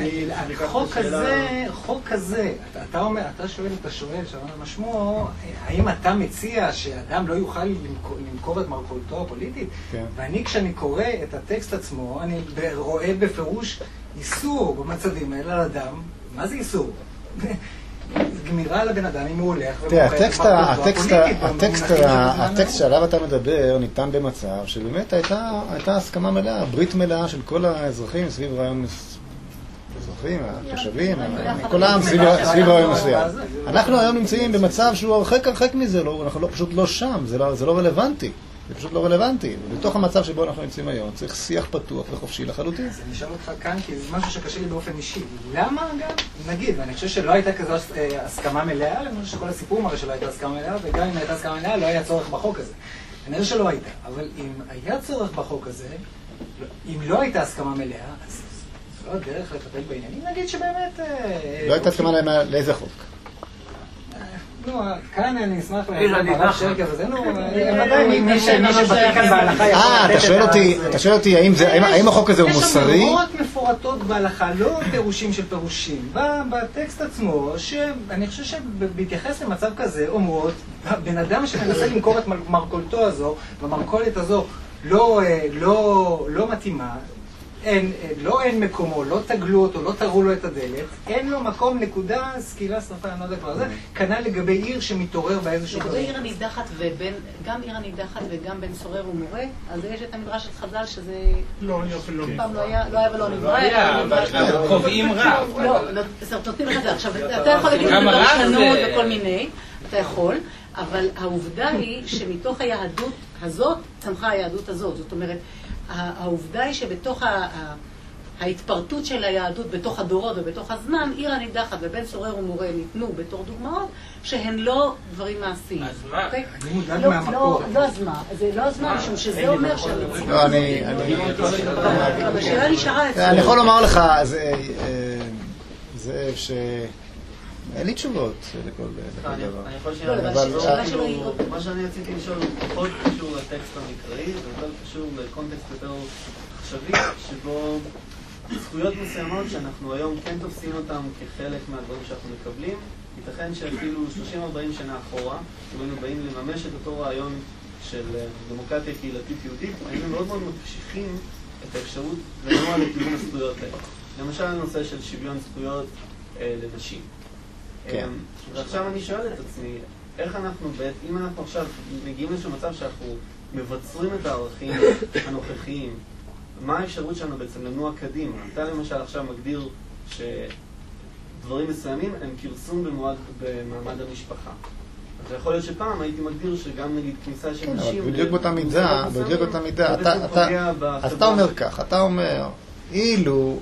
חוק כזה, אתה שואל, שאומר משמו, האם אתה מציע שאדם לא יוכל למכור את מרכולתו הפוליטית? ואני כשאני קורא את הטקסט עצמו, אני רואה בפירוש איסור במצבים האלה על אדם. מה זה איסור? גמירה על הבן אדם אם הוא הולך הטקסט שעליו אתה מדבר ניתן במצב שבאמת הייתה הסכמה מלאה, ברית מלאה של כל האזרחים סביב רעיון האזרחים, התושבים, כל העם סביב רעיון מסוים. אנחנו היום נמצאים במצב שהוא הרחק מזה, אנחנו פשוט לא שם, זה לא רלוונטי. זה פשוט לא רלוונטי. ובתוך המצב שבו אנחנו נמצאים היום, צריך שיח פתוח וחופשי לחלוטין. אז אני אשאל אותך כאן, כי זה משהו שקשה לי באופן אישי. למה אגב? נגיד, ואני חושב שלא הייתה כזו הסכמה מלאה, אני חושב שכל הסיפור מראה שלא הייתה הסכמה מלאה, וגם אם הייתה הסכמה מלאה, לא היה צורך בחוק הזה. אני חושב שלא הייתה. אבל אם היה צורך בחוק הזה, אם לא הייתה הסכמה מלאה, אז זו הדרך לטפל בעניינים. נגיד שבאמת... לא הייתה הסכמה לאיזה חוק? נו, כאן אני אשמח להרב שרקה וזה, נו, ודאי מי שבטא כאן בהלכה... אתה שואל אותי, האם החוק הזה הוא מוסרי? יש שם מורות מפורטות בהלכה, לא פירושים של פירושים. בטקסט עצמו, שאני חושב שבהתייחס למצב כזה, אומרות, בן אדם שמנסה למכור את מרכולתו הזו, והמרכולת הזו לא מתאימה, אין מקומו, לא תגלו אותו, לא תראו לו את הדלת, אין לו מקום, נקודה, סקילה, שרפה, אני לא יודע כבר זה, כנ"ל לגבי עיר שמתעורר באיזשהו... לגבי עיר הנידחת גם עיר הנידחת וגם בן סורר ומורה, אז יש את המדרש של חז"ל שזה... לא, אני אפילו פעם לא היה ולא נברא. קובעים רב. לא, נותנים לך את זה. עכשיו, אתה יכול להגיד את הפרשנות וכל מיני, אתה יכול, אבל העובדה היא שמתוך היהדות הזאת צמחה היהדות הזאת. זאת אומרת, העובדה היא שבתוך ההתפרטות של היהדות בתוך הדורות ובתוך הזמן, עיר הנידחת ובן סורר ומורה ניתנו בתור דוגמאות שהן לא דברים מעשיים. אז מה? אני מודאג מהמקור. לא אז מה? זה לא אז מה, משום שזה אומר שהמציאות... לא, אבל השאלה נשארה אצלנו. אני יכול לומר לך, זה אין לי תשובות לכל דבר. אני יכול מה שאני רציתי לשאול הוא פחות קשור לטקסט המקראי, ויותר קשור לקונטקסט יותר עכשווי, שבו זכויות מסוימות שאנחנו היום כן תופסים אותם כחלק מהדברים שאנחנו מקבלים, ייתכן שאפילו 30-40 שנה אחורה, כשאנחנו באים לממש את אותו רעיון של דמוקרטיה קהילתית יהודית, היינו מאוד מאוד מקשיחים את האפשרות לנוע לכיוון הזכויות האלה. למשל הנושא של שוויון זכויות לנשים. כן. ועכשיו אני שואל את עצמי, איך אנחנו, אם אנחנו עכשיו מגיעים לאיזשהו מצב שאנחנו מבצרים את הערכים הנוכחיים, מה האפשרות שלנו בעצם לנוע קדימה? אתה למשל עכשיו מגדיר שדברים מסוימים הם כרסום במעמד המשפחה. אז יכול להיות שפעם הייתי מגדיר שגם נגיד כניסה של נשים... אבל בדיוק באותה מידה, אז אתה אומר כך, אתה אומר, אילו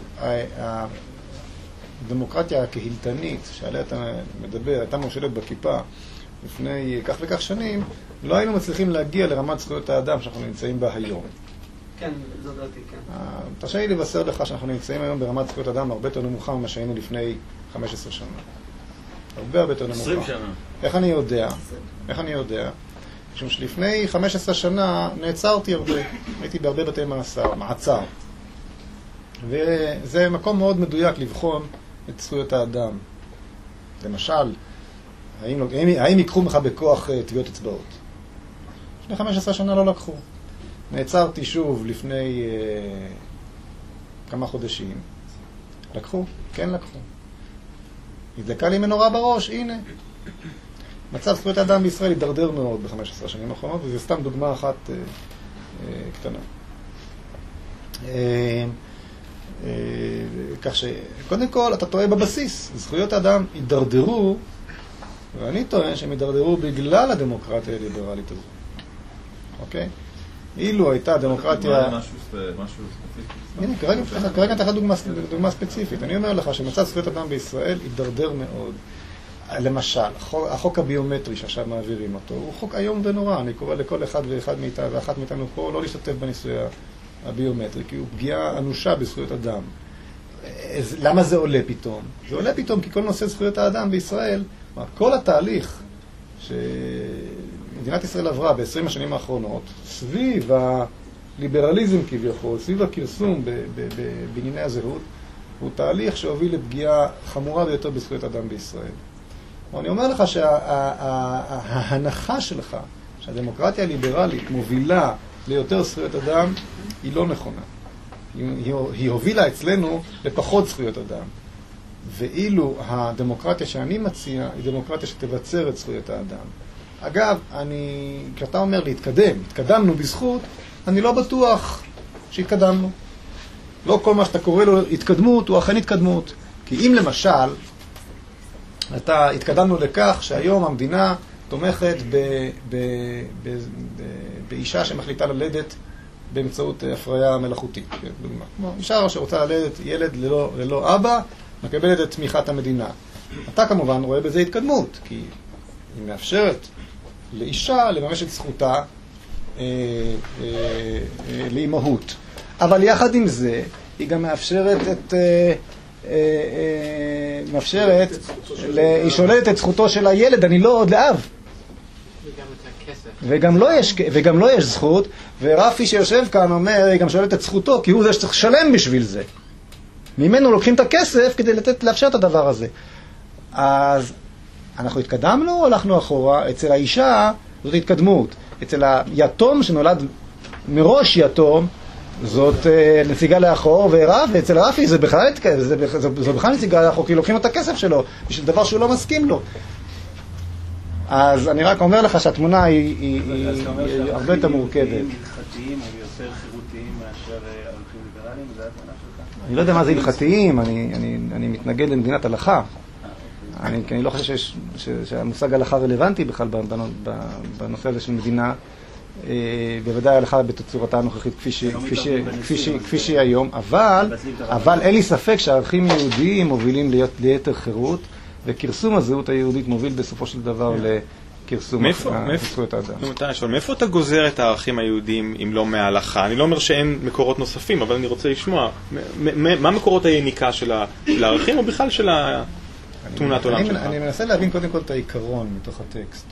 הדמוקרטיה הקהילתנית שעליה אתה מדבר, הייתה מושלת בכיפה לפני כך וכך שנים, לא היינו מצליחים להגיע לרמת זכויות האדם שאנחנו נמצאים בה היום. כן, זו דעתי, כן. תרשה לי לבשר לך שאנחנו נמצאים היום ברמת זכויות אדם הרבה יותר נמוכה ממה שהיינו לפני 15 שנה. הרבה יותר נמוכה. 20 שנה. איך אני יודע? משום שלפני 15 שנה נעצרתי הרבה. הייתי בהרבה בתי מעצר. וזה מקום מאוד מדויק לבחון את זכויות האדם. למשל, האם ייקחו ממך בכוח טביעות אצבעות? לפני 15 שנה לא לקחו. נעצרתי שוב לפני כמה חודשים. לקחו? כן לקחו. נדלקה לי מנורה בראש, הנה. מצב זכויות האדם בישראל הידרדר מאוד ב-15 שנים האחרונות, וזו סתם דוגמה אחת קטנה. כך שקודם כל אתה טועה בבסיס. זכויות האדם הידרדרו, ואני טוען שהם הידרדרו בגלל הדמוקרטיה הליברלית הזו. אוקיי? אילו הייתה דמוקרטיה... משהו ספציפי. הנה, כרגע נתן דוגמה ספציפית. אני אומר לך שמצב זכויות אדם בישראל הידרדר מאוד. למשל, החוק הביומטרי שעכשיו מעבירים אותו, הוא חוק איום ונורא. אני קורא לכל אחד ואחת מאיתנו פה לא להשתתף בניסוי הביומטרי, כי הוא פגיעה אנושה בזכויות אדם. למה זה עולה פתאום? זה עולה פתאום כי כל נושא זכויות האדם בישראל, כל התהליך שמדינת ישראל עברה ב-20 השנים האחרונות, סביב הליברליזם כביכול, סביב הכרסום בענייני הזהות, הוא תהליך שהוביל לפגיעה חמורה ביותר בזכויות אדם בישראל. אני אומר לך שההנחה שלך, שהדמוקרטיה הליברלית מובילה ליותר זכויות אדם, היא לא נכונה. היא הובילה אצלנו לפחות זכויות אדם. ואילו הדמוקרטיה שאני מציע היא דמוקרטיה שתבצר את זכויות האדם. אגב, כשאתה אומר להתקדם, התקדמנו בזכות, אני לא בטוח שהתקדמנו. לא כל מה שאתה קורא לו התקדמות הוא אכן התקדמות. כי אם למשל, התקדמנו לכך שהיום המדינה תומכת באישה שמחליטה ללדת באמצעות הפריה מלאכותית. דוגמה. כמו אישה שרוצה ללדת ילד ללא אבא, מקבלת את תמיכת המדינה. אתה כמובן רואה בזה התקדמות, כי היא מאפשרת לאישה לממש את זכותה לאימהות. אבל יחד עם זה, היא גם היא שוללת את זכותו של הילד, אני לא עוד לאב. וגם לא יש זכות, ורפי שיושב כאן אומר, היא גם שוללת את זכותו, כי הוא זה שצריך לשלם בשביל זה. ממנו לוקחים את הכסף כדי לאפשר את הדבר הזה. אז אנחנו התקדמנו או הלכנו אחורה? אצל האישה זאת התקדמות. אצל היתום שנולד מראש יתום, זאת נציגה לאחור ורב, ואצל רפי זה בכלל נציגה לאחור, כי לוקחים את הכסף שלו בשביל דבר שהוא לא מסכים לו. אז אני רק אומר לך שהתמונה היא הרבה יותר מורכבת. הלכתיים הם יותר חירותיים מאשר ערכים ליברליים, זה התמונה שלך? אני לא יודע מה זה הלכתיים, אני מתנגד למדינת הלכה. אני לא חושב שהמושג הלכה רלוונטי בכלל בנושא הזה של מדינה, בוודאי הלכה בתצורתה הנוכחית כפי שהיא היום, אבל אין לי ספק שהערכים יהודיים מובילים ליתר חירות, וכרסום הזהות היהודית מוביל בסופו של דבר לכרסום זכויות האדם. מאיפה אתה גוזר את הערכים היהודיים אם לא מההלכה? אני לא אומר שאין מקורות נוספים, אבל אני רוצה לשמוע מה מקורות היניקה של הערכים או בכלל של תמונת עולם שלך? אני מנסה להבין קודם כל את העיקרון מתוך הטקסט.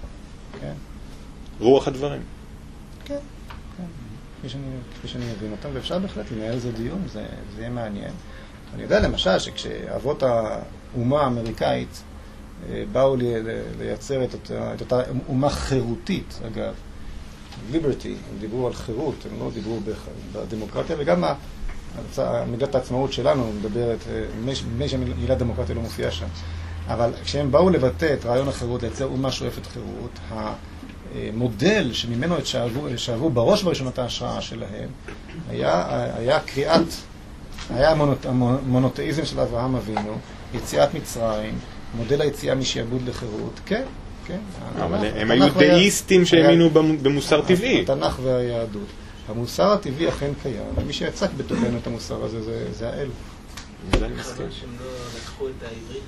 רוח הדברים. כן, כפי שאני מבין אותם, ואפשר בהחלט לנהל איזה דיון, זה יהיה מעניין. אני יודע למשל שכשאבות האומה האמריקאית באו לייצר את אותה אומה חירותית, אגב, ליברטי, הם דיברו על חירות, הם לא דיברו בדמוקרטיה, וגם מידת העצמאות שלנו מדברת, מילה דמוקרטיה לא מופיעה שם. אבל כשהם באו לבטא את רעיון החירות, לייצר אומה שואפת חירות, המודל שממנו שאבו בראש ובראשונת ההשראה שלהם, היה קריאת, היה המונותאיזם של אברהם אבינו, יציאת מצרים, מודל היציאה משעבוד לחירות, כן, כן. אבל הם היו דאיסטים שהאמינו במוסר טבעי. התנ"ך והיהדות. המוסר הטבעי אכן קיים, ומי שיצק בתוכנו את המוסר הזה זה האל. זה אני מסכים. שהם לא לקחו את העברית.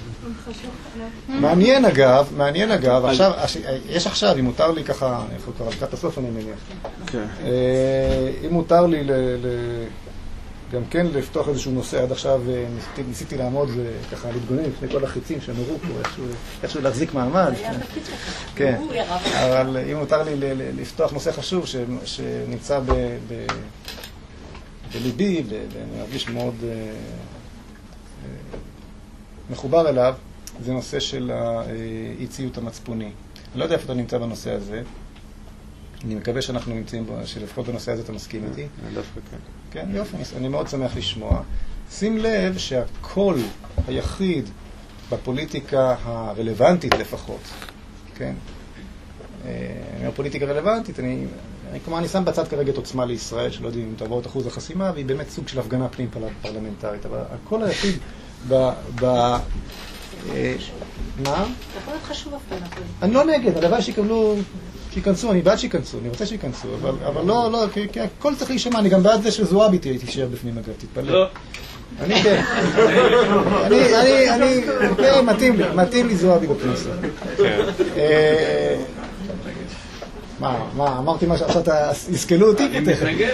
מעניין אגב, עכשיו, יש עכשיו, אם מותר לי ככה, איפה כבר, לקראת הסוף אני מניח. אם מותר לי גם כן לפתוח איזשהו נושא, עד עכשיו ניסיתי לעמוד וככה להתגונן לפני כל החיצים שנורו פה, איכשהו להחזיק מעמד. כן, אבל אם מותר לי לפתוח נושא חשוב שנמצא בליבי, ואני מרגיש מאוד מחובר אליו, זה נושא של האי-ציות המצפוני. אני לא יודע איפה אתה נמצא בנושא הזה. אני מקווה שאנחנו נמצאים בו, שלפחות בנושא הזה אתה מסכים איתי. דווקא כן. כן, יופי, אני מאוד שמח לשמוע. שים לב שהקול היחיד בפוליטיקה הרלוונטית לפחות, כן? אני אומר פוליטיקה רלוונטית, כלומר אני שם בצד כרגע את עוצמה לישראל, שלא יודעים אם תעבור את אחוז החסימה, והיא באמת סוג של הפגנה פנים פרלמנטרית, אבל הקול היחיד מה? זה יכול להיות חשוב הפגנה פרלמנטרית. אני לא נגד, הלוואי שייכנסו, אני בעד שייכנסו, אני רוצה שייכנסו, אבל לא, כי הכל צריך להישמע, אני גם בעד זה שזועבי תישאר בפנים, אגב, תתפלא. לא. אני כן. אני, כן, מתאים לי זועבי בכנסת. מה, אמרתי משהו, עכשיו יסכלו אותי? אני מתנגד.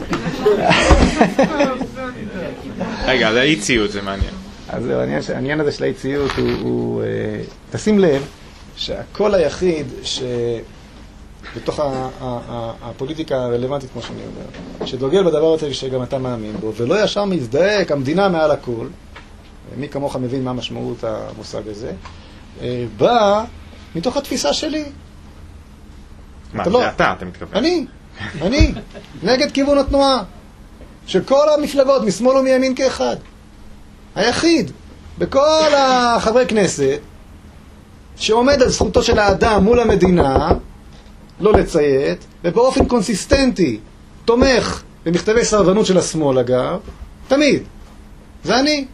רגע, על האי-ציות זה מעניין. אז העניין הזה של האי-ציות הוא, תשים לב שהקול היחיד בתוך הפוליטיקה הרלוונטית, כמו שאני אומר, שדוגל בדבר הזה שגם אתה מאמין בו, ולא ישר מזדעק, המדינה מעל הכל, מי כמוך מבין מה משמעות המושג הזה, בא מתוך התפיסה שלי. מה, זה אתה מתכוון? אני, נגד כיוון התנועה, שכל המפלגות, משמאל ומימין כאחד, היחיד, בכל החברי כנסת, שעומד על זכותו של האדם מול המדינה, לא לציית, ובאופן קונסיסטנטי תומך במכתבי סרבנות של השמאל אגב, תמיד. זה אני.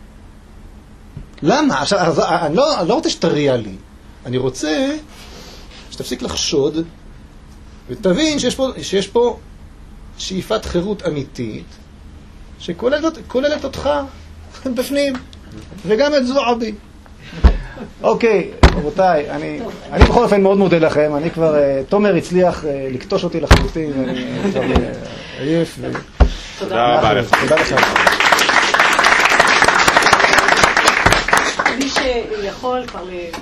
למה? עכשיו, אני לא רוצה שתריע לי. אני רוצה שתפסיק לחשוד ותבין שיש פה שאיפת חירות אמיתית שכוללת אותך בפנים, וגם את זועבי. אוקיי, רבותיי, אני בכל אופן מאוד מודה לכם, אני כבר, תומר הצליח לקטוש אותי לחלוטין, אני כבר עייף. תודה רבה לך. תודה לך. מי שיכול כבר